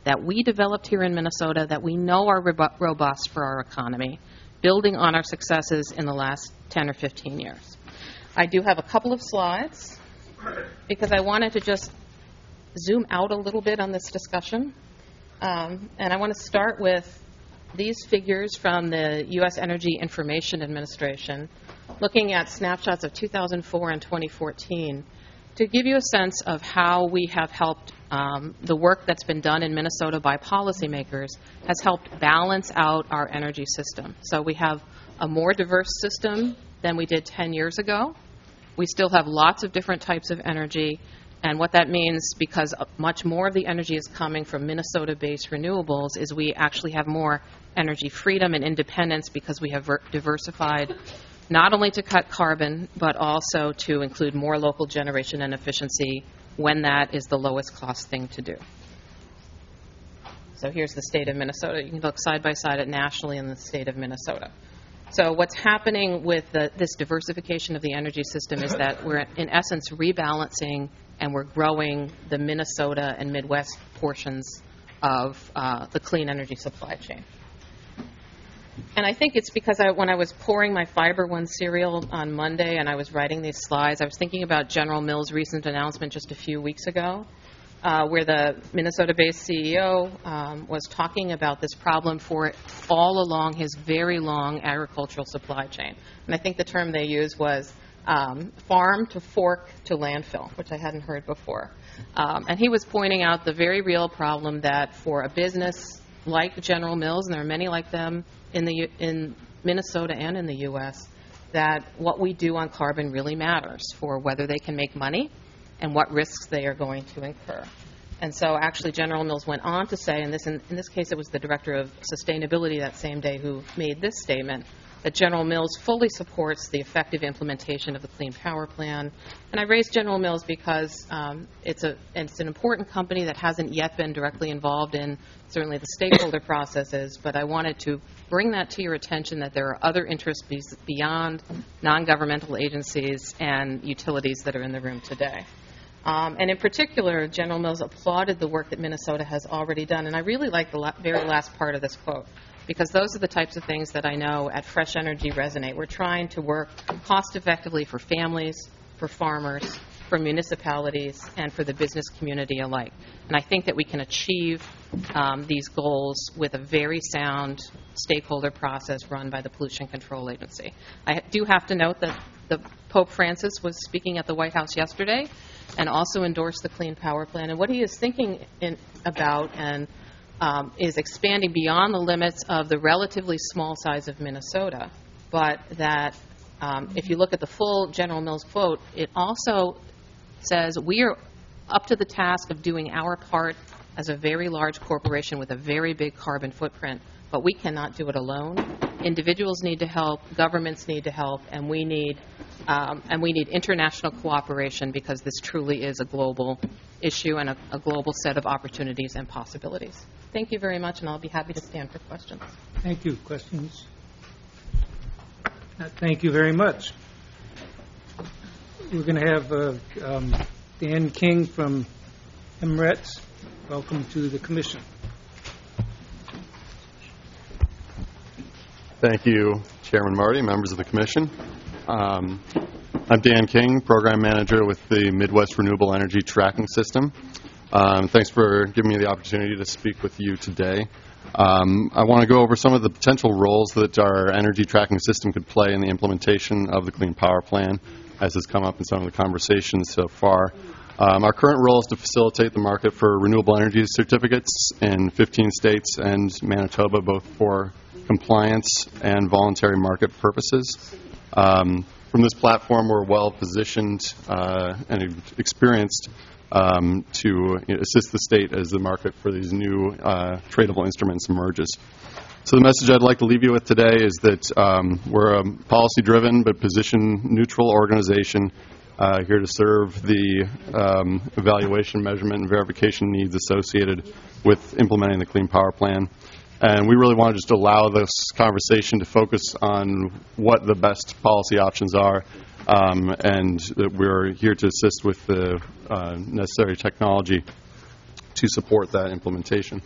that we developed here in Minnesota that we know are robu- robust for our economy, building on our successes in the last ten or fifteen years. I do have a couple of slides because I wanted to just zoom out a little bit on this discussion. Um, and I want to start with these figures from the U S Energy Information Administration, looking at snapshots of two thousand four and twenty fourteen, to give you a sense of how we have helped um, the work that's been done in Minnesota by policymakers has helped balance out our energy system. So we have a more diverse system than we did ten years ago. We still have lots of different types of energy. And what that means, because much more of the energy is coming from Minnesota-based renewables, is we actually have more energy freedom and independence because we have ver- diversified not only to cut carbon, but also to include more local generation and efficiency when that is the lowest cost thing to do. So here's the state of Minnesota. You can look side by side at nationally in the state of Minnesota. So what's happening with the, this diversification of the energy system is that we're, in essence, rebalancing and we're growing the Minnesota and Midwest portions of uh, the clean energy supply chain. And I think it's because I, when I was pouring my Fiber One cereal on Monday and I was writing these slides, I was thinking about General Mills' recent announcement just a few weeks ago, uh, where the Minnesota-based C E O um, was talking about this problem for all along his very long agricultural supply chain. And I think the term they used was um, farm to fork to landfill, which I hadn't heard before. Um, and he was pointing out the very real problem that for a business like General Mills, and there are many like them in the in Minnesota and in the U S, that what we do on carbon really matters for whether they can make money and what risks they are going to incur. And so actually General Mills went on to say, and this in, in this case it was the Director of Sustainability that same day who made this statement, that General Mills fully supports the effective implementation of the Clean Power Plan. And I raised General Mills because um, it's, a, it's an important company that hasn't yet been directly involved in certainly the stakeholder processes, but I wanted to bring that to your attention that there are other interests be- beyond non-governmental agencies and utilities that are in the room today. Um, and in particular, General Mills applauded the work that Minnesota has already done. And I really like the la- very last part of this quote, because those are the types of things that I know at Fresh Energy resonate. We're trying to work cost effectively for families, for farmers, for municipalities, and for the business community alike. And I think that we can achieve um, these goals with a very sound stakeholder process run by the Pollution Control Agency. I do have to note that the Pope Francis was speaking at the White House yesterday and also endorsed the Clean Power Plan. And what he is thinking in, about and um, is expanding beyond the limits of the relatively small size of Minnesota, but that um, if you look at the full General Mills quote, it also says we are up to the task of doing our part as a very large corporation with a very big carbon footprint, but we cannot do it alone. Individuals need to help, governments need to help, and we need um, and we need international cooperation because this truly is a global issue and a, a global set of opportunities and possibilities. Thank you very much, and I'll be happy to stand for questions. Thank you. Questions? Uh, Thank you very much. We're going to have uh, um, Dan King from M R E T S. Welcome to the Commission. Thank you, Chairman Marty, members of the Commission. Um, I'm Dan King, Program Manager with the Midwest Renewable Energy Tracking System. Um, thanks for giving me the opportunity to speak with you today. Um, I want to go over some of the potential roles that our energy tracking system could play in the implementation of the Clean Power Plan, as has come up in some of the conversations so far. Um, our current role is to facilitate the market for renewable energy certificates in fifteen states and Manitoba, both for compliance and voluntary market purposes. Um, from this platform, we're well positioned uh, and experienced um, to you know, assist the state as the market for these new uh, tradable instruments emerges. So the message I'd like to leave you with today is that um, we're a policy-driven but position-neutral organization uh, here to serve the um, evaluation, measurement, and verification needs associated with implementing the Clean Power Plan. And we really want to just allow this conversation to focus on what the best policy options are, um, and that we're here to assist with the uh, necessary technology to support that implementation.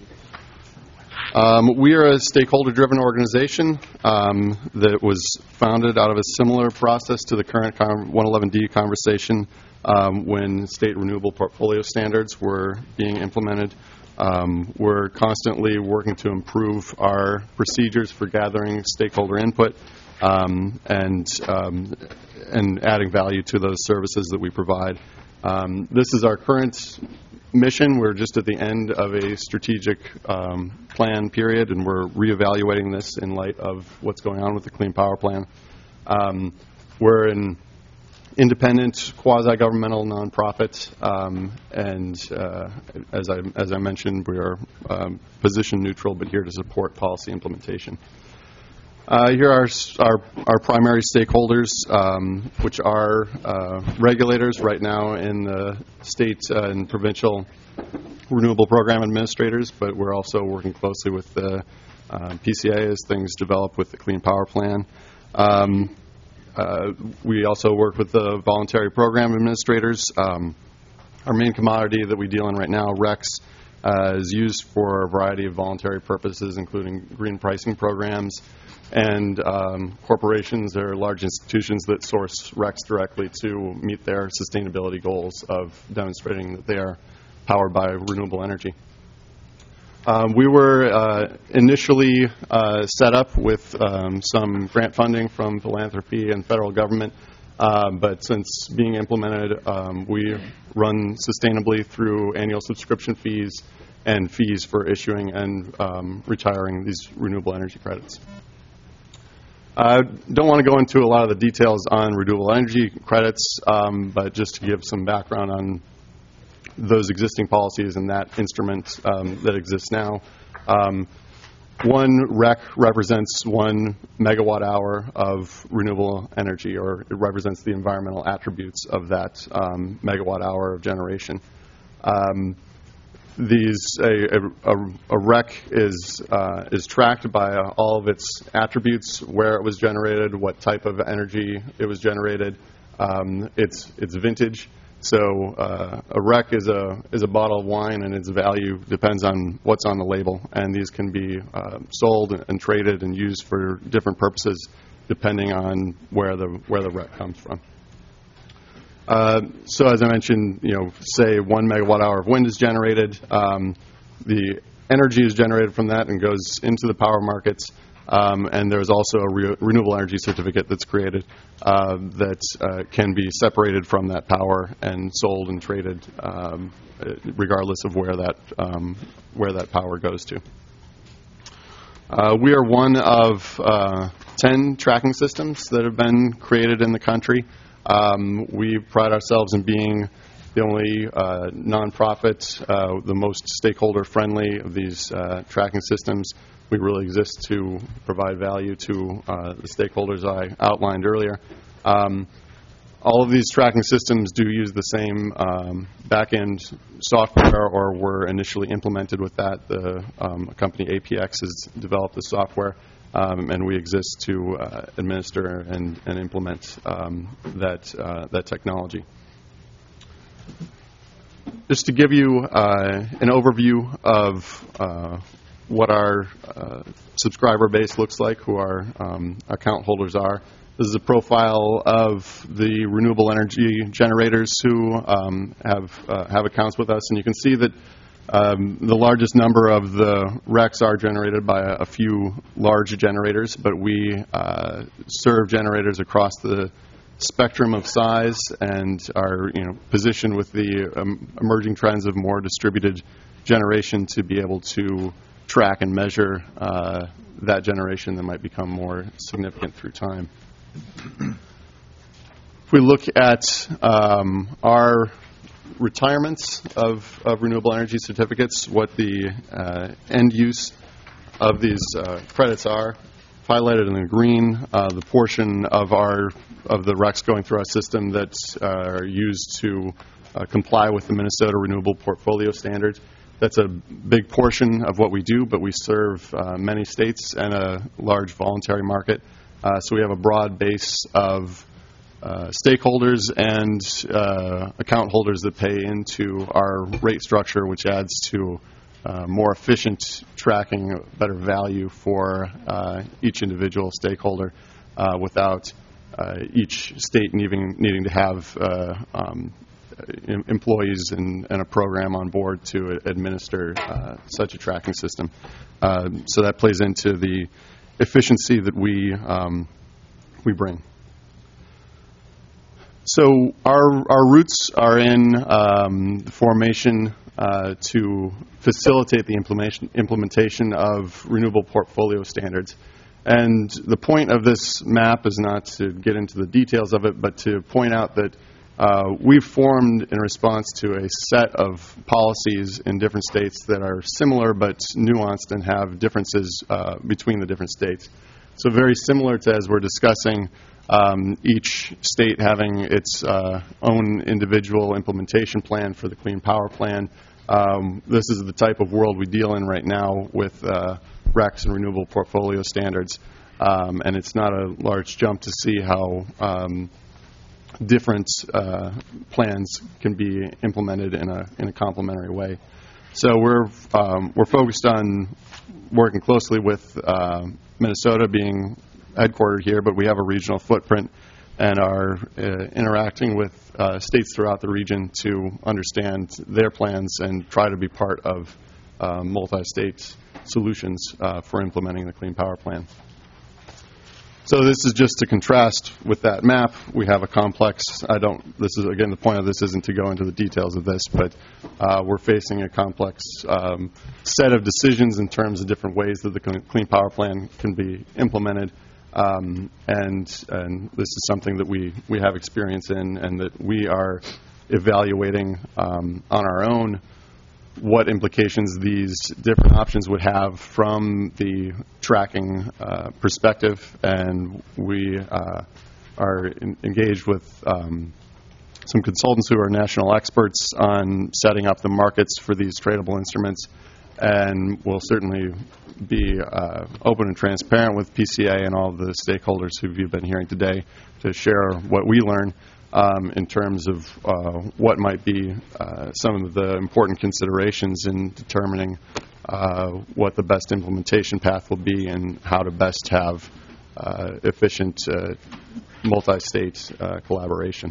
Um, we are a stakeholder-driven organization um, that was founded out of a similar process to the current one eleven D conversation um, when state renewable portfolio standards were being implemented. Um, we're constantly working to improve our procedures for gathering stakeholder input um, and um, and adding value to those services that we provide. Um, this is our current mission. We're just at the end of a strategic um, plan period, and we're reevaluating this in light of what's going on with the Clean Power Plan. Um, we're an independent, quasi-governmental nonprofit, um, and uh, as I as I mentioned, we are um, position neutral, but here to support policy implementation. Uh, here are our, our primary stakeholders, um, which are uh, regulators right now in the state uh, and provincial renewable program administrators, but we're also working closely with the uh, P C A as things develop with the Clean Power Plan. Um, uh, we also work with the voluntary program administrators. Um, our main commodity that we deal in right now, RECs, uh, is used for a variety of voluntary purposes, including green pricing programs, and um, corporations or large institutions that source RECs directly to meet their sustainability goals of demonstrating that they are powered by renewable energy. Um, we were uh, initially uh, set up with um, some grant funding from philanthropy and federal government, uh, but since being implemented, um, we run sustainably through annual subscription fees and fees for issuing and um, retiring these renewable energy credits. I uh, don't want to go into a lot of the details on renewable energy credits, um, but just to give some background on those existing policies and that instrument um, that exists now. Um, one R E C represents one megawatt hour of renewable energy, or it represents the environmental attributes of that um, megawatt hour of generation. Um, These a, a, a R E C is uh, is tracked by uh, all of its attributes: where it was generated, what type of energy it was generated, um, its its vintage. So uh, a R E C is a is a bottle of wine, and its value depends on what's on the label. And these can be uh, sold and traded and used for different purposes, depending on where the where the R E C comes from. Uh, so as I mentioned, you know, say one megawatt hour of wind is generated, um, the energy is generated from that and goes into the power markets, um, and there's also a re renewable energy certificate that's created uh, that uh, can be separated from that power and sold and traded, um, regardless of where that um, where that power goes to. Uh, we are one of uh, ten tracking systems that have been created in the country. Um, we pride ourselves in being the only uh, nonprofit, uh, the most stakeholder-friendly of these uh, tracking systems. We really exist to provide value to uh, the stakeholders I outlined earlier. Um, all of these tracking systems do use the same um, back-end software, or were initially implemented with that. The um, company A P X has developed the software. Um, and we exist to uh, administer and, and implement um, that, uh, that technology. Just to give you uh, an overview of uh, what our uh, subscriber base looks like, who our um, account holders are. This is a profile of the renewable energy generators who um, have, uh, have accounts with us, and you can see that Um, the largest number of the R E Cs are generated by a, a few large generators, but we uh, serve generators across the spectrum of size and are, you know, positioned with the um, emerging trends of more distributed generation to be able to track and measure uh, that generation that might become more significant through time. If we look at um, our retirements of, of renewable energy certificates, what the uh, end use of these uh, credits are, highlighted in the green, uh, the portion of our of the R E Cs going through our system that uh, are used to uh, comply with the Minnesota Renewable Portfolio Standards. That's a big portion of what we do, but we serve uh, many states and a large voluntary market. Uh, so we have a broad base of uh, stakeholders and uh, account holders that pay into our rate structure, which adds to uh, more efficient tracking, better value for uh, each individual stakeholder uh, without uh, each state needing, needing to have uh, um, em- employees and, and a program on board to administer uh, such a tracking system. Uh, so that plays into the efficiency that we um, we bring. So our our roots are in um, the formation uh, to facilitate the implementation implementation of renewable portfolio standards. And the point of this map is not to get into the details of it, but to point out that uh, we've formed in response to a set of policies in different states that are similar but nuanced and have differences uh, between the different states. So very similar to as we're discussing um, each state having its uh, own individual implementation plan for the Clean Power Plan. Um, this is the type of world we deal in right now with uh, R E Cs and renewable portfolio standards. Um, and it's not a large jump to see how um, different uh, plans can be implemented in a in a complementary way. So we're um, we're focused on working closely with uh, Minnesota being headquartered here, but we have a regional footprint and are uh, interacting with uh, states throughout the region to understand their plans and try to be part of uh, multi-state solutions uh, for implementing the Clean Power Plan. So this is just to contrast with that map. We have a complex, I don't, this is, again, the point of this isn't to go into the details of this, but uh, we're facing a complex um, set of decisions in terms of different ways that the Clean Power Plan can be implemented. Um, and, and this is something that we, we have experience in and that we are evaluating um, on our own what implications these different options would have from the tracking uh, perspective. And we uh, are in, engaged with um, some consultants who are national experts on setting up the markets for these tradable instruments. And we'll certainly be uh, open and transparent with P C A and all the stakeholders who you've been hearing today to share what we learn um, in terms of uh, what might be uh, some of the important considerations in determining uh, what the best implementation path will be and how to best have uh, efficient uh, multi-state uh, collaboration.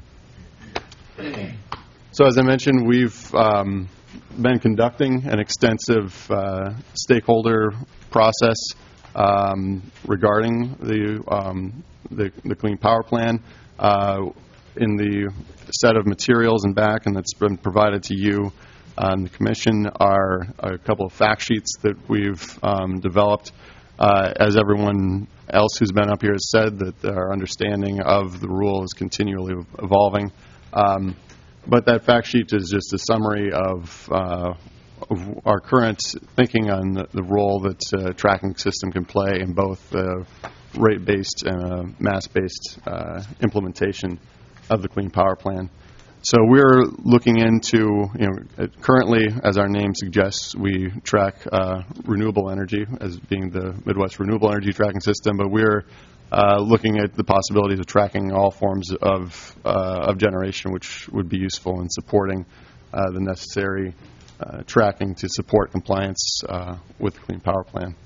So as I mentioned, we've um, been conducting an extensive uh, stakeholder process um, regarding the, um, the the Clean Power Plan. Uh, in the set of materials and back, and that's been provided to you on the Commission, are a couple of fact sheets that we've um, developed. Uh, as everyone else who's been up here has said, that our understanding of the rule is continually evolving. Um, But that fact sheet is just a summary of, uh, of our current thinking on the, the role that a tracking system can play in both uh, rate-based and uh, mass-based uh, implementation of the Clean Power Plan. So we're looking into, you know, currently, as our name suggests, we track uh, renewable energy as being the Midwest Renewable Energy Tracking System, but we're Uh, looking at the possibilities of tracking all forms of, uh, of generation, which would be useful in supporting uh, the necessary uh, tracking to support compliance uh, with the Clean Power Plan.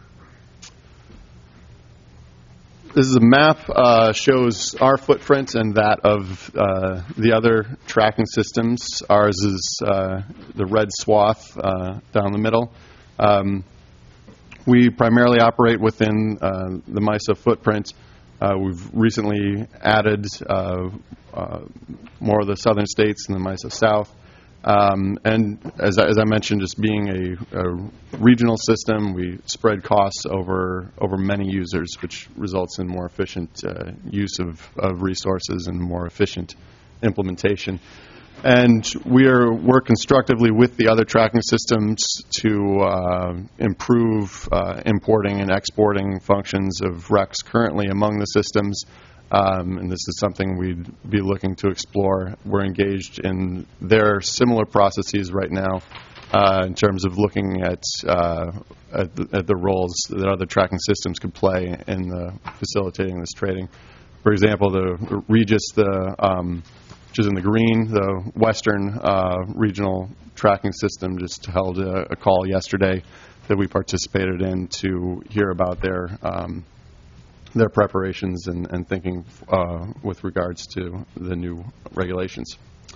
This is a map, uh, shows our footprint and that of uh, the other tracking systems. Ours is uh, the red swath uh, down the middle. Um, We primarily operate within uh, the MISO footprint. Uh, we've recently added uh, uh, more of the southern states in the MISO South. Um, and as I, as I mentioned, just being a, a regional system, we spread costs over over many users, which results in more efficient uh, use of, of resources and more efficient implementation. And we are work constructively with the other tracking systems to uh, improve uh, importing and exporting functions of R E Cs currently among the systems. Um, and this is something we'd be looking to explore. We're engaged in their similar processes right now uh, in terms of looking at, uh, at, the, at the roles that other tracking systems could play in the facilitating this trading. for example, the Regis, the um, which is in the green, the Western uh, Regional Tracking System just held a, a call yesterday that we participated in to hear about their um, their preparations and, and thinking uh, with regards to the new regulations.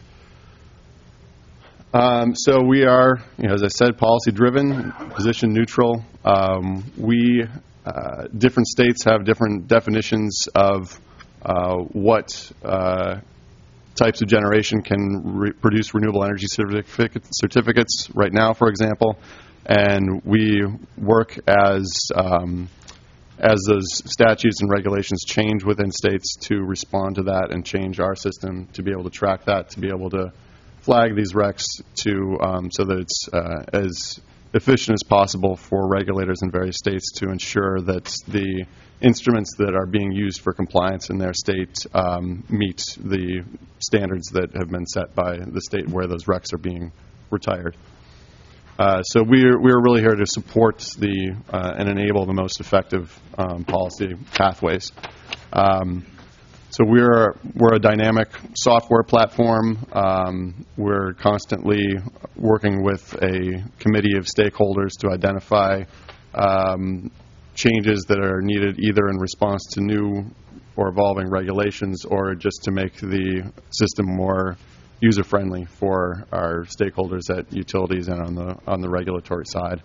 Um, so we are, you know, as I said, policy-driven, position neutral. Um, we, uh, different states have different definitions of uh, what uh, types of generation can re- produce renewable energy certificate, certificates right now, for example. And we work as um, as those statutes and regulations change within states to respond to that and change our system to be able to track that, to be able to flag these recs to um, so that it's uh, as efficient as possible for regulators in various states to ensure that the instruments that are being used for compliance in their state um, meet the standards that have been set by the state where those recs are being retired. Uh, so we're we're really here to support the uh, and enable the most effective um, policy pathways. Um, so we're we're a dynamic software platform. Um, we're constantly working with a committee of stakeholders to identify um, changes that are needed either in response to new or evolving regulations or just to make the system more user-friendly for our stakeholders at utilities and on the on the regulatory side.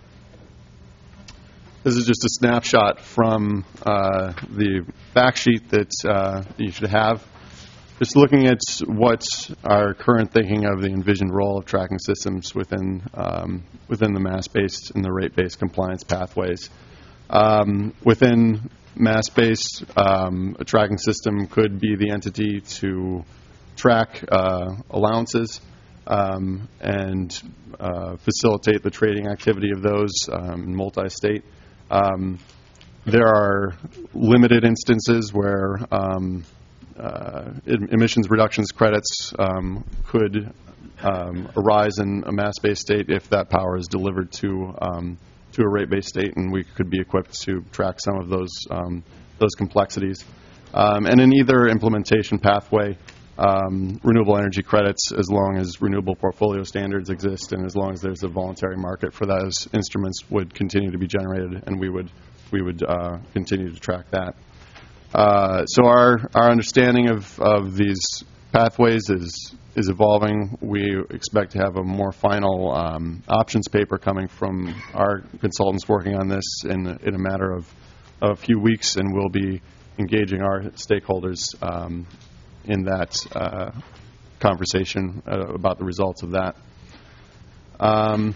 This is just a snapshot from uh, the fact sheet that uh, you should have. Just looking at what our current thinking of the envisioned role of tracking systems within um, within the mass-based and the rate-based compliance pathways. Um, within mass-based, um, a tracking system could be the entity to track uh, allowances um, and uh, facilitate the trading activity of those um, multi-state. Um, there are limited instances where um, uh, emissions reductions credits um, could um, arise in a mass-based state if that power is delivered to um, to a rate-based state, and we could be equipped to track some of those um, those complexities. Um, and in either implementation pathway, Um, renewable energy credits, as long as renewable portfolio standards exist and as long as there's a voluntary market for those instruments, would continue to be generated, and we would we would uh, continue to track that. Uh, so our our understanding of, of these pathways is is evolving. We expect to have a more final um, options paper coming from our consultants working on this in in a matter of, of a few weeks, and we'll be engaging our stakeholders Um, in that uh, conversation uh, about the results of that. Um,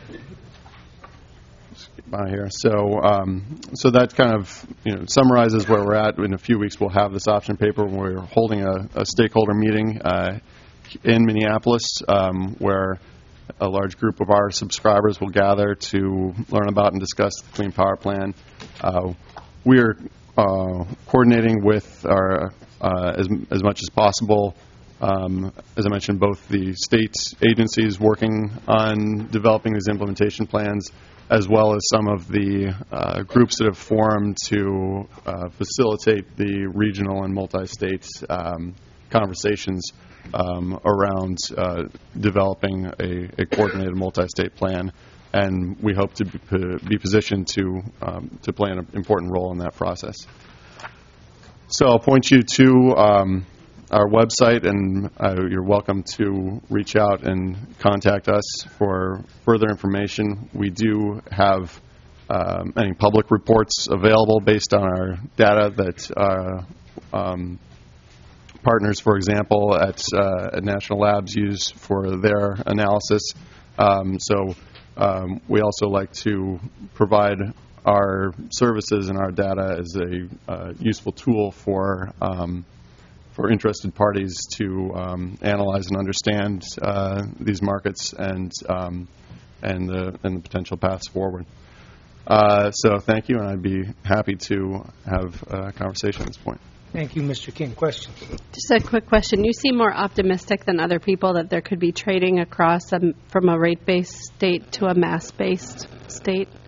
skip by here. So, um, so that kind of you know summarizes where we're at. In a few weeks, we'll have this option paper. We're holding a, a stakeholder meeting uh, in Minneapolis, um, where a large group of our subscribers will gather to learn about and discuss the Clean Power Plan. Uh, we are uh, coordinating with our Uh, as, as much as possible. Um, as I mentioned, both the state agencies working on developing these implementation plans, as well as some of the uh, groups that have formed to uh, facilitate the regional and multi-state um, conversations um, around uh, developing a, a coordinated multi-state plan. And we hope to be, be positioned to, um, to play an important role in that process. So I'll point you to um, our website, and uh, you're welcome to reach out and contact us for further information. We do have um, many public reports available based on our data that uh, um, partners, for example, at, uh, at National Labs use for their analysis. Um, so um, we also like to provide our services and our data as a uh, useful tool for um, for interested parties to um, analyze and understand uh, these markets and um, and the and the potential paths forward. Uh, so thank you, and I'd be happy to have a conversation at this point. Thank you, Mister King. Questions? Just a quick question. You seem more optimistic than other people that there could be trading across um, from a rate-based state to a mass-based state.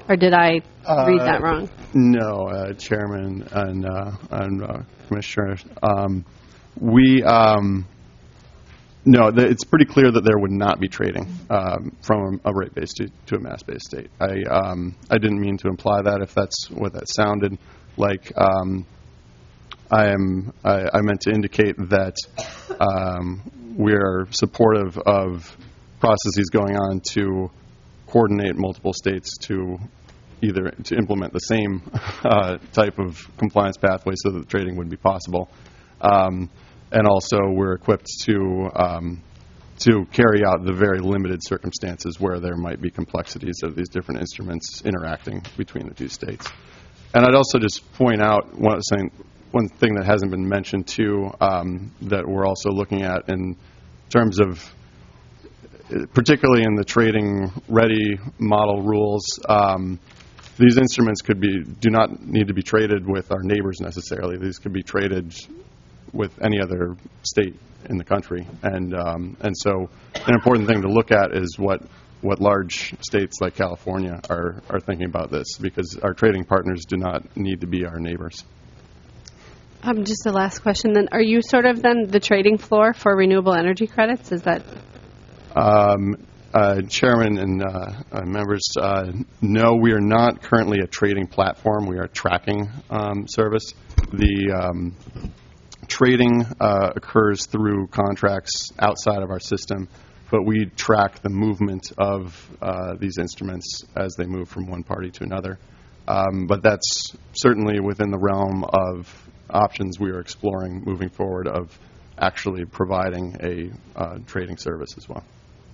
Or did I read that Uh, wrong? No, uh, Chairman and, uh, and uh, Commissioner. Um, we, um, no, the, it's pretty clear that there would not be trading um, from a rate base to, to a mass based state. I, um, I didn't mean to imply that if that's what that sounded like. Um, I am. I, I meant to indicate that um, we are supportive of processes going on to coordinate multiple states to either to implement the same uh, type of compliance pathway so that trading would be possible. Um, and also we're equipped to um, to carry out the very limited circumstances where there might be complexities of these different instruments interacting between the two states. And I'd also just point out one thing, one thing that hasn't been mentioned too, um, that we're also looking at in terms of, particularly in the trading ready model rules, um, these instruments could be do not need to be traded with our neighbors necessarily. These could be traded with any other state in the country, and um, and so an important thing to look at is what what large states like California are are thinking about this, because our trading partners do not need to be our neighbors. Um, just the last question then. Are you sort of then the trading floor for renewable energy credits? Is that? Um, uh, Chairman and uh, uh, members, uh, no, we are not currently a trading platform. We are a tracking um, service. The um, trading uh, occurs through contracts outside of our system, but we track the movement of uh, these instruments as they move from one party to another. Um, but that's certainly within the realm of options we are exploring moving forward of actually providing a uh, trading service as well.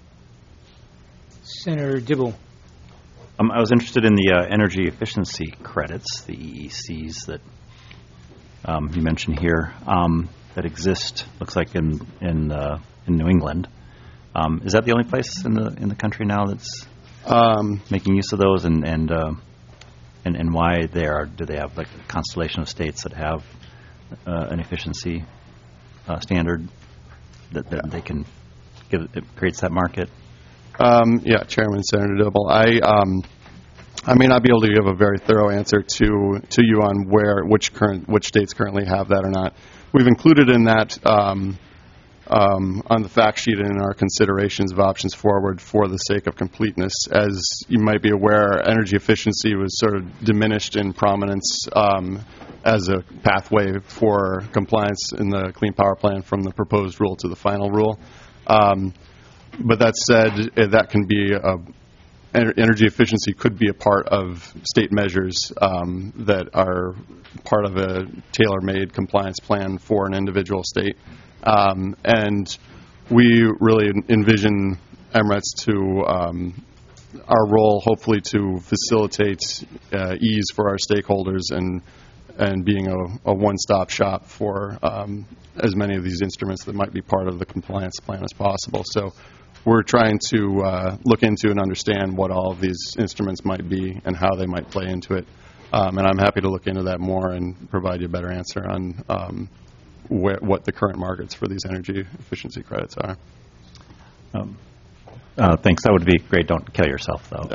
Senator Dibble. Um, I was interested in the uh, energy efficiency credits, the E E Cs that um, you mentioned here, um, that exist. Looks like in in uh, in New England. Um, is that the only place in the in the country now that's um, making use of those, and and, uh, and and why they are? Do they have like a constellation of states that have uh, an efficiency uh, standard that, that they can give? It creates that market. Um, yeah, Chairman, Senator Dibble. I um, I may not be able to give a very thorough answer to to you on where which current which states currently have that or not. We've included in that um, um, on the fact sheet in our considerations of options forward for the sake of completeness. As you might be aware, energy efficiency was sort of diminished in prominence um, as a pathway for compliance in the Clean Power Plan from the proposed rule to the final rule. Um, But that said, that can be a, energy efficiency could be a part of state measures um, that are part of a tailor-made compliance plan for an individual state. Um, and we really envision Emirates to um, our role, hopefully, to facilitate uh, ease for our stakeholders and and being a, a one-stop shop for um, as many of these instruments that might be part of the compliance plan as possible. So we're trying to uh, look into and understand what all of these instruments might be and how they might play into it. Um, and I'm happy to look into that more and provide you a better answer on um, where, what the current markets for these energy efficiency credits are. Um, uh, thanks. That would be great. Don't kill yourself, though.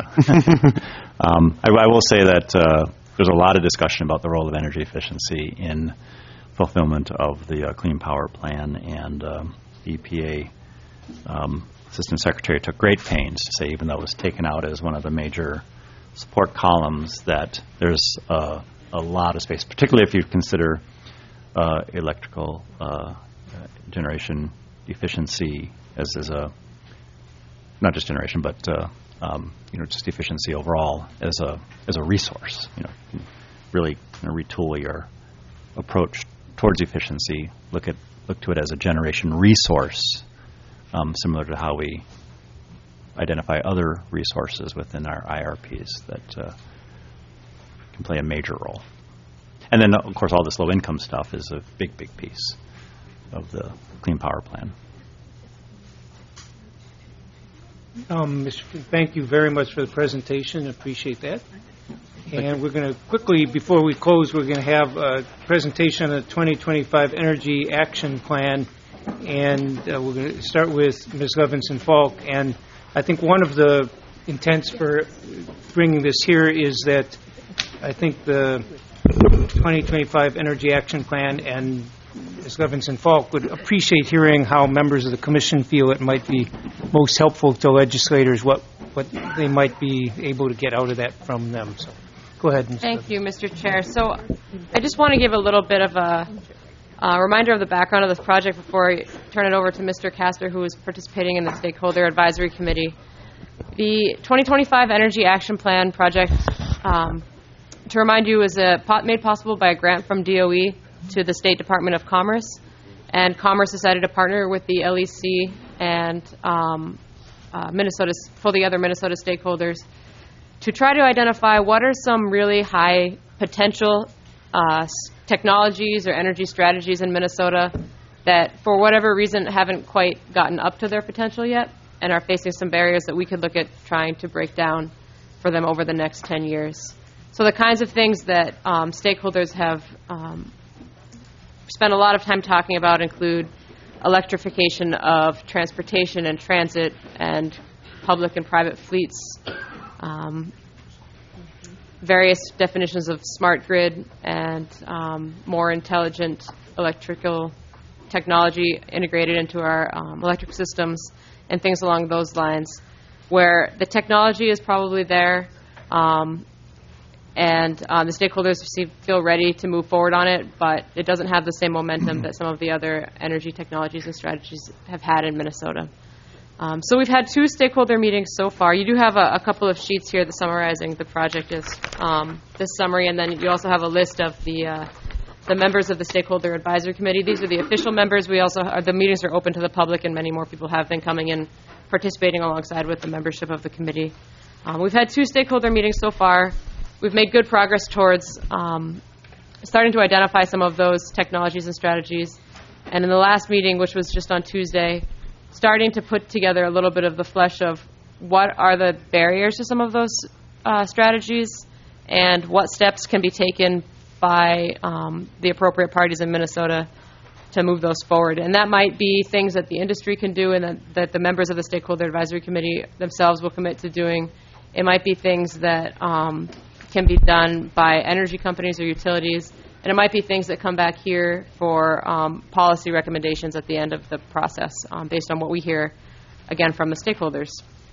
um, I, I will say that uh, there's a lot of discussion about the role of energy efficiency in fulfillment of the uh, Clean Power Plan, and um, E P A um, Assistant Secretary took great pains to say, even though it was taken out as one of the major support columns, that there's uh, a lot of space, particularly if you consider uh, electrical uh, generation efficiency as, as a, not just generation, but uh, um, you know, just efficiency overall as a as a resource. You know, really you know, retool your approach towards efficiency. Look at look to it as a generation resource. Um, similar to how we identify other resources within our I R Ps that uh, can play a major role. And then, of course, all this low-income stuff is a big, big piece of the Clean Power Plan. Um, Mister Thank you very much for the presentation. Appreciate that. And we're going to quickly, before we close, we're going to have a presentation on the twenty twenty-five Energy Action Plan. And uh, we're going to start with Miz Levinson Falk. And I think one of the intents for bringing this here is that I think the twenty twenty-five Energy Action Plan and Miz Levinson Falk would appreciate hearing how members of the Commission feel it might be most helpful to legislators, what, what they might be able to get out of that from them. So, go ahead. Miz Thank you, Mister Chair. So I just want to give a little bit of a uh, reminder of the background of this project before I turn it over to Mister Castor, who is participating in the Stakeholder Advisory Committee. The twenty twenty-five Energy Action Plan project, um, to remind you, is a, made possible by a grant from D O E to the State Department of Commerce, and Commerce decided to partner with the L E C and um, uh, Minnesota, for the other Minnesota stakeholders to try to identify what are some really high potential uh, technologies or energy strategies in Minnesota that, for whatever reason, haven't quite gotten up to their potential yet and are facing some barriers that we could look at trying to break down for them over the next ten years. So the kinds of things that um, stakeholders have um, spent a lot of time talking about include electrification of transportation and transit and public and private fleets, um, various definitions of smart grid and um, more intelligent electrical technology integrated into our um, electric systems and things along those lines, where the technology is probably there, um, and um, the stakeholders see, feel ready to move forward on it, but it doesn't have the same momentum that some of the other energy technologies and strategies have had in Minnesota. Um, so we've had two stakeholder meetings so far. You do have a, a couple of sheets here that summarizing the project is um, this summary, and then you also have a list of the uh, the members of the Stakeholder Advisory Committee. These are the official members. We also are, the meetings are open to the public, and many more people have been coming in, participating alongside with the membership of the committee. Um, we've had two stakeholder meetings so far. We've made good progress towards um, starting to identify some of those technologies and strategies. And in the last meeting, which was just on Tuesday, starting to put together a little bit of the flesh of what are the barriers to some of those uh, strategies and what steps can be taken by um, the appropriate parties in Minnesota to move those forward. And that might be things that the industry can do and that, that the members of the Stakeholder Advisory Committee themselves will commit to doing. It might be things that um, can be done by energy companies or utilities. And it might be things that come back here for um, policy recommendations at the end of the process um, based on what we hear, again, from the stakeholders.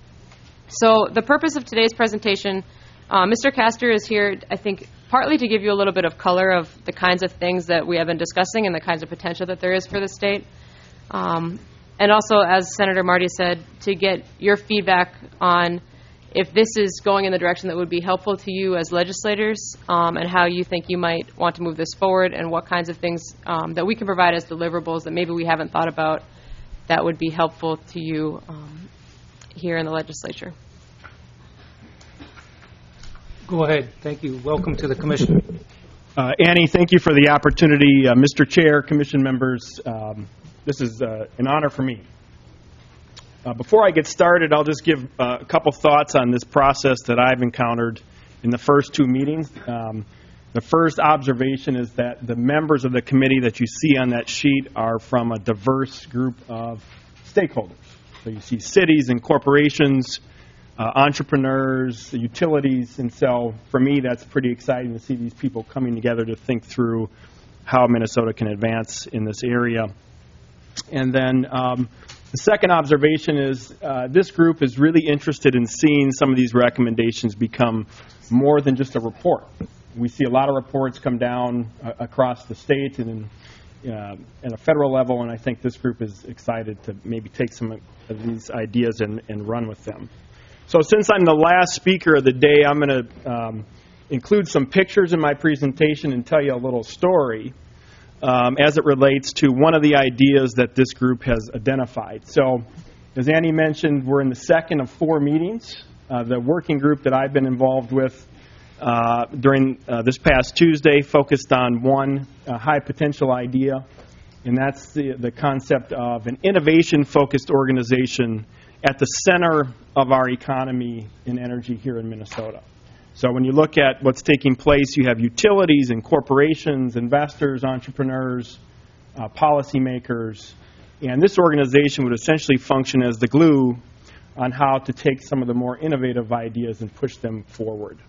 So the purpose of today's presentation, uh, Mister Castor is here, I think, partly to give you a little bit of color of the kinds of things that we have been discussing and the kinds of potential that there is for the state. Um, and also, as Senator Marty said, to get your feedback on if this is going in the direction that would be helpful to you as legislators, um, and how you think you might want to move this forward, and what kinds of things um, that we can provide as deliverables that maybe we haven't thought about that would be helpful to you um, here in the legislature. Go ahead. Thank you. Welcome to the Commission. Uh, Annie, thank you for the opportunity. Uh, Mister Chair, Commission members, um, this is uh, an honor for me. Uh, before I get started, I'll just give uh, a couple thoughts on this process that I've encountered in the first two meetings. Um, the first observation is that the members of the committee that you see on that sheet are from a diverse group of stakeholders. So you see cities and corporations, uh, entrepreneurs, utilities, and so for me that's pretty exciting to see these people coming together to think through how Minnesota can advance in this area. And then um, the second observation is uh, this group is really interested in seeing some of these recommendations become more than just a report. We see a lot of reports come down uh, across the state and in, uh, at a federal level, and I think this group is excited to maybe take some of these ideas and, and run with them. So since I'm the last speaker of the day, I'm going to um, include some pictures in my presentation and tell you a little story Um, as it relates to one of the ideas that this group has identified. So, as Annie mentioned, we're in the second of four meetings. Uh, the working group that I've been involved with uh, during uh, this past Tuesday focused on one uh, high potential idea, and that's the, the concept of an innovation-focused organization at the center of our economy in energy here in Minnesota. So when you look at what's taking place, you have utilities and corporations, investors, entrepreneurs, uh, policymakers, and this organization would essentially function as the glue on how to take some of the more innovative ideas and push them forward.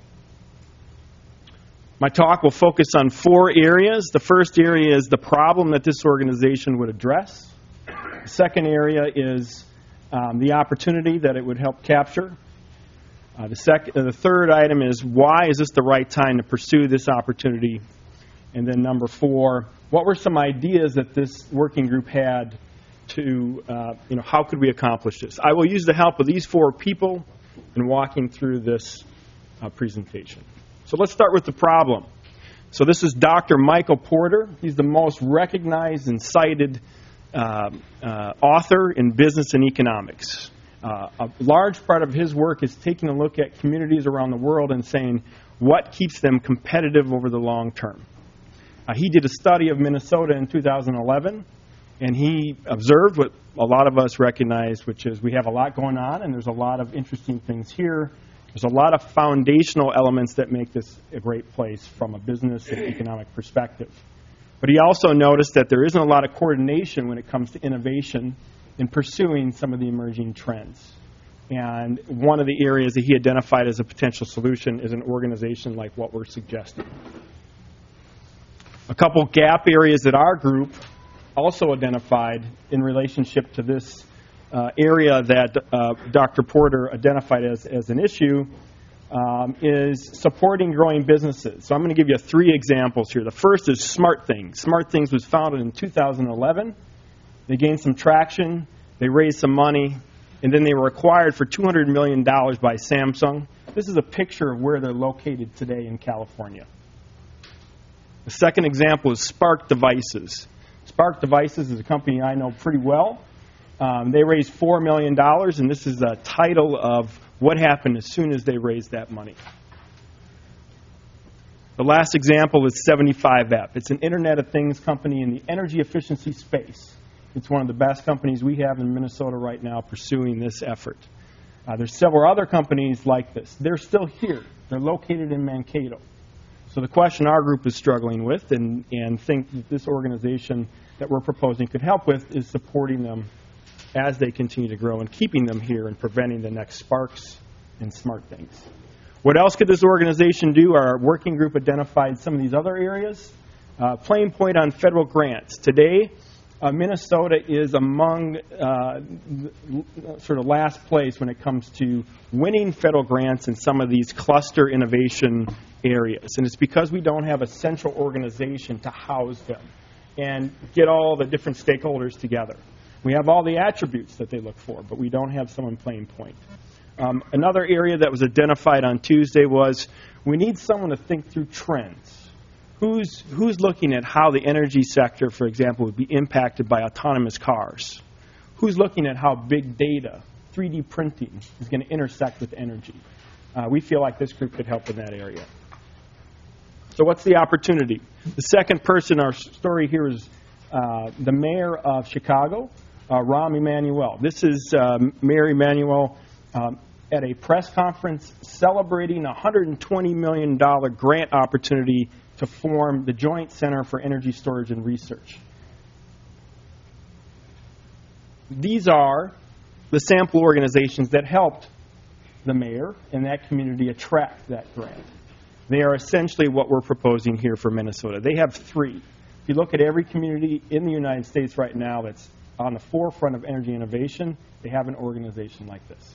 My talk will focus on four areas. The first area is the problem that this organization would address. The second area is um, the opportunity that it would help capture. Uh, the, sec- uh, the third item is why is this the right time to pursue this opportunity? And then number four, what were some ideas that this working group had to, uh, you know, how could we accomplish this? I will use the help of these four people in walking through this uh, presentation. So let's start with the problem. So this is Doctor Michael Porter. He's the most recognized and cited uh, uh, author in business and economics. Uh, a large part of his work is taking a look at communities around the world and saying what keeps them competitive over the long term. Uh, he did a study of Minnesota in two thousand eleven, and he observed what a lot of us recognize, which is we have a lot going on, and there's a lot of interesting things here. There's a lot of foundational elements that make this a great place from a business and economic perspective. But he also noticed that there isn't a lot of coordination when it comes to innovation in pursuing some of the emerging trends. And one of the areas that he identified as a potential solution is an organization like what we're suggesting. A couple gap areas that our group also identified in relationship to this uh, area that uh, Doctor Porter identified as, as an issue um, is supporting growing businesses. So I'm going to give you three examples here. The first is SmartThings. SmartThings was founded in two thousand eleven. They gained some traction, they raised some money, and then they were acquired for two hundred million dollars by Samsung. This is a picture of where they're located today in California. The second example is Spark Devices. Spark Devices is a company I know pretty well. Um, they raised four million dollars, and this is a title of what happened as soon as they raised that money. The last example is seventy-five F. It's an Internet of Things company in the energy efficiency space. It's one of the best companies we have in Minnesota right now pursuing this effort. Uh, there's several other companies like this. They're still here. They're located in Mankato. So the question our group is struggling with and, and think that this organization that we're proposing could help with is supporting them as they continue to grow and keeping them here and preventing the next Sparks and SmartThings. What else could this organization do? Our working group identified some of these other areas. Uh, Plain point on federal grants. Today, Uh, Minnesota is among uh, sort of last place when it comes to winning federal grants in some of these cluster innovation areas. And it's because we don't have a central organization to house them and get all the different stakeholders together. We have all the attributes that they look for, but we don't have someone Plain point. Um, another area that was identified on Tuesday was we need someone to think through trends. Who's, who's looking at how the energy sector, for example, would be impacted by autonomous cars? Who's looking at how big data, three D printing, is going to intersect with energy? Uh, we feel like this group could help in that area. So what's the opportunity? The second person, our story here is uh, the mayor of Chicago, uh, Rahm Emanuel. This is uh, Mayor Emanuel um, at a press conference celebrating a one hundred twenty million dollars grant opportunity to form the Joint Center for Energy Storage and Research. These are the sample organizations that helped the mayor and that community attract that grant. They are essentially what we're proposing here for Minnesota. They have three. If you look at every community in the United States right now that's on the forefront of energy innovation, they have an organization like this.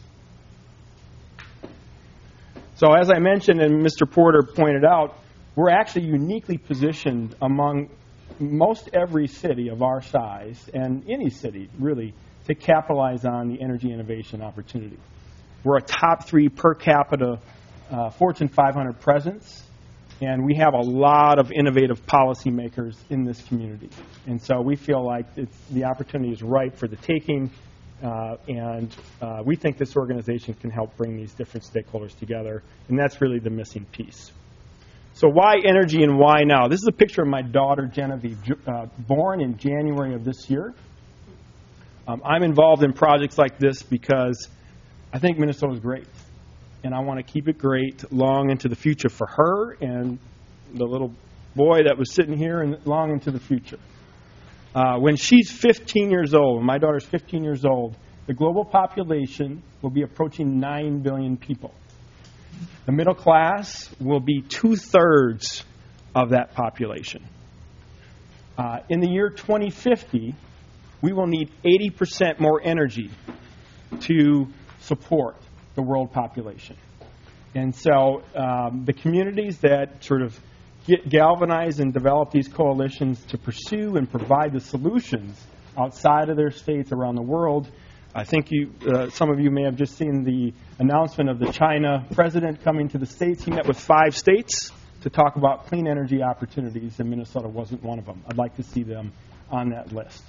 So as I mentioned and Mister Porter pointed out, we're actually uniquely positioned among most every city of our size, and any city, really, to capitalize on the energy innovation opportunity. We're a top three per capita uh, Fortune five hundred presence, and we have a lot of innovative policymakers in this community. And so we feel like it's, the opportunity is ripe for the taking, uh, and uh, we think this organization can help bring these different stakeholders together, and that's really the missing piece. So why energy and why now? This is a picture of my daughter, Genevieve, uh, born in January of this year. Um, I'm involved in projects like this because I think Minnesota is great, and I want to keep it great long into the future for her and the little boy that was sitting here and long into the future. Uh, when she's fifteen years old, when my daughter's fifteen years old, the global population will be approaching nine billion people. The middle class will be two-thirds of that population. Uh, in the year twenty fifty, we will need eighty percent more energy to support the world population. And so um, the communities that sort of get galvanize and develop these coalitions to pursue and provide the solutions outside of their states around the world. I think you, uh, some of you may have just seen the announcement of the China president coming to the states. He met with five states to talk about clean energy opportunities, and Minnesota wasn't one of them. I'd like to see them on that list.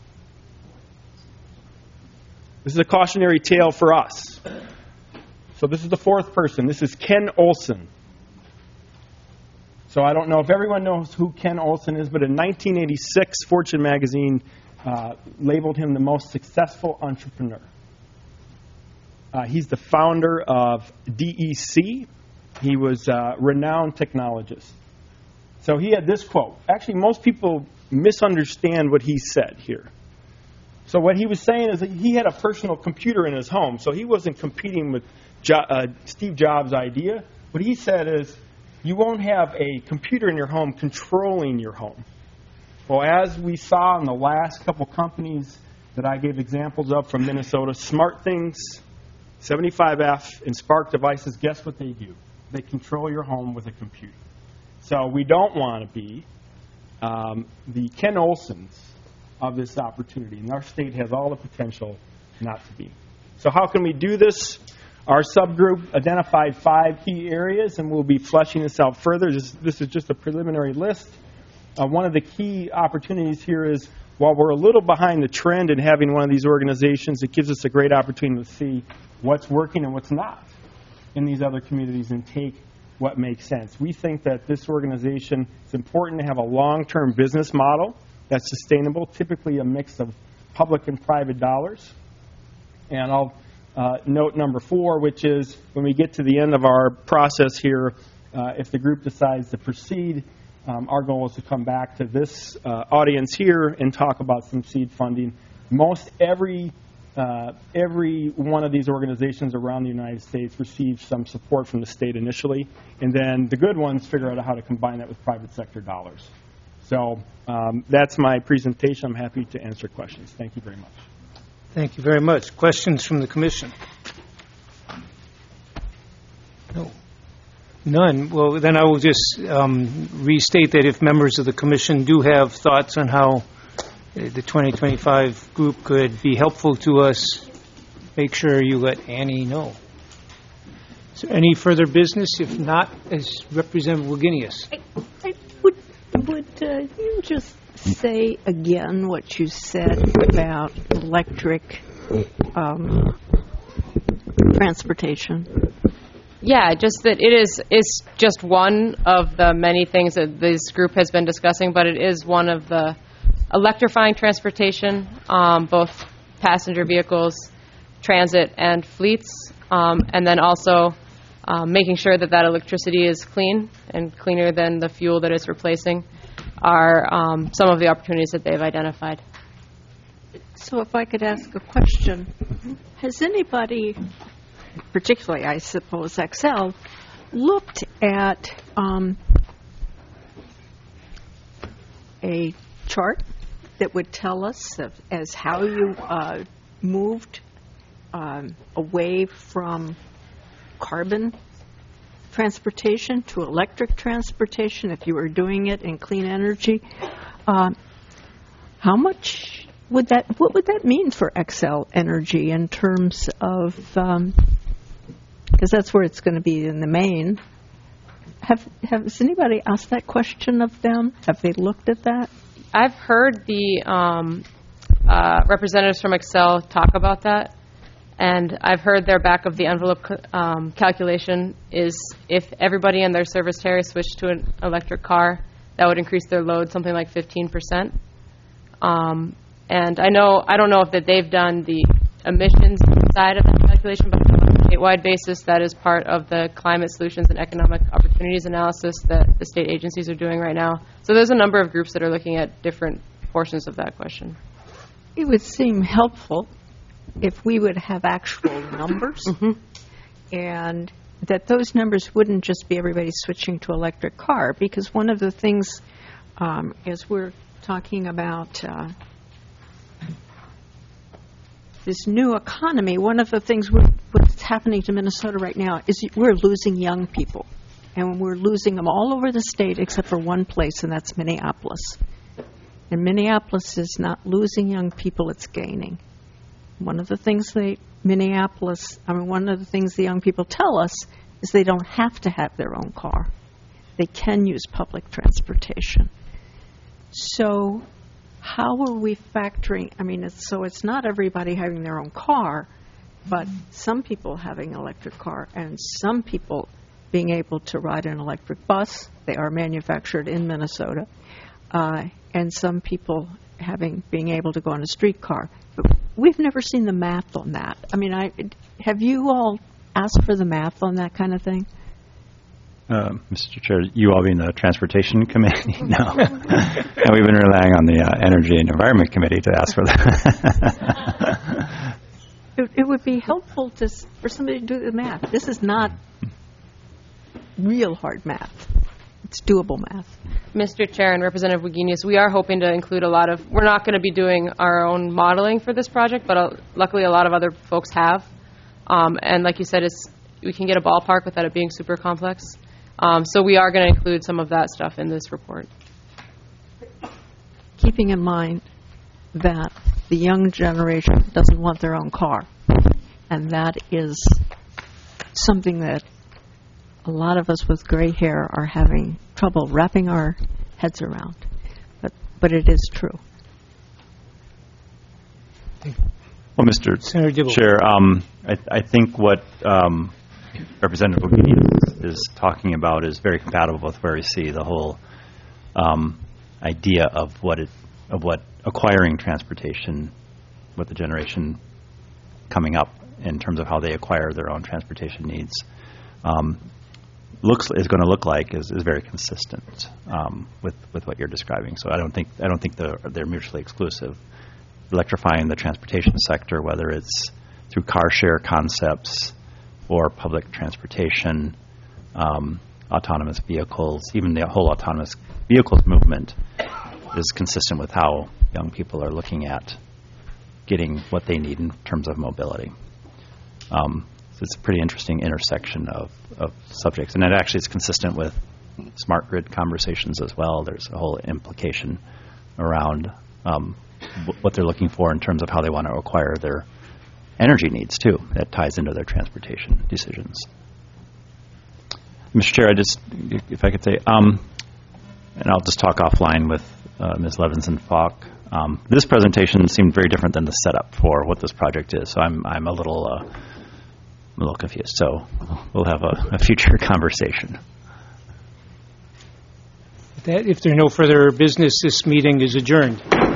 This is a cautionary tale for us. So this is the fourth person. This is Ken Olsen. So I don't know if everyone knows who Ken Olsen is, but in nineteen eighty-six, Fortune magazine uh, labeled him the most successful entrepreneur. Uh, he's the founder of D E C. He was a renowned technologist. So he had this quote. Actually, most people misunderstand what he said here. So what he was saying is that he had a personal computer in his home, so he wasn't competing with jo- uh, Steve Jobs' idea. What he said is, you won't have a computer in your home controlling your home. Well, as we saw in the last couple companies that I gave examples of from Minnesota, SmartThings, seventy-five F, and Spark Devices, guess what they do? They control your home with a computer. So we don't want to be um, the Ken Olsens of this opportunity, and our state has all the potential not to be. So how can we do this? Our subgroup identified five key areas, and we'll be fleshing this out further. This, this is just a preliminary list. Uh, one of the key opportunities here is, while we're a little behind the trend in having one of these organizations, it gives us a great opportunity to see what's working and what's not in these other communities and take what makes sense. We think that this organization, it's important to have a long-term business model that's sustainable, typically a mix of public and private dollars. And I'll uh, note number four, which is when we get to the end of our process here, uh, if the group decides to proceed, um, our goal is to come back to this uh, audience here and talk about some seed funding. Most every uh, every one of these organizations around the United States receives some support from the state initially, and then the good ones figure out how to combine that with private sector dollars. So um, that's my presentation. I'm happy to answer questions. Thank you very much. Thank you very much. Questions from the Commission? No. None. Well, then I will just um, restate that if members of the Commission do have thoughts on how uh, the twenty twenty-five group could be helpful to us, make sure you let Annie know. Is there any further business? If not, as Representative Wagenius. I, I would would uh, you just say again what you said about electric um, transportation? Yeah, just that it is is just one of the many things that this group has been discussing, but it is one of the electrifying transportation, um, both passenger vehicles, transit, and fleets, um, and then also um, making sure that that electricity is clean and cleaner than the fuel that it's replacing are um, some of the opportunities that they've identified. So if I could ask a question, has anybody, particularly I suppose Xcel, looked at um, a chart that would tell us of, as how you uh, moved um, away from carbon transportation to electric transportation, if you were doing it in clean energy? Um, how much would that, what would that mean for Xcel Energy in terms of, um, because that's where it's going to be in the main. Have, have, has anybody asked that question of them? Have they looked at that? I've heard the um, uh, representatives from Xcel talk about that, and I've heard their back of the envelope um, calculation is if everybody in their service area switched to an electric car, that would increase their load something like fifteen percent. Um, and I know, I don't know if that they've done the emissions side of the calculation, but on a statewide basis, that is part of the climate solutions and economic opportunities analysis that the state agencies are doing right now. So there's a number of groups that are looking at different portions of that question. It would seem helpful if we would have actual numbers, and that those numbers wouldn't just be everybody switching to electric car, because one of the things, um, as we're talking about uh, this new economy, one of the things we're, what's happening to Minnesota right now is we're losing young people. And we're losing them all over the state except for one place, and that's Minneapolis. And Minneapolis is not losing young people, it's gaining. One of the things they, Minneapolis, I mean, one of the things the young people tell us is they don't have to have their own car. They can use public transportation. So how are we factoring, I mean, it's, so it's not everybody having their own car, but some people having an electric car and some people being able to ride an electric bus. They are manufactured in Minnesota. Uh, and some people having being able to go on a streetcar. But we've never seen the math on that. I mean, I, have you all asked for the math on that kind of thing? Uh, Mister Chair, you all being the Transportation Committee? No. And we've been relying on the uh, Energy and Environment Committee to ask for that. it, it would be helpful to, for somebody to do the math. This is not real hard math. It's doable math. Mister Chair and Representative Wagenius, we are hoping to include a lot of, we're not going to be doing our own modeling for this project, but uh, luckily a lot of other folks have. Um, and like you said, it's, we can get a ballpark without it being super complex. Um, so we are going to include some of that stuff in this report. Keeping in mind that the young generation doesn't want their own car. And that is something that a lot of us with gray hair are having trouble wrapping our heads around. But but it is true. Well, Mister Chair, um, I, I think what um, Representative Bogini is talking about is very compatible with where we see the whole um, idea of what it, of what acquiring transportation, what the generation coming up in terms of how they acquire their own transportation needs um, looks is going to look like is, is very consistent um, with with what you're describing. So I don't think I don't think they're, they're mutually exclusive. Electrifying the transportation sector, whether it's through car share concepts or public transportation, um, autonomous vehicles, even the whole autonomous vehicles movement is consistent with how young people are looking at getting what they need in terms of mobility. Um, so it's a pretty interesting intersection of, of subjects. And it actually is consistent with smart grid conversations as well. There's a whole implication around um, what they're looking for in terms of how they want to acquire their energy needs, too. That ties into their transportation decisions. Mister Chair, I just, if I could say, um, and I'll just talk offline with uh, Miz Levinson-Falk. Um, this presentation seemed very different than the setup for what this project is, so I'm I'm a little uh, a little confused. So we'll have a, a future conversation. That, if there are no further business, this meeting is adjourned.